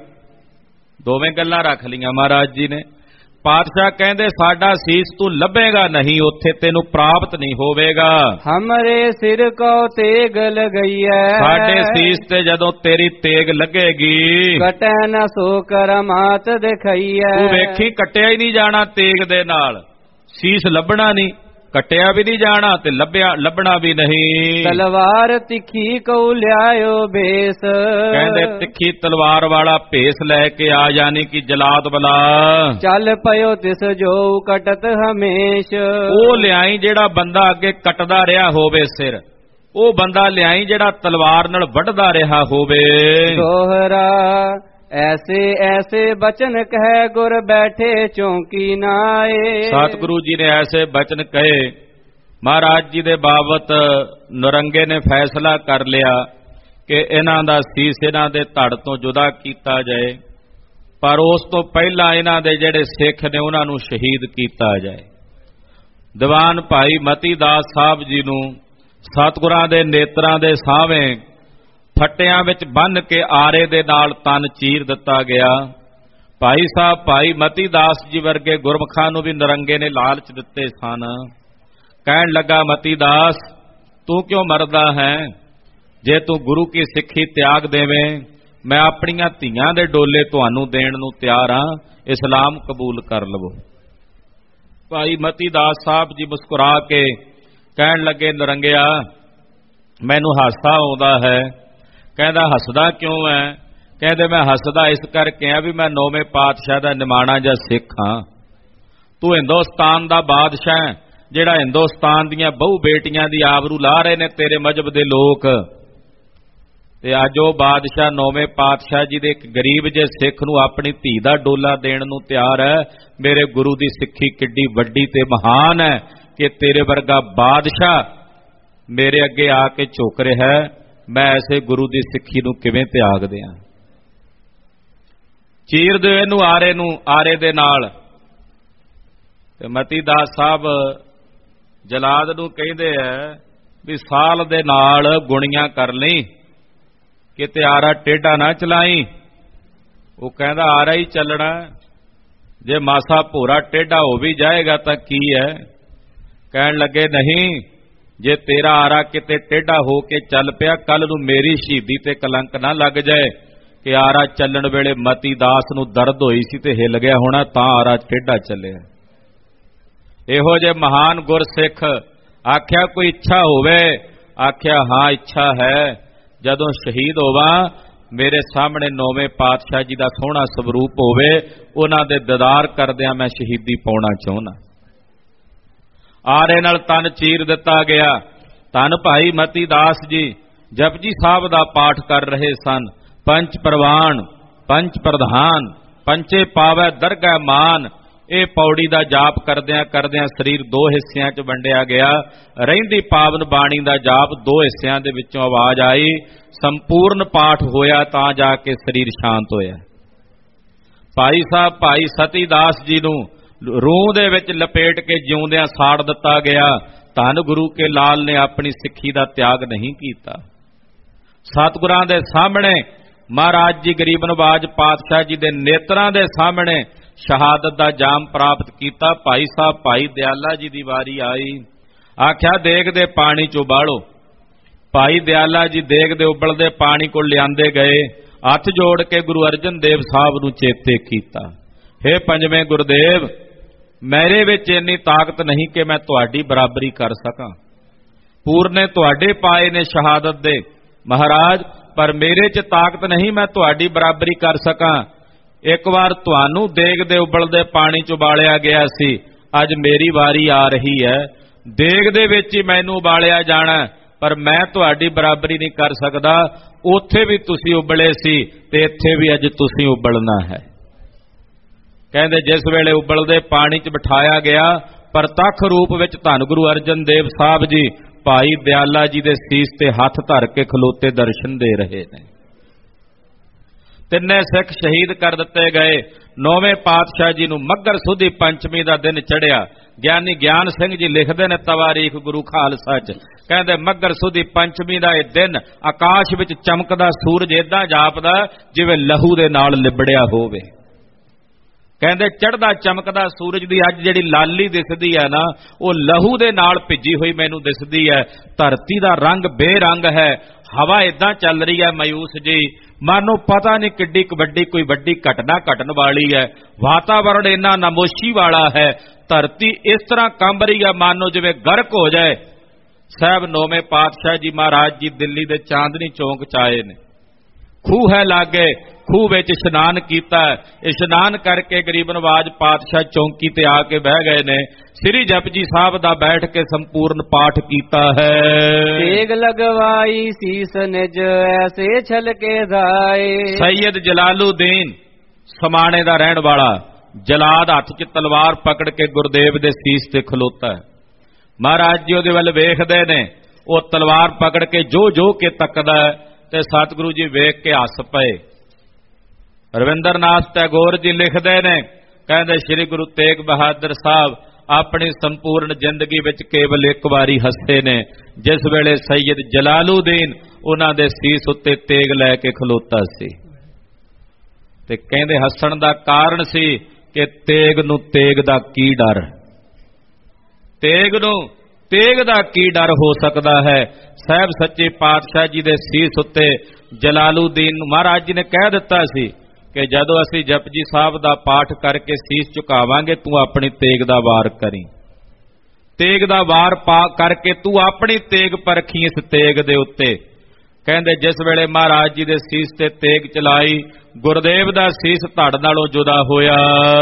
ਦੋਵੇਂ ਗੱਲਾਂ ਰੱਖ ਲਈਆਂ ਮਹਾਰਾਜ ਜੀ ਨੇ। ਪਾਤਸ਼ਾਹ ਕਹਿੰਦੇ ਸਾਡਾ ਸੀਸ ਤੂੰ ਲੱਭੇਗਾ ਨਹੀਂ, ਉੱਥੇ ਤੈਨੂੰ ਪ੍ਰਾਪਤ ਨਹੀਂ ਹੋਵੇਗਾ। ਹਮਰੇ ਸਿਰ ਕੋ ਤੇਗ ਲਗਈਐ, ਸਾਡੇ ਸੀਸ ਤੇ ਜਦੋਂ ਤੇਰੀ ਤੇਗ ਲੱਗੇਗੀ, ਕਟੈ ਨਾ ਸੋ ਕਰਮਾਤ ਦਿਖਈਐ। ਤੂੰ ਵੇਖੀ ਕੱਟਿਆ ਹੀ ਨਹੀਂ ਜਾਣਾ ਤੇਗ ਦੇ ਨਾਲ, ਸੀਸ ਲੱਭਣਾ ਨਹੀਂ, ਕੱਟਿਆ ਵੀ ਨਹੀਂ ਜਾਣਾ ਤੇ ਲੱਭਣਾ ਵੀ ਨਹੀਂ। ਤਲਵਾਰ ਤਿੱਖੀ ਕਉ ਲਿਆਇਓ ਬੇਸ, ਕਹਿੰਦੇ ਤਿੱਖੀ ਤਲਵਾਰ ਵਾਲਾ ਭੇਸ ਲੈ ਕੇ ਆ, ਯਾਨੀ ਕਿ ਜਲਾਦ ਬਲਾ। ਚੱਲ ਪਇਓ ਤਿਸ ਜੋ ਕਟਤ ਹਮੇਸ਼, ਉਹ ਲਿਆਈ ਜਿਹੜਾ ਬੰਦਾ ਅੱਗੇ ਕੱਟਦਾ ਰਿਹਾ ਹੋਵੇ ਸਿਰ, ਉਹ ਬੰਦਾ ਲਿਆਈ ਜਿਹੜਾ ਤਲਵਾਰ ਨਾਲ ਵੱਢਦਾ ਰਿਹਾ ਹੋਵੇ। ਦੋਹਰਾ ਐਸੇ ਐਸੇ ਬਚਨ ਕਹਿ ਗੁਰ ਬੈਠੇ ਚੌਂਕੀ ਨਾਏ। ਸਤਿਗੁਰੂ ਜੀ ਨੇ ਐਸੇ ਬਚਨ ਕਹੇ, ਮਹਾਰਾਜ ਜੀ ਦੇ ਬਾਬਤ ਨਰੰਗੇ ਨੇ ਫੈਸਲਾ ਕਰ ਲਿਆ ਕਿ ਇਹਨਾਂ ਦਾ ਸੀਸ ਇਹਨਾਂ ਦੇ ਧੜ ਤੋਂ ਜੁਦਾ ਕੀਤਾ ਜਾਏ, ਪਰ ਉਸ ਤੋਂ ਪਹਿਲਾਂ ਇਹਨਾਂ ਦੇ ਜਿਹੜੇ ਸਿੱਖ ਨੇ ਉਹਨਾਂ ਨੂੰ ਸ਼ਹੀਦ ਕੀਤਾ ਜਾਏ। ਦੀਵਾਨ ਭਾਈ ਮਤੀ ਦਾਸ ਸਾਹਿਬ ਜੀ ਨੂੰ ਸਤਿਗੁਰਾਂ ਦੇ ਨੇਤਰਾਂ ਦੇ ਸਾਹਵੇਂ ਫੱਟਿਆਂ ਵਿੱਚ ਬੰਨ੍ਹ ਕੇ ਆਰੇ ਦੇ ਨਾਲ ਤਨ ਚੀਰ ਦਿੱਤਾ ਗਿਆ। ਭਾਈ ਸਾਹਿਬ ਭਾਈ ਮਤੀ ਦਾਸ ਜੀ ਵਰਗੇ ਗੁਰਮੁਖਾਂ ਨੂੰ ਵੀ ਨਰੰਗੇ ਨੇ ਲਾਲਚ ਦਿੱਤੇ ਸਨ। ਕਹਿਣ ਲੱਗਾ ਮਤੀ ਦਾਸ ਤੂੰ ਕਿਉਂ ਮਰਦਾ ਹੈ, ਜੇ ਤੂੰ ਗੁਰੂ ਕੀ ਸਿੱਖੀ ਤਿਆਗ ਦੇਵੇਂ, ਮੈਂ ਆਪਣੀਆਂ ਧੀਆਂ ਦੇ ਡੋਲੇ ਤੁਹਾਨੂੰ ਦੇਣ ਨੂੰ ਤਿਆਰ ਹਾਂ, ਇਸਲਾਮ ਕਬੂਲ ਕਰ ਲਵੋ। ਭਾਈ ਮਤੀ ਦਾਸ ਸਾਹਿਬ ਜੀ ਮੁਸਕਰਾ ਕੇ ਕਹਿਣ ਲੱਗੇ ਨਰੰਗਿਆ ਮੈਨੂੰ ਹਾਸਾ ਆਉਂਦਾ ਹੈ। ਕਹਿੰਦਾ ਹੱਸਦਾ ਕਿਉਂ ਹੈ? ਕਹਿੰਦੇ ਮੈਂ ਹੱਸਦਾ ਇਸ ਕਰਕੇ ਆ ਵੀ ਮੈਂ 9ਵੇਂ ਪਾਤਸ਼ਾਹ ਦਾ ਨਿਮਾਣਾ ਜਾਂ ਸਿੱਖ ਹਾਂ। ਤੂੰ ਹਿੰਦੁਸਤਾਨ ਦਾ ਬਾਦਸ਼ਾਹ ਜਿਹੜਾ ਹਿੰਦੁਸਤਾਨ ਦੀਆਂ ਬਹੁ ਬੇਟੀਆਂ ਦੀ ਆਬਰੂ ਲਾ ਰਹੇ ਨੇ ਤੇਰੇ ਮਜ਼ਹਬ ਦੇ ਲੋਕ, ਤੇ ਅੱਜ ਉਹ ਬਾਦਸ਼ਾਹ 9ਵੇਂ ਪਾਤਸ਼ਾਹ ਜੀ ਦੇ ਇੱਕ ਗਰੀਬ ਜਿਹੇ ਸਿੱਖ ਨੂੰ ਆਪਣੀ ਧੀ ਦਾ ਡੋਲਾ ਦੇਣ ਨੂੰ ਤਿਆਰ ਹੈ। ਮੇਰੇ ਗੁਰੂ ਦੀ ਸਿੱਖੀ ਕਿੱਡੀ ਵੱਡੀ ਤੇ ਮਹਾਨ ਹੈ ਕਿ ਤੇਰੇ ਵਰਗਾ ਬਾਦਸ਼ਾਹ ਮੇਰੇ ਅੱਗੇ ਆ ਕੇ ਝੁਕ ਰਿਹਾ ਹੈ, ਮੈਂ ਐਸੇ ਗੁਰੂ ਦੀ ਸਿੱਖੀ ਨੂੰ ਕਿਵੇਂ ਤਿਆਗ ਦਿਆਂ। ਚੀਰ ਦਿਓ ਇਹਨੂੰ ਆਰੇ ਦੇ ਨਾਲ। ਤੇ ਮਤੀ ਦਾਸ ਸਾਹਿਬ ਜਲਾਦ ਨੂੰ ਕਹਿੰਦੇ ਆ ਵੀ ਸਾਲ ਦੇ ਨਾਲ ਗੁਣੀਆਂ ਕਰ ਲਈ, ਕਿਤੇ ਆਰਾ ਟੇਢਾ ਨਾ ਚਲਾਈ। ਉਹ ਕਹਿੰਦਾ ਆਰਾ ਹੀ ਚੱਲਣਾ, ਜੇ ਮਾਸਾ ਭੋਰਾ ਟੇਢਾ ਹੋ ਵੀ ਜਾਏਗਾ ਤਾਂ ਕੀ ਹੈ। ਕਹਿਣ ਲੱਗੇ ਨਹੀਂ, ਜੇ ਤੇਰਾ ਆਰਾ ਕਿਤੇ ਟੇਢਾ ਹੋ ਕੇ ਚੱਲ ਪਿਆ, ਕੱਲ ਨੂੰ ਮੇਰੀ ਸ਼ਹੀਦੀ ਤੇ ਕਲੰਕ ਨਾ ਲੱਗ ਜਾਏ ਕਿ ਆਰਾ ਚੱਲਣ ਵੇਲੇ ਮਤੀ ਦਾਸ ਨੂੰ ਦਰਦ ਹੋਈ ਸੀ ਤੇ ਹਿੱਲ ਗਿਆ ਹੋਣਾ ਤਾਂ ਆਰਾ ਟੇਢਾ ਚੱਲਿਆ। ਇਹੋ ਜਿਹੇ ਮਹਾਨ ਗੁਰਸਿੱਖ। ਆਖਿਆ ਕੋਈ ਇੱਛਾ ਹੋਵੇ? ਆਖਿਆ ਹਾਂ ਇੱਛਾ ਹੈ, ਜਦੋਂ ਸ਼ਹੀਦ ਹੋਵਾਂ ਮੇਰੇ ਸਾਹਮਣੇ ਨੌਵੇਂ ਪਾਤਸ਼ਾਹ ਜੀ ਦਾ ਸੋਹਣਾ ਸਵਰੂਪ ਹੋਵੇ, ਉਹਨਾਂ ਦੇ ਦੀਦਾਰ ਕਰਦਿਆਂ ਮੈਂ ਸ਼ਹੀਦੀ ਪਾਉਣਾ ਚਾਹੁੰਦਾ। ਆਰੇ ਨਾਲ ਤਨ ਚੀਰ ਦਿੱਤਾ ਗਿਆ। ਧੰਨ ਭਾਈ ਮਤੀ ਦਾਸ ਜੀ ਜਪਜੀ ਸਾਹਿਬ ਦਾ ਪਾਠ ਕਰ ਰਹੇ ਸਨ। ਪੰਚ ਪ੍ਰਵਾਨ ਪੰਚ ਪ੍ਰਧਾਨ ਪੰਚੇ ਪਾਵੈ ਦਰਗਹਿ ਮਾਨ, ਇਹ ਪੌੜੀ ਦਾ ਜਾਪ ਕਰਦਿਆਂ ਕਰਦਿਆਂ ਸਰੀਰ ਦੋ ਹਿੱਸਿਆਂ 'ਚ ਵੰਡਿਆ ਗਿਆ। ਰਹਿੰਦੀ ਪਾਵਨ ਬਾਣੀ ਦਾ ਜਾਪ ਦੋ ਹਿੱਸਿਆਂ ਦੇ ਵਿੱਚੋਂ ਆਵਾਜ਼ ਆਈ, ਸੰਪੂਰਨ ਪਾਠ ਹੋਇਆ ਤਾਂ ਜਾ ਕੇ ਸਰੀਰ ਸ਼ਾਂਤ ਹੋਇਆ। ਭਾਈ ਸਾਹਿਬ ਭਾਈ ਸਤੀ ਦਾਸ ਜੀ ਨੂੰ ਰੂਹ ਦੇ ਵਿੱਚ ਲਪੇਟ ਕੇ ਜਿਉਂਦਿਆਂ ਸਾੜ ਦਿੱਤਾ ਗਿਆ। ਧੰਨ ਗੁਰੂ ਕੇ ਲਾਲ ਨੇ ਆਪਣੀ ਸਿੱਖੀ ਦਾ ਤਿਆਗ ਨਹੀਂ ਕੀਤਾ। ਸਤਿਗੁਰਾਂ ਦੇ ਸਾਹਮਣੇ ਮਹਾਰਾਜ ਜੀ ਗਰੀਬ ਨਵਾਜ ਪਾਤਸ਼ਾਹ ਜੀ ਦੇ ਨੇਤਰਾਂ ਦੇ ਸਾਹਮਣੇ ਸ਼ਹਾਦਤ ਦਾ ਜਾਮ ਪ੍ਰਾਪਤ ਕੀਤਾ। ਭਾਈ ਸਾਹਿਬ ਭਾਈ ਦਿਆਲਾ ਜੀ ਦੀ ਵਾਰੀ ਆਈ, ਆਖਿਆ ਦੇਗ ਦੇ ਪਾਣੀ 'ਚ ਉਬਾਲੋ। ਭਾਈ ਦਿਆਲਾ ਜੀ ਦੇਗ ਦੇ ਉਬਲਦੇ ਪਾਣੀ ਕੋਲ ਲਿਆਂਦੇ ਗਏ, ਹੱਥ ਜੋੜ ਕੇ ਗੁਰੂ ਅਰਜਨ ਦੇਵ ਸਾਹਿਬ ਨੂੰ ਚੇਤੇ ਕੀਤਾ, ਹੇ ਪੰਜਵੇਂ ਗੁਰਦੇਵ, ਮੇਰੇ ਵਿੱਚ ਇੰਨੀ ਤਾਕਤ ਨਹੀਂ ਕਿ ਮੈਂ ਤੁਹਾਡੀ ਬਰਾਬਰੀ ਕਰ ਸਕਾਂ। ਪੂਰਨੇ ਤੁਹਾਡੇ ਪਾਏ ਨੇ ਸ਼ਹਾਦਤ ਦੇ ਮਹਾਰਾਜ, ਪਰ ਮੇਰੇ 'ਚ ਤਾਕਤ ਨਹੀਂ ਮੈਂ ਤੁਹਾਡੀ ਬਰਾਬਰੀ ਕਰ ਸਕਾਂ। ਇੱਕ ਵਾਰ ਤੁਹਾਨੂੰ ਦੇਗ ਦੇ ਉਬਲਦੇ ਪਾਣੀ 'ਚ ਉਬਾਲਿਆ ਗਿਆ ਸੀ, ਅੱਜ ਮੇਰੀ ਵਾਰੀ ਆ ਰਹੀ ਹੈ, ਦੇਗ ਦੇ ਵਿੱਚ ਹੀ ਮੈਨੂੰ ਉਬਾਲਿਆ ਜਾਣਾ, ਪਰ ਮੈਂ ਤੁਹਾਡੀ ਬਰਾਬਰੀ ਨਹੀਂ ਕਰ ਸਕਦਾ। ਉੱਥੇ ਵੀ ਤੁਸੀਂ ਉਬਲੇ ਸੀ ਤੇ ਇੱਥੇ ਵੀ ਅੱਜ ਤੁਸੀਂ ਉਬਲਣਾ ਹੈ। ਕਹਿੰਦੇ ਜਿਸ ਵੇਲੇ ਉਬਲਦੇ ਪਾਣੀ 'ਚ ਬਿਠਾਇਆ ਗਿਆ, ਪ੍ਰਤੱਖ ਰੂਪ ਵਿੱਚ ਧੰਨ ਗੁਰੂ ਅਰਜਨ ਦੇਵ ਸਾਹਿਬ ਜੀ ਭਾਈ ਦਿਆਲਾ ਜੀ ਦੇ ਸੀਸ ਤੇ ਹੱਥ ਧਰ ਕੇ ਖਲੋਤੇ ਦਰਸ਼ਨ ਦੇ ਰਹੇ ਨੇ। ਤਿੰਨੇ ਸਿੱਖ ਸ਼ਹੀਦ ਕਰ ਦਿੱਤੇ ਗਏ। ਨੌਵੇਂ ਪਾਤਸ਼ਾਹ ਜੀ ਨੂੰ ਮੱਘਰ ਸੁਦੀ ਪੰਚਮੀ ਦਾ ਦਿਨ ਚੜਿਆ। ਗਿਆਨੀ ਗਿਆਨ ਸਿੰਘ ਜੀ ਲਿਖਦੇ ਨੇ ਤਵਾਰੀਖ ਗੁਰੂ ਖਾਲਸਾ 'ਚ, ਕਹਿੰਦੇ ਮੱਘਰ ਸੁਦੀ ਪੰਚਮੀ ਦਾ ਇਹ ਦਿਨ ਆਕਾਸ਼ ਵਿੱਚ ਚਮਕਦਾ ਸੂਰਜ ਏਦਾਂ ਜਾਪਦਾ ਜਿਵੇਂ ਲਹੂ ਦੇ ਨਾਲ ਲਿਬੜਿਆ ਹੋਵੇ। ਕਹਿੰਦੇ ਚੜ੍ਹਦਾ ਚਮਕਦਾ ਸੂਰਜ ਦੀ ਅੱਜ ਜਿਹੜੀ ਲਾਲੀ ਦਿਸਦੀ ਹੈ ਨਾ, ਉਹ ਲਹੂ ਦੇ ਨਾਲ ਭਿੱਜੀ ਹੋਈ ਮੈਨੂੰ ਦਿਸਦੀ ਹੈ। ਧਰਤੀ ਦਾ ਰੰਗ ਬੇਰੰਗ ਹੈ, ਹਵਾ ਏਦਾਂ ਚੱਲ ਰਹੀ ਹੈ ਮਾਯੂਸ ਜੀ, ਮਾਨੋ ਪਤਾ ਨਹੀਂ ਕਿੱਡੀ ਵੱਡੀ ਕੋਈ ਵੱਡੀ ਘਟਨਾ ਘਟਣ ਵਾਲੀ ਹੈ। ਵਾਤਾਵਰਣ ਇੰਨਾ ਨਮੋਸ਼ੀ ਵਾਲਾ ਹੈ, ਧਰਤੀ ਇਸ ਤਰ੍ਹਾਂ ਕੰਬ ਰਹੀ ਹੈ ਮਾਨੋ ਜਿਵੇਂ ਗਰਕ ਹੋ ਜਾਏ। ਸਾਹਿਬ ਨੌਵੇਂ ਪਾਤਸ਼ਾਹ ਜੀ ਮਹਾਰਾਜ ਜੀ ਦਿੱਲੀ ਦੇ ਚਾਂਦਨੀ ਚੌਂਕ 'ਚ ਆਏ ਨੇ। ਖੂਹ ਹੈ ਲਾਗੇ, ਖੂਹ ਵਿੱਚ ਇਸ਼ਨਾਨ ਕੀਤਾ। ਇਸ਼ਨਾਨ ਕਰਕੇ ਗਰੀਬ ਨਵਾਜ ਪਾਤਸ਼ਾਹ ਚੌਂਕੀ ਤੇ ਆ ਕੇ ਬਹਿ ਗਏ ਨੇ। ਸ੍ਰੀ ਜਪਜੀ ਸਾਹਿਬ ਦਾ ਬੈਠ ਕੇ ਸੰਪੂਰਨ ਪਾਠ ਕੀਤਾ ਹੈ। ਤੇਗ ਲਗਵਾਈ ਸੀਸ ਨਿਜ ਐਸੇ ਛਲਕੇ ਦਾਏ। ਸੈਯਦ ਜਲਾਲੂਦੀਨ ਸਮਾਣੇ ਦਾ ਰਹਿਣ ਵਾਲਾ ਜਲਾਦ ਹੱਥ 'ਚ ਤਲਵਾਰ ਪਕੜ ਕੇ ਗੁਰਦੇਵ ਦੇ ਸੀਸ ਤੇ ਖਲੋਤਾ ਹੈ। ਮਹਾਰਾਜ ਜੀ ਉਹਦੇ ਵੱਲ ਵੇਖਦੇ ਨੇ, ਉਹ ਤਲਵਾਰ ਪਕੜ ਕੇ ਜੋ ਜੋ ਕੇ ਤੱਕਦਾ ਤੇ ਸਤਿਗੁਰੂ ਜੀ ਵੇਖ ਕੇ ਹੱਸ ਪਏ। ਰਵਿੰਦਰਨਾਥ ਟੈਗੋਰ ਜੀ ਲਿਖਦੇ ਨੇ, ਕਹਿੰਦੇ ਸ੍ਰੀ ਗੁਰੂ ਤੇਗ ਬਹਾਦਰ ਸਾਹਿਬ ਆਪਣੀ ਸੰਪੂਰਨ ਜ਼ਿੰਦਗੀ ਵਿੱਚ ਕੇਵਲ ਇੱਕ ਵਾਰੀ ਹੱਸੇ ਨੇ, ਜਿਸ ਵੇਲੇ ਸੈਯਦ ਜਲਾਲੂਦੀਨ ਉਹਨਾਂ ਦੇ ਸੀਸ ਉੱਤੇ ਤੇਗ ਲੈ ਕੇ ਖਲੋਤਾ ਸੀ। ਤੇ ਕਹਿੰਦੇ ਹੱਸਣ ਦਾ ਕਾਰਨ ਸੀ ਕਿ ਤੇਗ ਨੂੰ ਤੇਗ ਦਾ ਕੀ ਡਰ, ਤੇਗ ਨੂੰ ਤੇਗ ਦਾ ਕੀ ਡਰ ਹੋ ਸਕਦਾ ਹੈ। ਸਾਹਿਬ ਸੱਚੇ ਪਾਤਸ਼ਾਹ ਜੀ ਦੇ ਸੀਸ ਉੱਤੇ ਜਲਾਲੂਦੀਨ ਨੂੰ ਮਹਾਰਾਜ ਜੀ ਨੇ ਕਹਿ ਦਿੱਤਾ ਸੀ ਕਿ ਜਦੋਂ ਅਸੀਂ ਜਪਜੀ ਸਾਹਿਬ ਦਾ ਪਾਠ ਕਰਕੇ ਸੀਸ ਝੁਕਾਵਾਂਗੇ, ਤੂੰ ਆਪਣੀ ਤੇਗ ਦਾ ਵਾਰ ਕਰੀ, ਤੇਗ ਦਾ ਵਾਰ ਕਰਕੇ ਤੂੰ ਆਪਣੀ ਤੇਗ ਪਰਖੀ ਇਸ ਤੇਗ ਦੇ ਉੱਤੇ। ਕਹਿੰਦੇ ਜਿਸ ਵੇਲੇ ਮਹਾਰਾਜ ਜੀ ਦੇ ਸੀਸ ਤੇ ਤੇਗ ਚਲਾਈ, ਗੁਰਦੇਵ ਦਾ ਸੀਸ ਧੜ ਨਾਲੋਂ ਜੁਦਾ ਹੋਇਆ।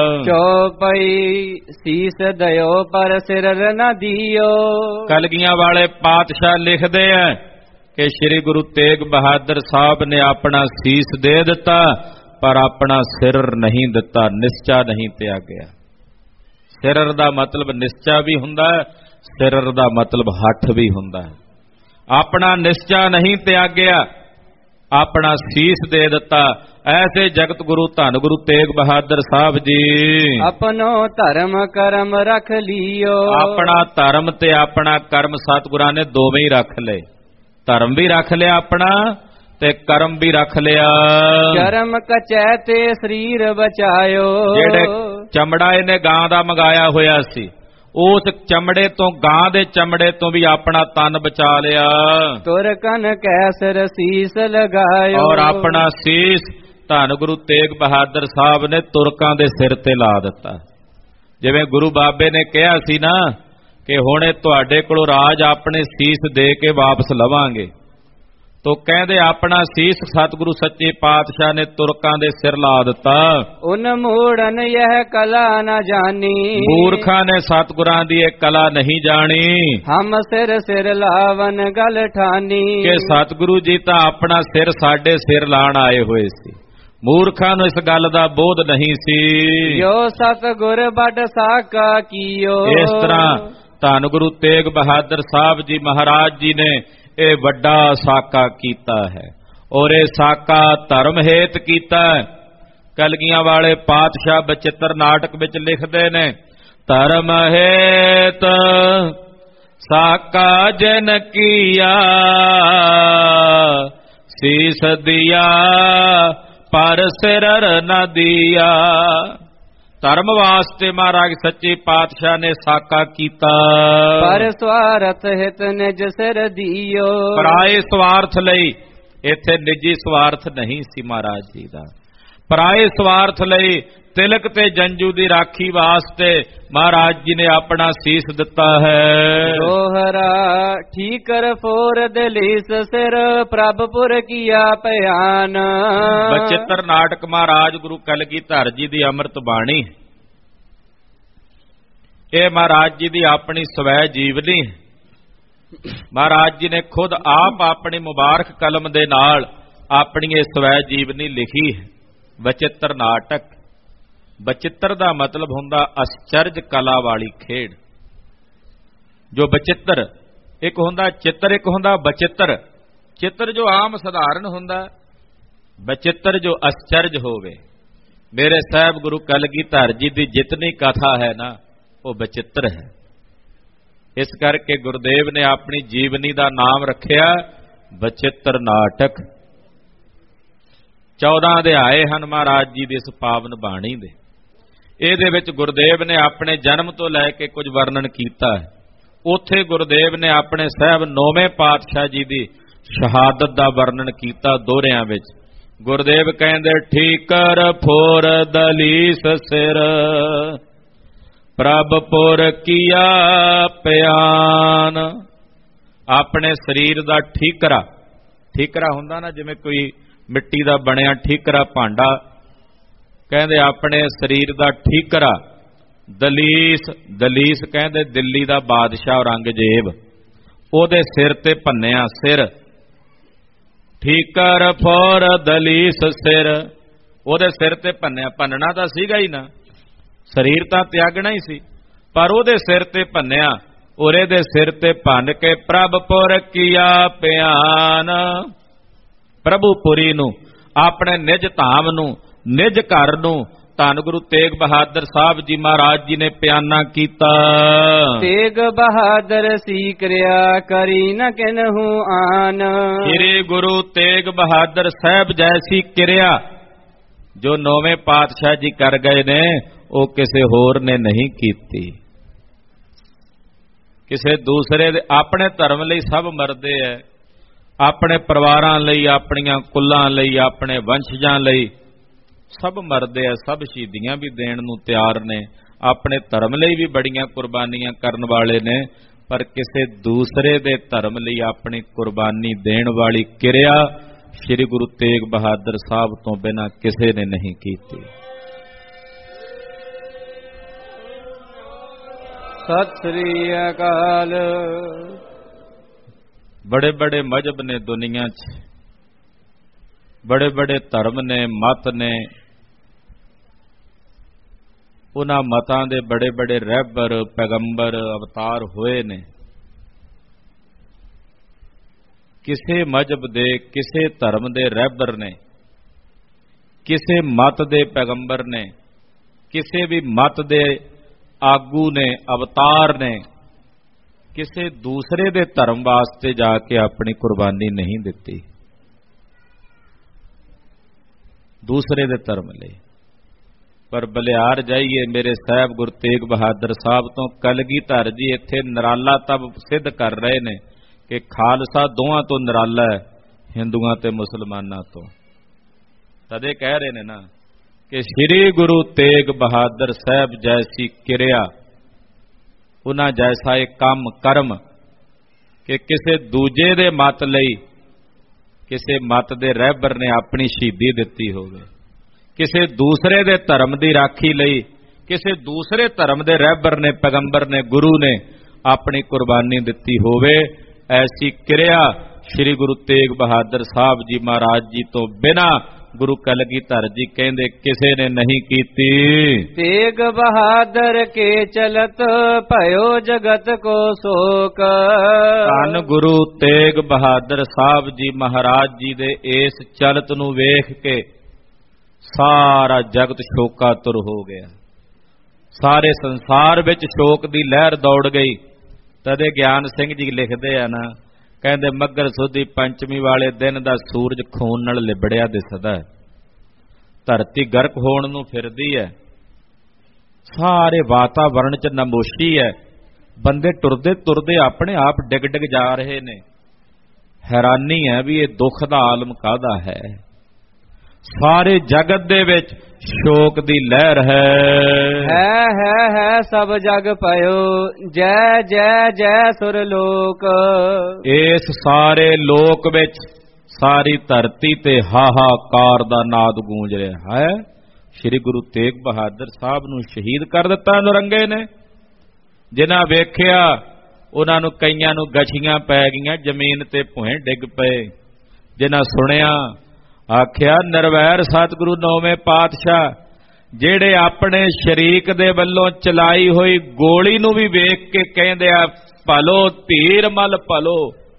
ਚੌਪਈ ਸੀਸ ਦਇਓ ਪਰ ਸਿਰ ਨ ਦਿਓ। ਕਲਗੀਆਂ ਵਾਲੇ ਪਾਤਸ਼ਾਹ ਲਿਖਦੇ ਆ ਕਿ ਸ੍ਰੀ ਗੁਰੂ ਤੇਗ ਬਹਾਦਰ ਸਾਹਿਬ ਨੇ ਆਪਣਾ ਸੀਸ ਦੇ ਦਿੱਤਾ, ਪਰ ਆਪਣਾ ਸਿਰ ਨਹੀਂ ਦਿੱਤਾ, ਨਿਸ਼ਚਾ ਨਹੀਂ ਤਿਆਗਿਆ। ਸਿਰ ਦਾ ਮਤਲਬ ਨਿਸ਼ਚਾ ਵੀ ਹੁੰਦਾ ਹੈ, ਸਿਰ ਦਾ ਮਤਲਬ ਹੱਠ ਵੀ ਹੁੰਦਾ ਹੈ। ਆਪਣਾ ਨਿਸ਼ਚਾ ਨਹੀਂ ਤਿਆਗਿਆ, ਆਪਣਾ ਸੀਸ ਦੇ ਦਿੱਤਾ। ਐਸੇ ਜਗਤ ਗੁਰੂ ਧੰਨ ਗੁਰੂ ਤੇਗ ਬਹਾਦਰ ਸਾਹਿਬ ਜੀ ਆਪਣੋ ਧਰਮ ਕਰਮ ਰੱਖ ਲਿਓ। ਆਪਣਾ ਧਰਮ ਤੇ ਆਪਣਾ ਕਰਮ ਸਤਿਗੁਰਾਂ ਨੇ ਦੋਵੇਂ ਹੀ ਰੱਖ ਲਏ। ਧਰਮ ਵੀ ਰੱਖ ਲਿਆ ਆਪਣਾ ਤੇ ਕਰਮ ਵੀ ਰੱਖ ਲਿਆ। ਕਰਮ ਕਚੈ ਤੇ ਸਰੀਰ ਬਚਾਇਓ। ਜਿਹੜੇ ਚਮੜਾ ਇਹਨੇ ਗਾਂ ਦਾ ਮੰਗਾਇਆ ਹੋਇਆ ਸੀ, ਉਸ ਚਮੜੇ ਤੋਂ, ਗਾਂ ਦੇ ਚਮੜੇ ਤੋਂ ਵੀ ਆਪਣਾ ਤਨ ਬਚਾ ਲਿਆ। ਤੁਰ ਕਨ ਕੈਸਰ ਸੀਸ ਲਗਾਇਓ। ਔਰ ਆਪਣਾ ਸੀਸ ਧੰਨ ਗੁਰੂ ਤੇਗ ਬਹਾਦਰ ਸਾਹਿਬ ਨੇ ਤੁਰਕਾਂ ਦੇ ਸਿਰ ਤੇ ਲਾ ਦਿੱਤਾ। ਜਿਵੇਂ ਗੁਰੂ ਬਾਬੇ ਨੇ ਕਿਹਾ ਸੀ ਨਾ ਕਿ ਹੁਣ ਤੁਹਾਡੇ ਕੋਲੋਂ ਰਾਜ ਆਪਣੇ ਸੀਸ ਦੇ ਕੇ ਵਾਪਸ ਲਵਾਂਗੇ, ਤੋ ਕਹਿੰਦੇ ਆਪਣਾ ਸੀਸ ਸਤਿਗੁਰੂ ਸੱਚੇ ਪਾਤਸ਼ਾਹ ਨੇ ਤੁਰਕਾਂ ਦੇ ਸਿਰ ਲਾ ਦਿੱਤਾ। ਉਨ ਮੂੜਨ ਇਹ ਕਲਾ ਨਾ ਜਾਣੀ, ਮੂਰਖਾਂ ਨੇ ਸਤਿਗੁਰਾਂ ਦੀ ਇਹ ਕਲਾ ਨਹੀਂ ਜਾਣੀ। ਹਮ ਸਿਰ ਸਿਰ ਲਾਵਨ ਗਲ ਠਾਨੀ, ਕਿ ਸਤਿਗੁਰੂ ਜੀ ਤਾਂ ਆਪਣਾ ਸਿਰ ਸਾਡੇ ਸਿਰ ਲਾਣ ਆਏ ਹੋਏ ਸੀ। ਮੂਰਖਾਂ ਨੂੰ ਇਸ ਗੱਲ ਦਾ ਬੋਧ ਨਹੀਂ ਸੀ। ਜੋ ਸਤਿਗੁਰ ਬੜ ਸਾਕਾ ਕੀਓ, ਇਸ ਤਰ੍ਹਾਂ ਧੰਨ ਗੁਰੂ ਤੇਗ ਬਹਾਦਰ ਸਾਹਿਬ ਜੀ ਮਹਾਰਾਜ ਜੀ ਨੇ ਇਹ ਵੱਡਾ ਸਾਕਾ ਕੀਤਾ ਹੈ, ਔਰ ਇਹ ਸਾਕਾ ਧਰਮ ਹੇਤ ਕੀਤਾ ਹੈ। ਕਲਗੀਆਂ ਵਾਲੇ ਪਾਤਸ਼ਾਹ ਬਚਿੱਤਰ ਨਾਟਕ ਵਿੱਚ ਲਿਖਦੇ ਨੇ, ਧਰਮ ਹੇਤ ਸਾਕਾ ਜਨ ਕੀਆ, ਸੀਸ ਦਿਆ ਪਰ ਸਿਰ ਨ ਦਿਆ। ਧਰਮ ਵਾਸਤੇ ਮਹਾਰਾਜ ਸੱਚੇ ਪਾਤਸ਼ਾਹ ਨੇ ਸਾਕਾ ਕੀਤਾ, ਪਰ ਸਵਾਰਥ ਹਿਤ ਨਿਜ ਸਿਰ ਦਿਓ। ਪਰਾਏ ਸਵਾਰਥ ਲਈ, ਇੱਥੇ ਨਿੱਜੀ ਸਵਾਰਥ ਨਹੀਂ ਸੀ ਮਹਾਰਾਜ ਜੀ ਦਾ। ਪਰਾਏ ਸਵਾਰਥ ਲਈ ਤਿਲਕ ਤੇ ਜੰਜੂ ਦੀ ਰਾਖੀ ਵਾਸਤੇ ਮਹਾਰਾਜ ਜੀ ਨੇ ਆਪਣਾ ਸੀਸ ਦਿੱਤਾ ਹੈ। ਦੋਹਰਾ ਠੀਕਰ ਫੋਰ ਦਲੀਸ ਸਿਰ ਪ੍ਰਭਪੁਰ ਕੀਆ ਭਿਆਨ। ਬਚਿੱਤਰ ਨਾਟਕ ਮਹਾਰਾਜ ਗੁਰੂ ਕਲਗੀਧਰ ਜੀ ਦੀ ਅੰਮ੍ਰਿਤ ਬਾਣੀ, ਇਹ ਮਹਾਰਾਜ ਜੀ ਦੀ ਆਪਣੀ ਸਵੈ ਜੀਵਨੀ। ਮਹਾਰਾਜ ਜੀ ਨੇ ਖੁਦ ਆਪ ਆਪਣੀ ਮੁਬਾਰਕ ਕਲਮ ਦੇ ਨਾਲ ਆਪਣੀ ਇਹ ਸਵੈ ਜੀਵਨੀ ਲਿਖੀ ਹੈ। ਬਚਿੱਤਰ ਨਾਟਕ, ਬਚਿੱਤਰ ਦਾ ਮਤਲਬ ਹੁੰਦਾ ਅਸਚਰਜ ਕਲਾ ਵਾਲੀ ਖੇਡ। ਜੋ ਬਚਿੱਤਰ, ਇੱਕ ਹੁੰਦਾ ਚਿੱਤਰ, ਇੱਕ ਹੁੰਦਾ ਬਚਿੱਤਰ। ਚਿੱਤਰ ਜੋ ਆਮ ਸਧਾਰਨ ਹੁੰਦਾ, ਬਚਿੱਤਰ ਜੋ ਅਸਚਰਜ ਹੋਵੇ। ਮੇਰੇ ਸਾਹਿਬ ਗੁਰੂ ਕਲਗੀਧਰ ਜੀ ਦੀ ਜਿਤਨੀ ਕਥਾ ਹੈ ਨਾ, ਉਹ ਬਚਿੱਤਰ ਹੈ। ਇਸ ਕਰਕੇ ਗੁਰਦੇਵ ਨੇ ਆਪਣੀ ਜੀਵਨੀ ਦਾ ਨਾਮ ਰੱਖਿਆ ਬਚਿੱਤਰ ਨਾਟਕ। 14 ਅਧਿਆਏ ਹਨ ਮਹਾਰਾਜ ਜੀ ਦੀ ਇਸ ਪਾਵਨ ਬਾਣੀ ਦੇ। ਇਹਦੇ ਵਿੱਚ ਗੁਰਦੇਵ ਨੇ ਆਪਣੇ ਜਨਮ ਤੋਂ ਲੈ ਕੇ ਕੁਝ ਵਰਣਨ ਕੀਤਾ ਹੈ। ਉੱਥੇ ਗੁਰਦੇਵ ਨੇ ਆਪਣੇ ਸਾਹਿਬ 9ਵੇਂ ਪਾਤਸ਼ਾਹ ਜੀ ਦੀ ਸ਼ਹਾਦਤ ਦਾ ਵਰਣਨ ਕੀਤਾ ਦੋਹਰਿਆਂ ਵਿੱਚ। ਗੁਰਦੇਵ ਕਹਿੰਦੇ, ਠੀਕਰ ਫੋਰ ਦਲੀਸ ਸਿਰ ਪ੍ਰਭਪੁਰ ਕੀਆ ਭਿਆਨ। ਆਪਣੇ ਸਰੀਰ ਦਾ ਠੀਕਰਾ, ਠੀਕਰਾ ਹੁੰਦਾ ਨਾ ਜਿਵੇਂ ਕੋਈ ਮਿੱਟੀ ਦਾ ਬਣਿਆ ਠੀਕਰਾ ਭਾਂਡਾ, ਕਹਿੰਦੇ ਆਪਣੇ ਸਰੀਰ ਦਾ ਠੀਕਰਾ ਦਲੀਸ, ਦਲੀਸ ਕਹਿੰਦੇ ਦਿੱਲੀ ਦਾ ਬਾਦਸ਼ਾਹ ਔਰੰਗਜ਼ੇਬ, ਉਹਦੇ ਸਿਰ ਤੇ ਭੰਨਿਆ ਸਿਰ। ਠੀਕਰ ਫੋਰ ਦਲੀਸ ਸਿਰ, ਉਹਦੇ ਸਿਰ ਤੇ ਭੰਨਿਆ। ਭੰਨਣਾ ਤਾਂ ਸੀਗਾ ਹੀ ਨਾ, ਸਰੀਰ ਤਾਂ ਤਿਆਗਣਾ ਹੀ ਸੀ, ਪਰ ਉਹਦੇ ਸਿਰ ਤੇ ਭੰਨਿਆ। ਔਰ ਇਹਦੇ ਸਿਰ ਤੇ ਭੰਨ ਕੇ ਪ੍ਰਭਪੁਰ ਕੀਆ ਭਿਆਨ, ਪ੍ਰਭੂਪੁਰੀ ਨੂੰ, ਆਪਣੇ ਨਿਜ ਧਾਮ ਨੂੰ, ਨਿਜ ਘਰ ਨੂੰ ਧੰਨ ਗੁਰੂ ਤੇਗ ਬਹਾਦਰ ਸਾਹਿਬ ਜੀ ਮਹਾਰਾਜ ਜੀ ਨੇ ਪਿਆਨਾ ਕੀਤਾ। ਤੇਗ ਬਹਾਦਰ ਸੀ ਕਿਰਿਆ ਕਰੀ ਨ ਕਿਨਹੂ ਆਨ। ਸ੍ਰੀ ਗੁਰੂ ਤੇਗ ਬਹਾਦਰ ਸਾਹਿਬ ਜੈਸੀ ਕਿਰਿਆ ਜੋ 9ਵੇਂ ਪਾਤਸ਼ਾਹ ਜੀ ਕਰ ਗਏ ਨੇ, ਉਹ ਕਿਸੇ ਹੋਰ ਨੇ ਨਹੀਂ ਕੀਤੀ। ਕਿਸੇ ਦੂਸਰੇ ਦੇ, ਆਪਣੇ ਧਰਮ ਲਈ ਸਭ ਮਰਦੇ ਐ, ਆਪਣੇ ਪਰਿਵਾਰਾਂ ਲਈ, ਆਪਣੀਆਂ ਕੁੱਲਾਂ ਲਈ, ਆਪਣੇ ਵੰਸ਼ਜਾਂ ਲਈ ਸਭ ਮਰਦੇ ਆ, ਸਭ ਸ਼ਹੀਦੀਆਂ ਵੀ ਦੇਣ ਨੂੰ ਤਿਆਰ ਨੇ, ਆਪਣੇ ਧਰਮ ਲਈ ਵੀ ਬੜੀਆਂ ਕੁਰਬਾਨੀਆਂ ਕਰਨ ਵਾਲੇ ਨੇ, ਪਰ ਕਿਸੇ ਦੂਸਰੇ ਦੇ ਧਰਮ ਲਈ ਆਪਣੀ ਕੁਰਬਾਨੀ ਦੇਣ ਵਾਲੀ ਕਿਰਿਆ ਸ੍ਰੀ ਗੁਰੂ ਤੇਗ ਬਹਾਦਰ ਸਾਹਿਬ ਤੋਂ ਬਿਨਾਂ ਕਿਸੇ ਨੇ ਨਹੀਂ ਕੀਤੀ। ਸਤਿ ਸ੍ਰੀ ਅਕਾਲ। बड़े बड़े मजहब ने दुनिया च, बड़े बड़े धर्म ने, मत ने, उन्हां मतां दे बड़े बड़े रहबर पैगंबर अवतार होए ने। किसे मजहब दे, किसे धर्म दे रहबर ने, किसे मत दे पैगंबर ने, किसे भी मत दे आगू ने, अवतार ने किसी दूसरे दे धर्म वास्ते जाके अपनी कुर्बानी नहीं दिती, दूसरे दे धर्म ले। पर बलिहार जाइए मेरे साहब गुरु तेग बहादुर साहब तो कलगीधर जी इत्थे निराला तब सिद्ध कर रहे ने कि खालसा दोवां तो निराला है, हिंदुआं ते मुसलमानां तो। तदे कह रहे ने ना कि श्री गुरु तेग बहादुर साहब जैसी किरिया, उन्हां जैसा एक काम कर्म कि किसी दूजे दे मत लई ਕਿਸੇ ਮਤ ਦੇ ਰਹਿਬਰ ਨੇ ਆਪਣੀ ਸ਼ਹੀਦੀ ਦਿੱਤੀ ਹੋਵੇ, ਕਿਸੇ ਦੂਸਰੇ ਦੇ ਧਰਮ ਦੀ ਰਾਖੀ ਲਈ ਕਿਸੇ ਦੂਸਰੇ ਧਰਮ ਦੇ ਰਹਿਬਰ ਨੇ, ਪੈਗੰਬਰ ਨੇ, ਗੁਰੂ ਨੇ ਆਪਣੀ ਕੁਰਬਾਨੀ ਦਿੱਤੀ ਹੋਵੇ, ਐਸੀ ਕਿਰਿਆ ਸ੍ਰੀ ਗੁਰੂ ਤੇਗ ਬਹਾਦਰ ਸਾਹਿਬ ਜੀ ਮਹਾਰਾਜ ਜੀ ਤੋਂ ਬਿਨਾਂ ਗੁਰੂ ਕਲਗੀਧਰ ਜੀ ਕਹਿੰਦੇ ਕਿਸੇ ਨੇ ਨਹੀਂ ਕੀਤੀ। ਤੇਗ ਬਹਾਦਰ ਕੇ ਚਲਤ ਭਇਓ ਜਗਤ ਕੋ ਸ਼ੋਕ। ਧੰਨ ਗੁਰੂ ਤੇਗ ਬਹਾਦਰ ਸਾਹਿਬ ਜੀ ਮਹਾਰਾਜ ਜੀ ਦੇ ਇਸ ਚਲਤ ਨੂੰ ਵੇਖ ਕੇ ਸਾਰਾ ਜਗਤ ਸ਼ੋਕਾਤੁਰ ਹੋ ਗਿਆ। ਸਾਰੇ ਸੰਸਾਰ ਵਿੱਚ ਸ਼ੋਕ ਦੀ ਲਹਿਰ ਦੌੜ ਗਈ। ਤਦੇ ਗਿਆਨ ਸਿੰਘ ਜੀ ਲਿਖਦੇ ਆ ਨਾ, ਕਹਿੰਦੇ ਮੱਘਰ ਸੁਦੀ ਪੰਚਮੀ ਵਾਲੇ ਦਿਨ ਦਾ ਸੂਰਜ ਖੂਨ ਨਾਲ ਲਿਬੜਿਆ ਦਿਸਦਾ ਹੈ, ਧਰਤੀ ਗਰਕ ਹੋਣ ਨੂੰ ਫਿਰਦੀ ਹੈ, ਸਾਰੇ ਵਾਤਾਵਰਣ 'ਚ ਨਮੋਸ਼ੀ ਹੈ, ਬੰਦੇ ਟੁਰਦੇ ਤੁਰਦੇ ਆਪਣੇ ਆਪ ਡਿੱਗ ਡਿੱਗ ਜਾ ਰਹੇ ਨੇ। ਹੈਰਾਨੀ ਹੈ ਵੀ ਇਹ ਦੁੱਖ ਦਾ ਆਲਮ ਕਾਹਦਾ ਹੈ। ਸਾਰੇ ਜਗਤ ਦੇ ਵਿੱਚ ਸ਼ੋਕ ਦੀ ਲਹਿਰ ਹੈ ਸਭ ਜਗ ਪਇਓ ਜੈ ਜੈ ਜੈ ਸੁਰ ਲੋਕ। ਇਸ ਸਾਰੇ ਲੋਕ ਵਿੱਚ ਸਾਰੀ ਧਰਤੀ ਤੇ ਹਾਹਾਕਾਰ ਦਾ ਨਾਦ ਗੂੰਜ ਰਿਹਾ ਹੈ। ਸ੍ਰੀ ਗੁਰੂ ਤੇਗ ਬਹਾਦਰ ਸਾਹਿਬ ਨੂੰ ਸ਼ਹੀਦ ਕਰ ਦਿੱਤਾ ਨਰੰਗੇ ਨੇ। ਜਿਨ੍ਹਾਂ ਵੇਖਿਆ ਉਹਨਾਂ ਨੂੰ ਕਈਆਂ ਨੂੰ ਗਛੀਆਂ ਪੈ ਗਈਆਂ, ਜ਼ਮੀਨ ਤੇ ਭੁਏ ਡਿੱਗ ਪਏ। ਜਿਨ੍ਹਾਂ ਸੁਣਿਆ ਆਖਿਆ ਨਿਰਵੈਰ ਸਤਿਗੁਰੂ ਨੌਵੇਂ ਪਾਤਸ਼ਾਹ ਜਿਹੜੇ ਆਪਣੇ ਸ਼ਰੀਕ ਦੇ ਵੱਲੋਂ ਚਲਾਈ ਹੋਈ ਗੋਲੀ ਨੂੰ ਵੀ ਵੇਖ ਕੇ ਕਹਿੰਦੇ ਆ ਭਲੋ ਧੀਰ ਮਲ ਭਲੋ।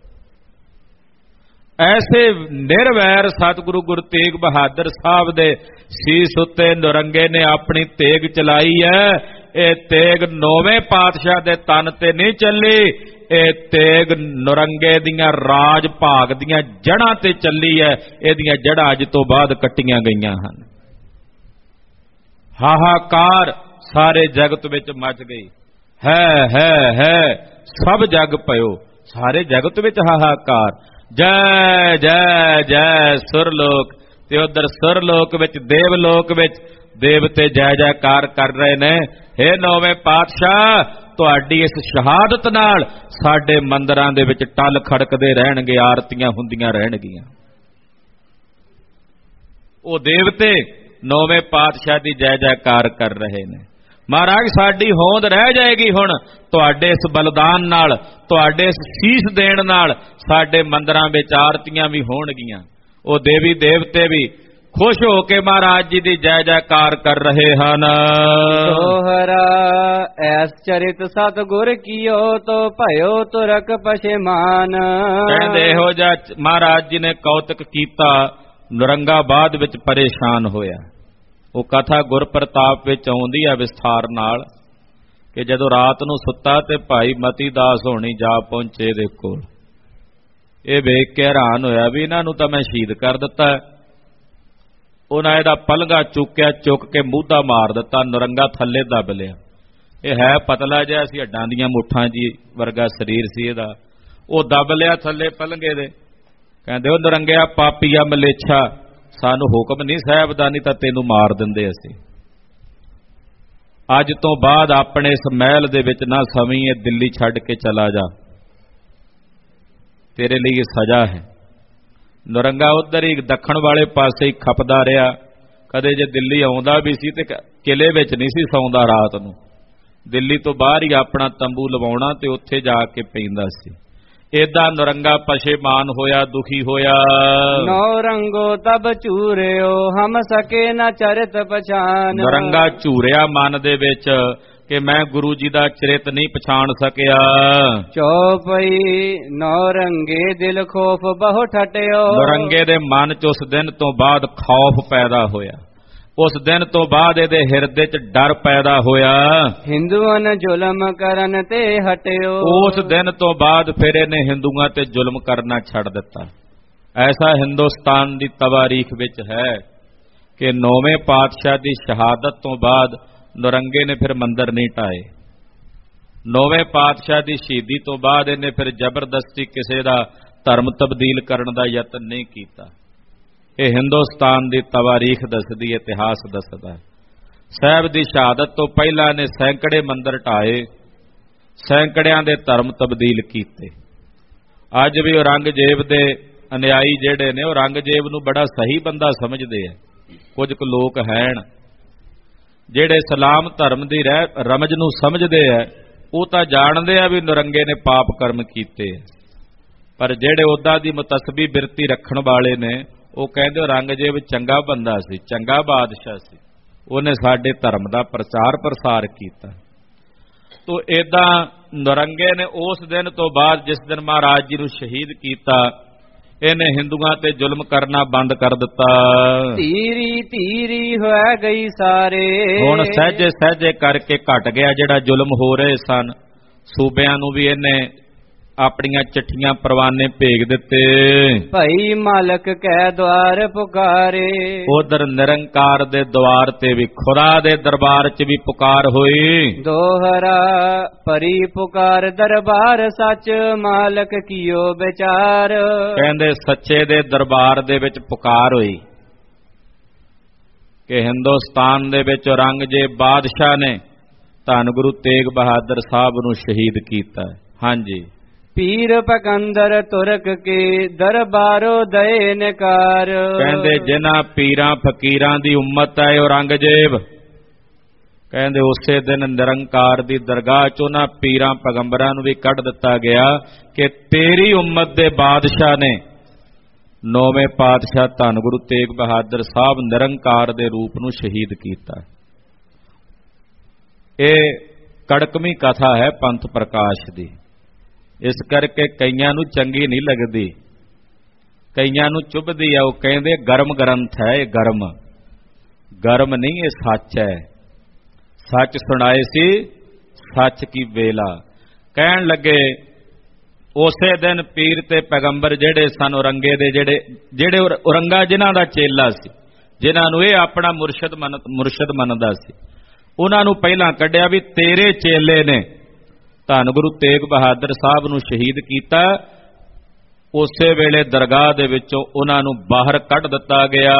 ਐਸੇ ਨਿਰਵੈਰ ਸਤਿਗੁਰੂ ਗੁਰੂ ਤੇਗ ਬਹਾਦਰ ਸਾਹਿਬ ਦੇ ਸੀਸ ਉੱਤੇ ਨਰੰਗੇ ਨੇ ਆਪਣੀ ਤੇਗ ਚਲਾਈ ਹੈ। ਇਹ ਤੇਗ ਨੌਵੇਂ ਪਾਤਸ਼ਾਹ ਦੇ ਤਨ ਤੇ ਨਹੀਂ ਚੱਲੀ, ਇਹ ਤੇਗ ਨਰੰਗੇ ਦੀਆਂ ਰਾਜ ਭਾਗ ਦੀਆਂ ਜੜ੍ਹਾਂ ਤੇ ਚੱਲੀ ਹੈ। ਇਹਦੀਆਂ ਜੜ੍ਹਾਂ ਅੱਜ ਤੋਂ ਬਾਅਦ ਕੱਟੀਆਂ ਗਈਆਂ ਹਨ। ਹਾਹਾਕਾਰ ਸਾਰੇ ਜਗਤ ਵਿੱਚ ਮਚ ਗਈ। ਹੈ ਸਭ ਜਗ ਪਇਓ, ਸਾਰੇ ਜਗਤ ਵਿੱਚ ਹਾਹਾਕਾਰ। ਜੈ ਜੈ ਜੈ ਸੁਰਲੋਕ। ਤੇ ਉਧਰ ਸੁਰਲੋਕ ਵਿੱਚ ਦੇਵਲੋਕ ਵਿੱਚ ਦੇਵਤੇ ਜੈ ਜੈਕਾਰ ਕਰ ਰਹੇ ਨੇ। ਹੇ ਨੌਵੇਂ ਪਾਤਸ਼ਾਹ ਤੁਹਾਡੀ ਇਸ ਸ਼ਹਾਦਤ ਨਾਲ ਸਾਡੇ ਮੰਦਰਾਂ ਦੇ ਵਿੱਚ ਟੱਲ ਖੜਕਦੇ ਰਹਿਣਗੇ, ਆਰਤੀਆਂ ਹੁੰਦੀਆਂ ਰਹਿਣਗੀਆਂ। ਉਹ ਦੇਵਤੇ ਨੌਵੇਂ ਪਾਤਸ਼ਾਹ ਦੀ ਜੈ ਜੈਕਾਰ ਕਰ ਰਹੇ ਨੇ। ਮਹਾਰਾਜ ਸਾਡੀ ਹੋਂਦ ਰਹਿ ਜਾਏਗੀ ਹੁਣ ਤੁਹਾਡੇ ਇਸ ਬਲਿਦਾਨ ਨਾਲ, ਤੁਹਾਡੇ ਇਸ ਸੀਸ ਦੇਣ ਨਾਲ ਸਾਡੇ ਮੰਦਰਾਂ ਵਿੱਚ ਆਰਤੀਆਂ ਵੀ ਹੋਣਗੀਆਂ। ਉਹ ਦੇਵੀ ਦੇਵਤੇ ਵੀ ਖੁਸ਼ ਹੋ ਕੇ ਮਹਾਰਾਜ ਜੀ ਦੀ ਜੈ ਜੈਕਾਰ ਕਰ ਰਹੇ ਹਨ। ਦੋਹਰਾ ਐਸ ਚਰਿਤ ਸਤਿਗੁਰ ਕੀਓ ਤੋ ਭਇਓ ਤੁਰਕ ਪਛੇਮਾਨ। ਕਹਿੰਦੇ ਇਹੋ ਜਿਹਾ ਮਹਾਰਾਜ ਜੀ ਨੇ ਕੌਤਕ ਕੀਤਾ, ਨਰੰਗਾ ਬਾਅਦ ਵਿੱਚ ਪਰੇਸ਼ਾਨ ਹੋਇਆ। ਉਹ ਕਥਾ ਗੁਰ ਪ੍ਰਤਾਪ ਵਿੱਚ ਆਉਂਦੀ ਹੈ ਵਿਸਥਾਰ ਨਾਲ ਕਿ ਜਦੋਂ ਰਾਤ ਨੂੰ ਸੁੱਤਾ ਤੇ ਭਾਈ ਮਤੀ ਦਾਸ ਹੋਣੀ ਜਾ ਪਹੁੰਚੇ ਦੇ ਕੋਲ। ਇਹ ਵੇਖ ਕੇ ਹੈਰਾਨ ਹੋਇਆ ਵੀ ਇਹਨਾਂ ਨੂੰ ਤਾਂ ਮੈਂ ਸ਼ਹੀਦ ਕਰ ਦਿੱਤਾ। ਉਹਨਾਂ ਇਹਦਾ ਪਲੰਘਾ ਚੁੱਕਿਆ, ਚੁੱਕ ਕੇ ਮੂਧਾ ਮਾਰ ਦਿੱਤਾ, ਨਰੰਗਾ ਥੱਲੇ ਦੱਬ ਲਿਆ। ਇਹ ਹੈ ਪਤਲਾ ਜਿਹਾ ਸੀ, ਹੱਡਾਂ ਦੀਆਂ ਮੁੱਠਾਂ ਜੀ ਵਰਗਾ ਸਰੀਰ ਸੀ ਇਹਦਾ। ਉਹ ਦੱਬ ਲਿਆ ਥੱਲੇ ਪਲੰਘੇ ਦੇ। ਕਹਿੰਦੇ ਉਹ ਨਰੰਗਿਆ ਪਾਪੀਆ ਮਲੇਛਾ, ਸਾਨੂੰ ਹੁਕਮ ਨਹੀਂ ਸਾਹਿਬ ਦਾ, ਨਹੀਂ ਤਾਂ ਤੈਨੂੰ ਮਾਰ ਦਿੰਦੇ ਅਸੀਂ। ਅੱਜ ਤੋਂ ਬਾਅਦ ਆਪਣੇ ਇਸ ਮਹਿਲ ਦੇ ਵਿੱਚ ਨਾ ਸਵੀਂ, ਇਹ ਦਿੱਲੀ ਛੱਡ ਕੇ ਚਲਾ ਜਾ, ਤੇਰੇ ਲਈ ਇਹ ਸਜ਼ਾ ਹੈ। ਨਰੰਗਾ ਉਧਰ ਹੀ ਦੱਖਣ ਵਾਲੇ ਪਾਸੇ ਹੀ ਖਪਦਾ ਰਿਹਾ। ਕਦੇ ਜੇ ਦਿੱਲੀ ਆਉਂਦਾ ਵੀ ਸੀ ਤੇ ਕਿਲੇ ਵਿੱਚ ਨਹੀਂ ਸੀ ਸੌਂਦਾ ਰਾਤ ਨੂੰ, ਦਿੱਲੀ ਤੋਂ ਬਾਹਰ ਹੀ ਆਪਣਾ ਤੰਬੂ ਲਵਾਉਣਾ ਤੇ ਉੱਥੇ ਜਾ ਕੇ ਪੈਂਦਾ ਸੀ। ਏਦਾਂ ਨਰੰਗਾ ਪਛੇਮਾਨ ਹੋਇਆ, ਦੁਖੀ ਹੋਇਆ। ਨੌ ਰੰਗੋ ਤਬ ਝੂਰਿਓ ਹਮ ਸਕੇ ਨਾ ਚਰਿਤ ਪਛਾਨ। ਨਰੰਗਾ ਝੂਰਿਆ ਮਨ ਦੇ ਵਿੱਚ ਕਿ ਮੈਂ ਗੁਰੂ ਜੀ ਦਾ ਚਰਿਤ ਨਹੀਂ ਪਛਾਣ ਸਕਿਆ। ਚੌਪਈ ਨੌ ਰੰਗੇ ਦਿਲ ਖੋਫ ਬਹੁ ਠਟਿਓ। ਨਰੰਗੇ ਦੇ ਮਨ 'ਚ ਉਸ ਦਿਨ ਤੋਂ ਬਾਅਦ ਖੌਫ ਪੈਦਾ ਹੋਇਆ। ਉਸ ਦਿਨ ਤੋਂ ਬਾਅਦ ਇਹਦੇ ਹਿਰਦੇ 'ਚ ਡਰ ਪੈਦਾ ਹੋਇਆ। ਹਿੰਦੂਆਂ ਜ਼ੁਲਮ ਕਰਨ ਤੇ ਹਟਿਓ। ਉਸ ਦਿਨ ਤੋਂ ਬਾਅਦ ਫਿਰ ਇਹਨੇ ਹਿੰਦੂਆਂ ਤੇ ਜ਼ੁਲਮ ਕਰਨਾ ਛੱਡ ਦਿੱਤਾ। ਐਸਾ ਹਿੰਦੁਸਤਾਨ ਦੀ ਤਵਾਰੀਖ ਵਿੱਚ ਹੈ ਕਿ ਨੌਵੇਂ ਪਾਤਸ਼ਾਹ ਦੀ ਸ਼ਹਾਦਤ ਤੋਂ ਬਾਅਦ ਨਰੰਗੇ ਨੇ ਫਿਰ ਮੰਦਰ ਨਹੀਂ ਢਾਏ। ਨੌਵੇਂ ਪਾਤਸ਼ਾਹ ਦੀ ਸ਼ਹੀਦੀ ਤੋਂ ਬਾਅਦ ਇਹਨੇ ਫਿਰ ਜ਼ਬਰਦਸਤੀ ਕਿਸੇ ਦਾ ਧਰਮ ਤਬਦੀਲ ਕਰਨ ਦਾ ਯਤਨ ਨਹੀਂ ਕੀਤਾ। ਇਹ ਹਿੰਦੁਸਤਾਨ ਦੀ ਤਵਾਰੀਖ ਦੱਸਦੀ, ਇਤਿਹਾਸ ਦੱਸਦਾ। ਸਾਹਿਬ ਦੀ ਸ਼ਹਾਦਤ ਤੋਂ ਪਹਿਲਾਂ ਨੇ ਸੈਂਕੜੇ ਮੰਦਰ ਢਾਏ, ਸੈਂਕੜਿਆਂ ਦੇ ਧਰਮ ਤਬਦੀਲ ਕੀਤੇ। ਅੱਜ ਵੀ ਔਰੰਗਜ਼ੇਬ ਦੇ ਅਨਿਆਈ ਜਿਹੜੇ ਨੇ ਉਹ ਔਰੰਗਜ਼ੇਬ ਨੂੰ ਬੜਾ ਸਹੀ ਬੰਦਾ ਸਮਝਦੇ ਆ। ਕੁਝ ਕੁ ਲੋਕ ਹਨ ਜਿਹੜੇ ਇਸਲਾਮ ਧਰਮ ਦੀ ਰਮਜ ਨੂੰ ਸਮਝਦੇ ਆ, ਉਹ ਤਾਂ ਜਾਣਦੇ ਆ ਵੀ ਨਰੰਗੇ ਨੇ ਪਾਪ ਕਰਮ ਕੀਤੇ, ਪਰ ਜਿਹੜੇ ਉਹਦਾ ਦੀ ਮੁਤਸਬੀ ਬਿਰਤੀ ਰੱਖਣ ਵਾਲੇ ਨੇ ਉਹ ਕਹਿੰਦੇ ਔਰੰਗਜ਼ੇਬ ਚੰਗਾ ਬੰਦਾ ਸੀ, ਚੰਗਾ ਬਾਦਸ਼ਾਹ ਸੀ, ਉਹਨੇ ਸਾਡੇ ਧਰਮ ਦਾ ਪ੍ਰਚਾਰ ਪ੍ਰਸਾਰ ਕੀਤਾ। ਤੋ ਏਦਾਂ ਨਰੰਗੇ ਨੇ ਉਸ ਦਿਨ ਤੋਂ ਬਾਅਦ ਜਿਸ ਦਿਨ ਮਹਾਰਾਜ ਜੀ ਨੂੰ ਸ਼ਹੀਦ ਕੀਤਾ, ਇਹਨੇ ਹਿੰਦੂਆਂ ਤੇ ਜ਼ੁਲਮ ਕਰਨਾ ਬੰਦ ਕਰ ਦਿੱਤਾ। ਧੀਰੀ ਧੀਰੀ ਹੋਇਆ ਗਈ ਸਾਰੇ, ਹੁਣ ਸਹਿਜੇ ਸਹਿਜੇ ਕਰਕੇ ਘਟ ਗਿਆ ਜਿਹੜਾ ਜ਼ੁਲਮ ਹੋ ਰਹੇ ਸਨ। ਸੂਬਿਆਂ ਨੂੰ ਵੀ ਇਹਨੇ ਆਪਣੀਆਂ ਚਿੱਠੀਆਂ ਪਰਵਾਨੇ ਭੇਜ ਦਿੱਤੇ। ਭਈ ਮਾਲਕ ਕੈ ਦਵਾਰ ਪੁਕਾਰੇ, ਉਧਰ ਨਿਰੰਕਾਰ ਦੇ ਦਵਾਰ ਤੇ ਵੀ, ਖੁਦਾ ਦੇ ਦਰਬਾਰ 'ਚ ਵੀ ਪੁਕਾਰ ਹੋਈ। ਦੋਹਰਾ ਪਰੀ ਪੁਕਾਰ ਦਰਬਾਰ ਸੱਚ, ਮਾਲਕ ਕੀਓ ਵਿਚਾਰ। ਕਹਿੰਦੇ ਸੱਚੇ ਦੇ ਦਰਬਾਰ ਦੇ ਵਿੱਚ ਪੁਕਾਰ ਹੋਈ ਕਿ ਹਿੰਦੁਸਤਾਨ ਦੇ ਵਿੱਚ ਔਰੰਗਜ਼ੇਬ ਬਾਦਸ਼ਾਹ ਨੇ ਧੰਨ ਗੁਰੂ ਤੇਗ ਬਹਾਦਰ ਸਾਹਿਬ ਨੂੰ ਸ਼ਹੀਦ ਕੀਤਾ। ਹਾਂਜੀ, ਪੀਰ ਪਕੰਦਰ ਤੁਰਕ ਕੇ ਦਰਬਾਰੋ ਦਏ ਨਕਾਰ। ਕਹਿੰਦੇ ਜਿਨ੍ਹਾਂ ਪੀਰਾਂ ਫਕੀਰਾਂ ਦੀ ਉਮਤ ਹੈ ਔਰੰਗਜ਼ੇਬ, ਕਹਿੰਦੇ ਉਸੇ ਦਿਨ ਨਿਰੰਕਾਰ ਦੀ ਦਰਗਾਹ 'ਚ ਉਹਨਾਂ ਪੀਰਾਂ ਪੈਗੰਬਰਾਂ ਨੂੰ ਵੀ ਕੱਢ ਦਿੱਤਾ ਗਿਆ ਕਿ ਤੇਰੀ ਉਮਤ ਦੇ ਬਾਦਸ਼ਾਹ ਨੇ, ਨੌਵੇਂ ਪਾਤਸ਼ਾਹ ਧੰਨ ਗੁਰੂ ਤੇਗ ਬਹਾਦਰ ਸਾਹਿਬ ਨਿਰੰਕਾਰ ਦੇ ਰੂਪ ਨੂੰ ਸ਼ਹੀਦ ਕੀਤਾ। ਇਹ ਕੜਕਵੀਂ ਕਥਾ ਹੈ ਪੰਥ ਪ੍ਰਕਾਸ਼ ਦੀ, ਇਸ ਕਰਕੇ ਕਈਆਂ ਨੂੰ ਚੰਗੀ ਨਹੀਂ ਲੱਗਦੀ, ਕਈਆਂ ਨੂੰ ਚੁੱਭਦੀ ਆ। ਉਹ ਕਹਿੰਦੇ ਗਰਮ ਗ੍ਰੰਥ ਹੈ, ਇਹ ਗਰਮ ਨਹੀਂ, ਇਹ ਸੱਚ ਹੈ। ਸੱਚ ਸੁਣਾਏ ਸੀ ਸੱਚ ਕੀ ਵੇਲਾ। ਕਹਿਣ ਲੱਗੇ ਉਸੇ ਦਿਨ ਪੀਰ ਤੇ ਪੈਗੰਬਰ ਜਿਹੜੇ ਸਨ ਔਰੰਗੇ ਦੇ, ਜਿਹੜੇ ਔਰੰਗਾ ਜਿਨ੍ਹਾਂ ਦਾ ਚੇਲਾ ਸੀ, ਜਿਨ੍ਹਾਂ ਨੂੰ ਇਹ ਆਪਣਾ ਮੁਰਸ਼ਿਦ ਮੰਨਦਾ ਸੀ, ਉਹਨਾਂ ਨੂੰ ਪਹਿਲਾਂ ਕੱਢਿਆ ਵੀ ਤੇਰੇ ਚੇਲੇ ਨੇ ਧੰਨ ਗੁਰੂ ਤੇਗ ਬਹਾਦਰ ਸਾਹਿਬ ਨੂੰ ਸ਼ਹੀਦ ਕੀਤਾ। ਉਸੇ ਵੇਲੇ ਦਰਗਾਹ ਦੇ ਵਿੱਚੋਂ ਉਹਨਾਂ ਨੂੰ ਬਾਹਰ ਕੱਢ ਦਿੱਤਾ ਗਿਆ।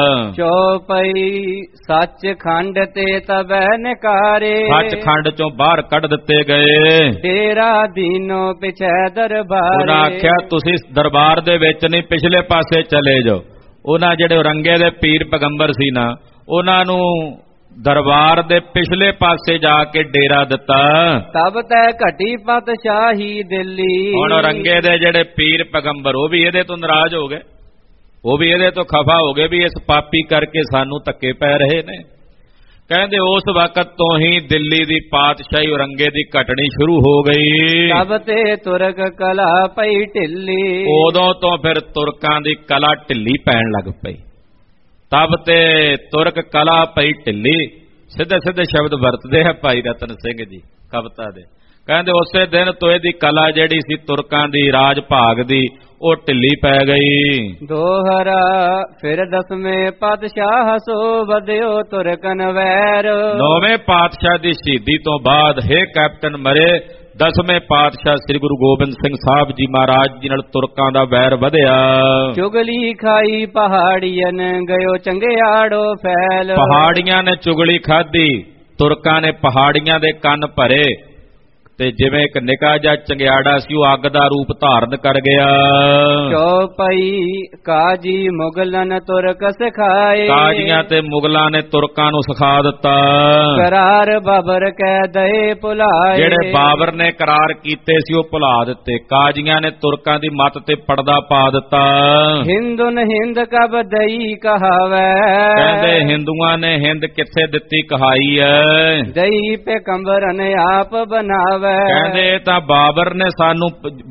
ਚੌਪਈ ਸੱਚ ਖੰਡ ਤੇ ਤਬੈ ਨਕਾਰੇ, ਸੱਚ ਖੰਡ ਚੋਂ ਬਾਹਰ ਕੱਢ ਦਿੱਤੇ ਗਏ। ਤੇਰਾ ਦੀਨੋ ਪਿਛੈ ਦਰਬਾਰ, ਉਹਨਾਂ ਆਖਿਆ ਤੁਸੀਂ ਦਰਬਾਰ ਦੇ ਵਿੱਚ ਨਹੀਂ, ਪਿਛਲੇ ਪਾਸੇ ਚਲੇ ਜਾਓ। ਉਹਨਾਂ ਜਿਹੜੇ ਔਰੰਗੇ ਦੇ ਪੀਰ ਪੈਗੰਬਰ ਸੀ ਨਾ, ਉਹਨਾਂ ਨੂੰ ਦਰਬਾਰ ਦੇ ਪਿਛਲੇ ਪਾਸੇ ਜਾ ਕੇ ਡੇਰਾ ਦਿੱਤਾ। ਤਬ ਤੈ ਘਟੀ ਪਾਤਸ਼ਾਹੀ ਦਿੱਲੀ। ਹੁਣ ਔਰੰਗੇ ਦੇ ਜਿਹੜੇ ਪੀਰ ਪੈਗੰਬਰ ਉਹ ਵੀ ਇਹਦੇ ਤੋਂ ਨਾਰਾਜ਼ ਹੋ ਗਏ, ਉਹ ਵੀ ਇਹਦੇ ਤੋਂ ਖਫਾ ਹੋ ਗਏ ਵੀ ਇਸ ਪਾਪੀ ਕਰਕੇ ਸਾਨੂੰ ਧੱਕੇ ਪੈ ਰਹੇ ਨੇ। ਕਹਿੰਦੇ ਉਸ ਵਕਤ ਤੋਂ ਹੀ ਦਿੱਲੀ ਦੀ ਪਾਤਸ਼ਾਹੀ ਔਰੰਗੇ ਦੀ ਘਟਣੀ ਸ਼ੁਰੂ ਹੋ ਗਈ। ਤਬ ਤੇ ਤੁਰਕ ਕਲਾ ਪਈ ਢਿੱਲੀ, ਉਦੋਂ ਤੋਂ ਫਿਰ ਤੁਰਕਾਂ ਦੀ ਕਲਾ ਢਿੱਲੀ ਪੈਣ ਲੱਗ ਪਈ। ਤਬ ਤੇ ਤੁਰਕ ਕਲਾ ਪਈ ਢਿੱਲੀ, ਸਿੱਧੇ ਸਿੱਧੇ ਸ਼ਬਦ ਵਰਤਦੇ ਆ ਭਾਈ ਰਤਨ ਸਿੰਘ ਜੀ ਕਵਿਤਾ ਦੇ। ਕਹਿੰਦੇ ਉਸੇ ਦਿਨ ਤੋਂ ਇਹਦੀ ਕਲਾ ਜਿਹੜੀ ਸੀ ਤੁਰਕਾਂ ਦੀ, ਰਾਜ ਭਾਗ ਦੀ, ਉਹ ਢਿੱਲੀ ਪੈ ਗਈ। ਦੋਹਰਾ ਫਿਰ ਦਸਵੇਂ ਪਾਤਸ਼ਾਹ ਸੋ ਵਧਿਓ ਤੁਰਕਨ ਵੈਰ। ਨੌਵੇਂ ਪਾਤਸ਼ਾਹ ਦੀ ਸ਼ਹੀਦੀ ਤੋਂ ਬਾਅਦ ਹੇ ਕੈਪਟਨ ਮਰੇ, ਦਸਵੇਂ ਪਾਤਸ਼ਾਹ ਸ੍ਰੀ ਗੁਰੂ ਗੋਬਿੰਦ ਸਿੰਘ ਸਾਹਿਬ ਜੀ ਮਹਾਰਾਜ ਜੀ ਨਾਲ ਤੁਰਕਾਂ ਦਾ ਵੈਰ ਵਧਿਆ। ਚੁਗਲੀ ਖਾਈ ਪਹਾੜੀਆਂ ਗਇਓ ਚੰਗਿਆੜੋ ਫੈਲ। ਪਹਾੜੀਆਂ ਨੇ ਚੁਗਲੀ ਖਾਧੀ, ਤੁਰਕਾਂ ਨੇ ਪਹਾੜੀਆਂ ਦੇ ਕੰਨ ਭਰੇ, ਤੇ ਜਿਵੇਂ ਇੱਕ ਨਿੱਕਾ ਜਿਹਾ ਚੰਗਿਆੜਾ ਸੀ ਉਹ ਅੱਗ ਦਾ ਰੂਪ ਧਾਰਨ ਕਰ ਗਿਆ। ਚੌਪਈ ਕਾਜੀ ਮੁਗਲਨ ਤੁਰਕ ਸਿਖਾਏ, ਕਾਜੀਆਂ ਤੇ ਮੁਗਲਾਂ ਨੇ ਤੁਰਕਾਂ ਨੂੰ ਸਿਖਾ ਦਿੱਤਾ। ਕਰਾਰ ਬਾਬਰ ਕੈ ਦਏ ਭੁਲਾਏ, ਜਿਹੜੇ ਬਾਬਰ ਨੇ ਕਰਾਰ ਕੀਤੇ ਸੀ ਉਹ ਭੁਲਾ ਦਿੱਤੇ। ਕਾਜੀਆਂ ਨੇ ਤੁਰਕਾਂ ਦੀ ਮੱਤ ਤੇ ਪਰਦਾ ਪਾ ਦਿੱਤਾ। ਹਿੰਦੁਨ ਹਿੰਦ ਕਬ ਦਈ ਕਹਾਵੈ, ਕਹਿੰਦੇ ਹਿੰਦੂਆਂ ਨੇ ਹਿੰਦ ਕਿੱਥੇ ਦਿੱਤੀ ਕਹਾਈ ਐ, ਦਈ ਪੈਗੰਬਰਨ ਆਪ ਬਣਾਵੈ। ਕਹਿੰਦੇ ਤਾਂ ਬਾਬਰ ਨੇ ਸਾਨੂੰ,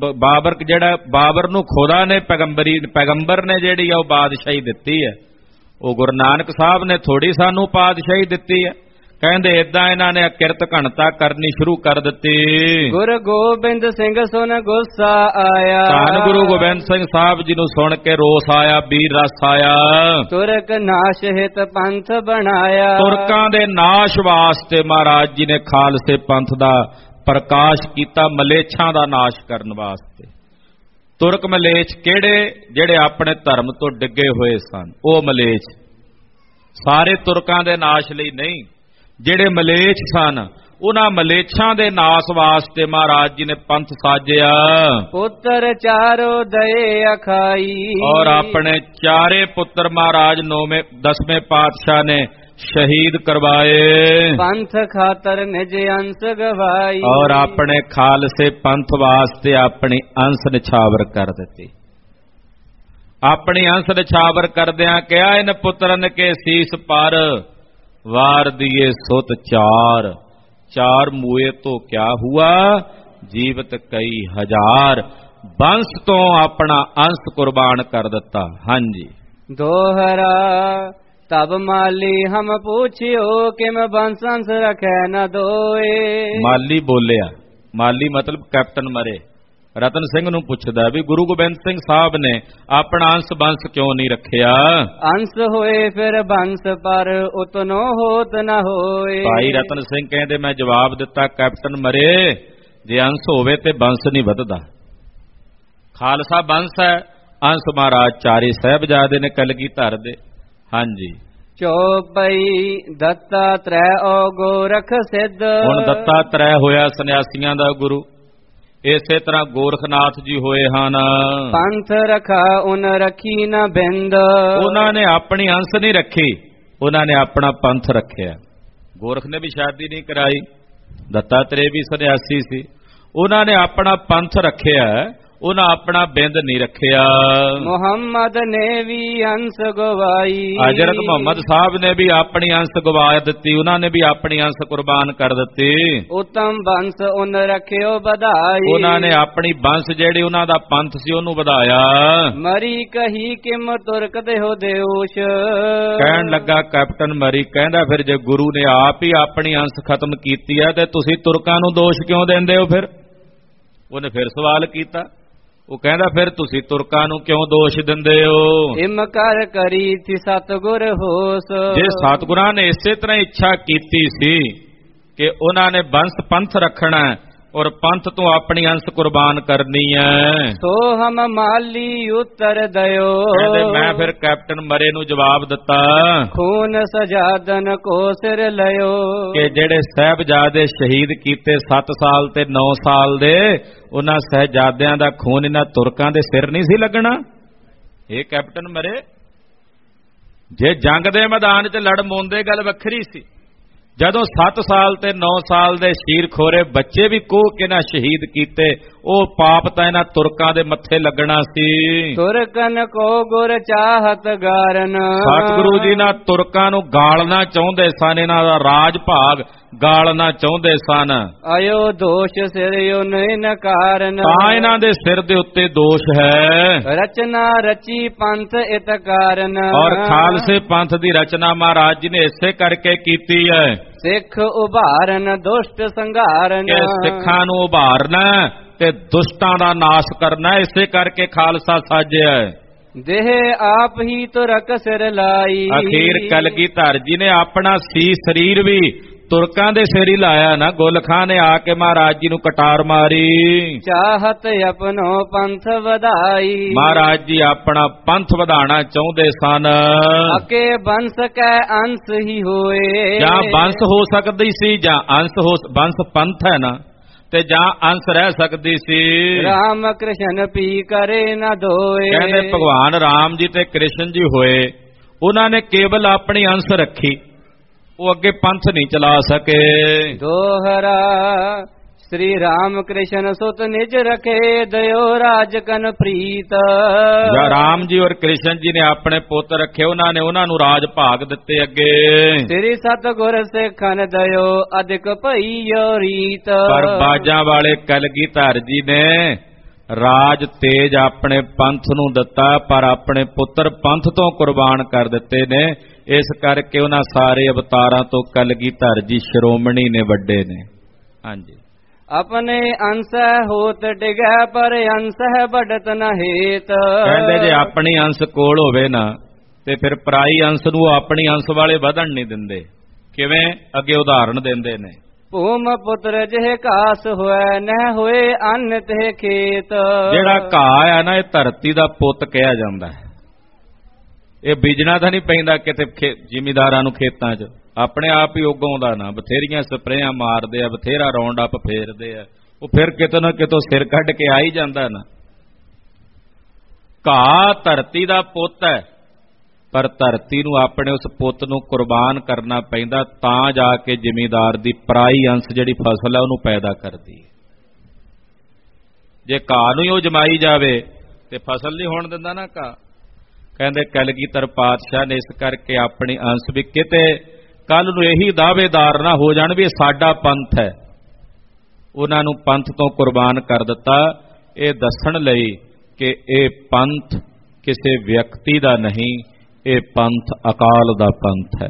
ਬਾਬਰ ਨੂੰ ਖੁਦਾ ਨੇ ਪੈਗੰਬਰ ਨੇ ਜਿਹੜੀ ਆ ਉਹ ਬਾਦਸ਼ਾਹੀ ਦਿੱਤੀ ਹੈ, ਉਹ ਗੁਰੂ ਨਾਨਕ ਸਾਹਿਬ ਨੇ ਥੋੜੀ ਸਾਨੂੰ ਬਾਦਸ਼ਾਹੀ ਦਿੱਤੀ ਹੈ। ਕਹਿੰਦੇ ਇਦਾਂ ਇਹਨਾਂ ਨੇ ਕਿਰਤ ਘਣਤਾ ਕਰਨੀ ਸ਼ੁਰੂ ਕਰ ਦਿੱਤੀ। ਗੁਰੂ ਗੋਬਿੰਦ ਸਿੰਘ ਸੁਣ ਗੁੱਸਾ ਆਇਆ, ਧੰਨ ਗੁਰੂ ਗੋਬਿੰਦ ਸਿੰਘ ਸਾਹਿਬ ਜੀ ਨੂੰ ਸੁਣ ਕੇ ਰੋਸ ਆਇਆ, ਵੀਰ ਰਸ ਆਇਆ। ਤੁਰਕ ਨਾਸ਼ ਹਿਤ ਪੰਥ ਬਣਾਇਆ, ਤੁਰਕਾਂ ਦੇ ਨਾਸ਼ ਵਾਸਤੇ ਮਹਾਰਾਜ ਜੀ ਨੇ ਖਾਲਸੇ ਪੰਥ ਦਾ ਪ੍ਰਕਾਸ਼ ਕੀਤਾ, ਮਲੇਛਾਂ ਦਾ ਨਾਸ਼ ਕਰਨ ਵਾਸਤੇ। ਤੁਰਕ ਮਲੇਛ ਕਿਹੜੇ? ਜਿਹੜੇ ਆਪਣੇ ਧਰਮ ਤੋਂ ਡਿੱਗੇ ਹੋਏ ਸਨ, ਉਹ ਮਲੇਛ। ਸਾਰੇ ਤੁਰਕਾਂ ਦੇ ਨਾਸ਼ ਲਈ ਨਹੀਂ, ਜਿਹੜੇ ਮਲੇਛ ਸਨ ਉਹਨਾਂ ਮਲੇਛਾਂ ਦੇ ਨਾਸ ਵਾਸਤੇ ਮਹਾਰਾਜ ਜੀ ਨੇ ਪੰਥ ਸਾਜਿਆ। ਪੁੱਤਰ ਚਾਰੋ ਦਏ ਅਖਾਈ, ਔਰ ਆਪਣੇ ਚਾਰੇ ਪੁੱਤਰ ਮਹਾਰਾਜ 10ਵੇਂ ਪਾਤਸ਼ਾਹ ਨੇ ਸ਼ਹੀਦ ਕਰਵਾਏ। ਪੰਥ ਖਾਤਰ ਨਿਜ ਅੰਸ ਗਵਾਈ, ਔਰ ਆਪਣੇ ਖਾਲਸੇ ਪੰਥ ਵਾਸਤੇ ਆਪਣੀ ਅੰਸ ਨਿਛਾਵਰ ਕਰ ਦਿੱਤੀ। ਆਪਣੀ ਅੰਸ ਨਿਛਾਵਰ ਕਰਦਿਆਂ ਕਿਹਾ, ਇਨ ਪੁੱਤਰਨ ਕੇ ਸੀਸ ਪਰ ਵਾਰ ਦੀਏ ਸੁਤ ਚਾਰ, ਚਾਰ ਮੂਏ ਤੋਂ ਕਿਆ ਹੁਆ ਜੀਵਤ ਕਈ ਹਜ਼ਾਰ। ਬੰਸ ਤੋਂ ਆਪਣਾ ਅੰਸ ਕੁਰਬਾਨ ਕਰ ਦਿੱਤਾ। ਹਾਂਜੀ। ਦੋਹਰਾ ਤਬ ਮਾਲੀ ਹਮ ਪੁੱਛਿਓ, ਕਿਮ ਬੰਸ ਅੰਸ ਰਖੈ ਨ ਦੋਏ। ਮਾਲੀ ਬੋਲਿਆ, ਮਾਲੀ ਮਤਲਬ ਕੈਪਟਨ ਮਰੇ, ਰਤਨ ਸਿੰਘ ਨੂੰ ਪੁੱਛਦਾ ਵੀ ਗੁਰੂ ਗੋਬਿੰਦ ਸਿੰਘ ਸਾਹਿਬ ਨੇ ਆਪਣਾ ਅੰਸ ਬੰਸ ਕਿਉਂ ਨਹੀਂ ਰੱਖਿਆ। ਅੰਸ ਹੋਏ ਫਿਰ ਬੰਸ ਪਰ ਉਤਨੋ ਹੋਤ ਨ ਹੋਏ। ਭਾਈ ਰਤਨ ਸਿੰਘ ਕਹਿੰਦੇ ਮੈਂ ਜਵਾਬ ਦਿੱਤਾ, ਕੈਪਟਨ ਮਰੇ ਜੇ ਅੰਸ ਹੋਵੇ ਤੇ ਬੰਸ ਨਹੀਂ ਵੱਧਦਾ। ਖਾਲਸਾ ਬੰਸ ਹੈ, ਅੰਸ ਮਹਾਰਾਜ ਚਾਰੇ ਸਾਹਿਬਜ਼ਾਦੇ ਨੇ ਕਲਗੀਧਰ ਦੇ। ਹਾਂਜੀ। ਚੌਪਈ ਦੱਤਾ ਤ੍ਰੈ ਓ ਗੋਰਖ ਸਿੱਧ। ਹੁਣ ਦੱਤਾ ਤ੍ਰੈ ਹੋਇਆ ਸੰਨਿਆਸੀਆਂ ਦਾ ਗੁਰੂ, ਇਸੇ ਤਰ੍ਹਾਂ ਗੋਰਖਨਾਥ ਜੀ ਹੋਏ ਹਨ। ਪੰਥ ਰਖਾ ਉਨ ਰਖੀ ਨ ਬਿੰਦ। ਉਹਨਾਂ ਨੇ ਆਪਣੀ ਅੰਸ ਨਹੀਂ ਰੱਖੀ, ਉਹਨਾਂ ਨੇ ਆਪਣਾ ਪੰਥ ਰੱਖਿਆ। ਗੋਰਖ ਨੇ ਵੀ ਸ਼ਾਦੀ ਨਹੀਂ ਕਰਾਈ, ਦੱਤਾਤਰੇय ਵੀ ਸੰਨਿਆਸੀ ਸੀ, ਉਹਨਾਂ ਨੇ ਆਪਣਾ ਪੰਥ ਰੱਖਿਆ, ਉਹਨਾਂ ਆਪਣਾ ਬਿੰਦ ਨਹੀਂ ਰੱਖਿਆ। ਮੁਹੰਮਦ ਨੇ ਵੀ ਅੰਸ ਗਵਾਈ। ਹਜ਼ਰਤ ਮੁਹੰਮਦ ਸਾਹਿਬ ਨੇ ਵੀ ਆਪਣੀ ਅੰਸ ਗਵਾ ਦਿੱਤੀ, ਉਹਨਾਂ ਨੇ ਵੀ ਆਪਣੀ ਅੰਸ ਕੁਰਬਾਨ ਕਰ ਦਿੱਤੀ। ਉਤਮ ਬੰਸ ਉਨ ਰੱਖਿਓ ਵਧਾਈ। ਉਹਨਾਂ ਨੇ ਆਪਣੀ ਬੰਸ ਜਿਹੜੀ ਉਹਨਾਂ ਦਾ ਪੰਥ ਸੀ ਉਹਨੂੰ ਵਧਾਇਆ। ਮਰੀ ਕਹੀ ਕਿਮ ਤੁਰਕ ਦੇਹੋ ਦੇਉਸ਼। ਕਹਿਣ ਲੱਗਾ ਕੈਪਟਨ ਮਰੀ, ਕਹਿੰਦਾ ਫਿਰ ਜੇ ਗੁਰੂ ਨੇ ਆਪ ਹੀ ਆਪਣੀ ਅੰਸ ਖਤਮ ਕੀਤੀ ਹੈ ਤੇ ਤੁਸੀਂ ਤੁਰਕਾਂ ਨੂੰ ਦੋਸ਼ ਕਿਉਂ ਦਿੰਦੇ ਹੋ। ਫਿਰ ਉਹਨੇ ਫਿਰ ਸਵਾਲ ਕੀਤਾ, ਉਹ ਕਹਿੰਦਾ ਫਿਰ ਤੁਸੀਂ ਤੁਰਕਾਂ ਨੂੰ ਕਿਉਂ ਦੋਸ਼ ਦਿੰਦੇ ਹੋ। ਇਮ ਕਰ ਕਰੀ ਥੀ ਸਤਿਗੁਰ ਹੋਸ। ਜੇ ਸਤਿਗੁਰਾਂ ਨੇ ਇਸੇ ਤਰ੍ਹਾਂ ਇੱਛਾ ਕੀਤੀ ਸੀ ਕਿ ਉਹਨਾਂ ਨੇ ਬੰਸ ਪੰਥ ਰੱਖਣਾ ਔਰ ਪੰਥ ਤੋਂ ਆਪਣੀ ਅੰਸ ਕੁਰਬਾਨ ਕਰਨੀ ਹੈ, ਸੋ ਹਮ ਮਾਲੀ ਉਤਰ ਦਿਓ। ਕਹਿੰਦੇ ਮੈਂ ਫਿਰ ਕੈਪਟਨ ਮਰੇ ਨੂੰ ਜਵਾਬ ਦਿੱਤਾ, ਖੂਨ ਸਜਾਦਨ ਕੋ ਸਿਰ ਲਿਓ। ਕਿ ਜਿਹੜੇ ਸਾਹਿਬਜ਼ਾਦੇ ਸ਼ਹੀਦ ਕੀਤੇ 7 ਸਾਲ ਤੇ 9 ਸਾਲ ਦੇ, ਉਹਨਾਂ ਸਾਹਿਬਜ਼ਾਦਿਆਂ ਦਾ ਖੂਨ ਇਹਨਾਂ ਤੁਰਕਾਂ ਦੇ ਸਿਰ ਨਹੀਂ ਸੀ ਲੱਗਣਾ। ਇਹ ਕੈਪਟਨ ਮਰੇ ਜੇ ਜੰਗ ਦੇ ਮੈਦਾਨ 'ਚ ਲੜ ਮੋਂਦੇ ਗੱਲ ਵੱਖਰੀ ਸੀ, ਜਦੋਂ 7 ਸਾਲ ਤੇ 9 ਸਾਲ ਦੇ ਸ਼ੀਰ ਖੋਰੇ ਬੱਚੇ ਵੀ ਕੋਹ ਕੇ ਨਾ ਸ਼ਹੀਦ ਕੀਤੇ, ਉਹ ਪਾਪ ਤਾਂ ਇਹਨਾਂ ਤੁਰਕਾਂ ਦੇ ਮੱਥੇ ਲੱਗਣਾ ਸੀ। ਤੁਰਕਨ ਕੋ ਗੁਰ ਚਾਹਤ ਗਾਰਨ। ਸਤਿਗੁਰੂ ਜੀ ਨਾਲ ਤੁਰਕਾਂ ਨੂੰ ਗਾਲਣਾ ਚਾਹੁੰਦੇ ਸਨ, ਇਹਨਾਂ ਦਾ ਰਾਜ ਭਾਗ ਗਾਲਣਾ ਚਾਹੁੰਦੇ ਸਨ। ਆਇਓ ਦੋਸ਼ ਸਿਰ ਉਨ ਕਾਰਨ। ਤਾਂ ਇਹਨਾਂ ਦੇ ਸਿਰ ਦੇ ਉੱਤੇ ਦੋਸ਼ ਹੈ। ਰਚਨਾ ਰਚੀ ਪੰਥ ਇਤ ਕਾਰਨ। ਔਰ ਖਾਲਸੇ ਪੰਥ ਦੀ ਰਚਨਾ ਮਹਾਰਾਜ ਜੀ ਨੇ ਇਸੇ ਕਰਕੇ ਕੀਤੀ ਹੈ। ਸਿੱਖ ਉਭਾਰਨ ਦੁਸ਼ਟ ਸੰਘਾਰਨ। ਕਿ ਸਿੱਖਾਂ ਨੂੰ ਉਭਾਰਨਾ ਤੇ ਦੁਸ਼ਟਾਂ ਦਾ ਨਾਸ਼ ਕਰਨਾ, ਇਸੇ ਕਰਕੇ ਖਾਲਸਾ ਸਾਜਿਆ ਹੈ। ਦੇਹ ਆਪ ਹੀ ਤੁਰਕ ਸਿਰ ਲਾਈ। ਅਖੀਰ ਕਲਗੀਧਰ ਜੀ ਨੇ ਆਪਣਾ ਸੀ ਸਰੀਰ ਵੀ ਤੁਰਕਾਂ ਦੇ ਸਿਰ ਹੀ ਲਾਇਆ ਨਾ। ਗੁਲ ਖਾਂ ਨੇ ਆ ਕੇ ਮਹਾਰਾਜ ਜੀ ਨੂੰ ਕਟਾਰ ਮਾਰੀ। ਚਾਹਤ ਆਪਣੋ ਪੰਥ ਵਧਾਈ। ਮਹਾਰਾਜ ਜੀ ਆਪਣਾ ਪੰਥ ਵਧਾਣਾ ਚਾਹੁੰਦੇ ਸਨ। ਅਕੇ ਬੰਸ ਕੈ ਅੰਸ ਹੀ ਹੋਏ। ਜਾਂ ਬੰਸ ਹੋ ਸਕਦੀ ਸੀ ਜਾਂ ਅੰਸ ਹੋ, ਬੰਸ ਪੰਥ ਹੈ ਨਾ, ਤੇ ਜਾਂ ਅੰਸ ਰਹਿ ਸਕਦੀ ਸੀ। ਰਾਮ ਕ੍ਰਿਸ਼ਨ ਪੀ ਕਰੇ ਨਾ ਦੋਏ। ਕਹਿੰਦੇ ਭਗਵਾਨ ਰਾਮ ਜੀ ਤੇ ਕ੍ਰਿਸ਼ਨ ਜੀ ਹੋਏ, ਉਹਨਾਂ ਨੇ ਕੇਵਲ ਆਪਣੀ ਅੰਸ ਰੱਖੀ, ਉਹ ਅੱਗੇ ਪੰਥ ਨਹੀਂ ਚਲਾ ਸਕੇ। ਦੋਹਰਾ ਸ੍ਰੀ ਰਾਮ ਕ੍ਰਿਸ਼ਨ ਸੁਤ ਨਿਜ ਰਖੇ ਦਇਓ ਰਾਜਕਨ ਪ੍ਰੀਤ। ਜਾਂ ਰਾਮ ਜੀ ਔਰ ਕ੍ਰਿਸ਼ਨ ਜੀ ਨੇ ਆਪਣੇ ਪੁੱਤ ਰੱਖੇ, ਉਹਨਾਂ ਨੇ ਉਹਨਾਂ ਨੂੰ ਰਾਜ ਭਾਗ ਦਿੱਤੇ ਅੱਗੇ। ਸ੍ਰੀ ਸਤਿਗੁਰ ਸਿੱਖਨ ਦਇਓ ਅਧਿਕ ਭਈਓ ਰੀਤ। ਪਰ ਬਾਜਾਂ ਵਾਲੇ ਕਲਗੀਧਰ ਜੀ ਨੇ ਰਾਜ ਤੇਜ ਆਪਣੇ ਪੰਥ ਨੂੰ ਦਿੱਤਾ, ਪਰ ਆਪਣੇ ਪੁੱਤਰ ਪੰਥ ਤੋਂ ਕੁਰਬਾਨ ਕਰ ਦਿੱਤੇ ਨੇ। ਇਸ ਕਰਕੇ ਉਹਨਾਂ ਸਾਰੇ ਅਵਤਾਰਾਂ ਤੋਂ ਕਲਗੀਧਰ ਜੀ ਸ਼੍ਰੋਮਣੀ ਨੇ, ਵੱਡੇ ਨੇ। ਹਾਂਜੀ। ਆਪਣੇ ਅੰਸ ਹੋਤ ਡਿਗੈ ਪਰ ਅੰਸ ਹੈ ਬੜਤ ਨ ਹੇਤ। ਕਹਿੰਦੇ ਜੇ ਆਪਣੀ ਅੰਸ ਕੋਲ ਹੋਵੇ ਨਾ ਤੇ ਫਿਰ ਪਰਾਈ ਅੰਸ ਨੂੰ ਆਪਣੀ ਅੰਸ ਵਾਲੇ ਵਧਣ ਨਹੀਂ ਦਿੰਦੇ। ਕਿਵੇਂ? ਅੱਗੇ ਉਦਾਹਰਣ ਦਿੰਦੇ ਨੇ। ਭੂਮ ਪੁੱਤਰ ਜਿਹੇ ਘਾਸ ਹੋਇ ਨਹਿ ਹੋਏ ਅੰਨ ਤੇ ਖੇਤ। ਜਿਹੜਾ ਘਾਹ ਹੈ ਨਾ, ਇਹ ਧਰਤੀ ਦਾ ਪੁੱਤ ਕਿਹਾ ਜਾਂਦਾ ਹੈ। ਇਹ ਬੀਜਣਾ ਤਾਂ ਨਹੀਂ ਪੈਂਦਾ ਕਿਤੇ ਜ਼ਿਮੀਦਾਰਾਂ ਨੂੰ ਖੇਤਾਂ 'ਚ। ਆਪਣੇ ਆਪ ਹੀ ਉਗਾਉਂਦਾ ਨਾ। ਬਥੇਰੀਆਂ ਸਪਰੇਆਂ ਮਾਰਦੇ ਆ, ਬਥੇਰਾ ਰਾਉਂਡ ਅਪ ਫੇਰਦੇ ਆ, ਉਹ ਫਿਰ ਕਿਤੋਂ ਨਾ ਕਿਤੋਂ ਸਿਰ ਕੱਢ ਕੇ ਆ ਹੀ ਜਾਂਦਾ ਨਾ। ਘਾਹ ਧਰਤੀ ਦਾ ਪੁੱਤ ਹੈ, ਪਰ ਧਰਤੀ ਨੂੰ ਆਪਣੇ ਉਸ ਪੁੱਤ ਨੂੰ ਕੁਰਬਾਨ ਕਰਨਾ ਪੈਂਦਾ, ਤਾਂ ਜਾ ਕੇ ਜ਼ਿਮੀਂਦਾਰ ਦੀ ਪਰਾਈ ਅੰਸ਼ ਜਿਹੜੀ ਫਸਲ ਹੈ ਉਹਨੂੰ ਪੈਦਾ ਕਰਦੀ ਹੈ। ਜੇ ਘਾਹ ਨੂੰ ਹੀ ਉਹ ਜਮਾਈ ਜਾਵੇ ਤੇ ਫਸਲ ਨਹੀਂ ਹੋਣ ਦਿੰਦਾ ਨਾ ਘਾਹ। ਕਹਿੰਦੇ ਕਲਗੀਧਰ ਪਾਤਸ਼ਾਹ ਨੇ ਇਸ ਕਰਕੇ ਆਪਣੀ ਅੰਸ਼ ਵੀ ਕਿਤੇ ਕੱਲ ਨੂੰ ਇਹੀ ਦਾਅਵੇਦਾਰ ਨਾ ਹੋ ਜਾਣ ਵੀ ਇਹ ਸਾਡਾ ਪੰਥ ਹੈ, ਉਹਨਾਂ ਨੂੰ ਪੰਥ ਤੋਂ ਕੁਰਬਾਨ ਕਰ ਦਿੱਤਾ, ਇਹ ਦੱਸਣ ਲਈ ਕਿ ਇਹ ਪੰਥ ਕਿਸੇ ਵਿਅਕਤੀ ਦਾ ਨਹੀਂ, ਇਹ ਪੰਥ ਅਕਾਲ ਦਾ ਪੰਥ ਹੈ।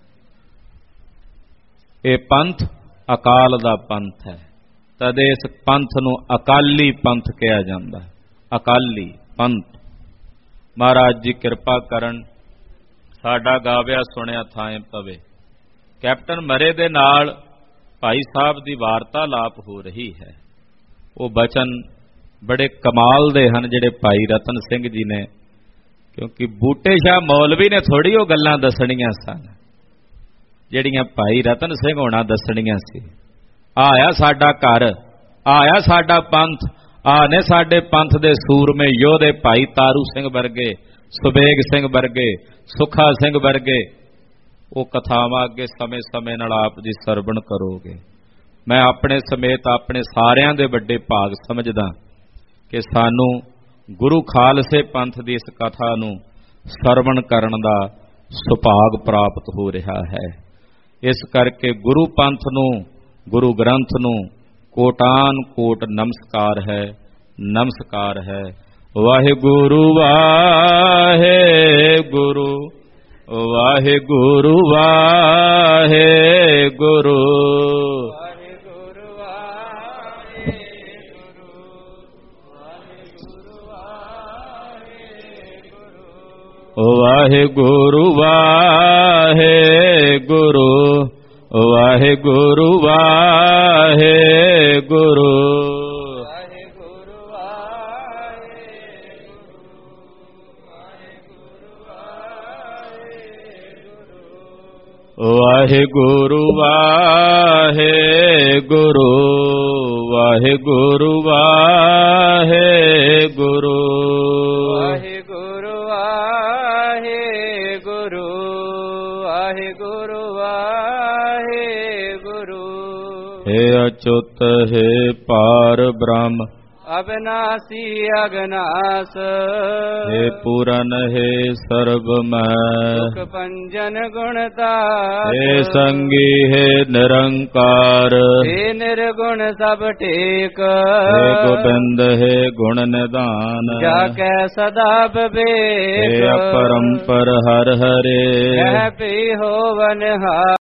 ਇਹ ਪੰਥ ਅਕਾਲ ਦਾ ਪੰਥ ਹੈ, ਤਦ ਇਸ ਪੰਥ ਨੂੰ ਅਕਾਲੀ ਪੰਥ ਕਿਹਾ ਜਾਂਦਾ। ਅਕਾਲੀ ਪੰਥ। ਮਹਾਰਾਜ ਜੀ ਕਿਰਪਾ ਕਰਨ, ਸਾਡਾ ਗਾਵਿਆ ਸੁਣਿਆ ਥਾਂ ਪਵੇ। ਕੈਪਟਨ ਮਰੇ ਦੇ ਨਾਲ ਭਾਈ ਸਾਹਿਬ ਦੀ ਵਾਰਤਾਲਾਪ ਹੋ ਰਹੀ ਹੈ। ਉਹ ਬਚਨ ਬੜੇ ਕਮਾਲ ਦੇ ਹਨ ਜਿਹੜੇ ਭਾਈ ਰਤਨ ਸਿੰਘ ਜੀ ਨੇ, ਕਿਉਂਕਿ ਬੂਟੇ ਸ਼ਾਹ ਮੌਲਵੀ ਨੇ ਥੋੜੀ ਉਹ ਗੱਲਾਂ ਦੱਸਣੀਆਂ ਸਨ ਜਿਹੜੀਆਂ ਭਾਈ ਰਤਨ ਸਿੰਘ ਹੋਣਾ ਦੱਸਣੀਆਂ ਸੀ। ਆਇਆ ਸਾਡਾ ਘਰ, ਆਇਆ ਸਾਡਾ ਪੰਥ, ਆ ਨੇ ਸਾਡੇ ਪੰਥ ਦੇ ਸੂਰਮੇ ਯੋਧੇ ਭਾਈ ਤਾਰੂ ਸਿੰਘ ਵਰਗੇ, ਸੁਬੇਗ ਸਿੰਘ ਵਰਗੇ, ਸੁਖਾ ਸਿੰਘ ਵਰਗੇ। ਉਹ ਕਥਾਵਾਂ ਅੱਗੇ ਸਮੇਂ-ਸਮੇਂ ਨਾਲ ਆਪ ਜੀ ਸਰਵਣ ਕਰੋਗੇ। ਮੈਂ ਆਪਣੇ ਸਮੇਤ ਆਪਣੇ ਸਾਰਿਆਂ ਦੇ ਵੱਡੇ ਭਾਗ ਸਮਝਦਾ ਕਿ ਸਾਨੂੰ ਗੁਰੂ ਖਾਲਸੇ ਪੰਥ ਦੀ ਇਸ ਕਥਾ ਨੂੰ ਸਰਵਣ ਕਰਨ ਦਾ ਸੁਭਾਗ ਪ੍ਰਾਪਤ ਹੋ ਰਿਹਾ ਹੈ। ਇਸ ਕਰਕੇ ਗੁਰੂ ਪੰਥ ਨੂੰ, ਗੁਰੂ ਗ੍ਰੰਥ ਨੂੰ ਕੋਟਾਨ ਕੋਟ ਨਮਸਕਾਰ ਹੈ, ਨਮਸਕਾਰ ਹੈ। ਵਾਹਿਗੁਰੂ ਵਾਹਿਗੁਰੂ ਵਾਹਿਗੁਰੂ ਵਾਹਿਗੁਰੂ ਵਾਹਿਗੁਰੂ ਵਾਹਿਗੁਰੂ ਵਾਹਿਗੁਰੂ ਵਾਹਿਗੁਰੂ ਵਾਹਿਗੁਰੂ ਵਾਹਿਗੁਰੂ ਵਾਹਿਗੁਰੂ ਵਾਹਿਗੁਰੂ ਵਾਹਿਗੁਰੂ ਵਾਹਿਗੁਰੂ ਵਾਹਿਗੁਰੂ ਵਾਹਿਗੁਰੂ। ਹੇ ਅਚੁੱਤ ਹੈ ਪਾਰ ਬ੍ਰਹਮ ਅਬਿਨਾਸੀ ਅਗਨਾਸ, ਹੇ ਪੂਰਨ ਹੈ ਸਰਬਮੈ ਸੁਖ ਪੰਜਨ ਗੁਣਤਾ, ਹੇ ਸੰਗੀ ਹੈ ਨਿਰੰਕਾਰ, ਹੇ ਨਿਰਗੁਣ ਸਭ ਟੇਕ, ਹੇ ਗੋਬਿੰਦ ਹੈ ਗੁਣ ਨਿਧਾਨ, ਜਾ ਕੈ ਸਦਾ ਬਿਵੇਕ, ਹੇ ਅਪਰੰਪਰ ਹਰਿ ਹਰੇ ਕਹਿ ਪੀ ਹੋਵਨ ਹਾਰ।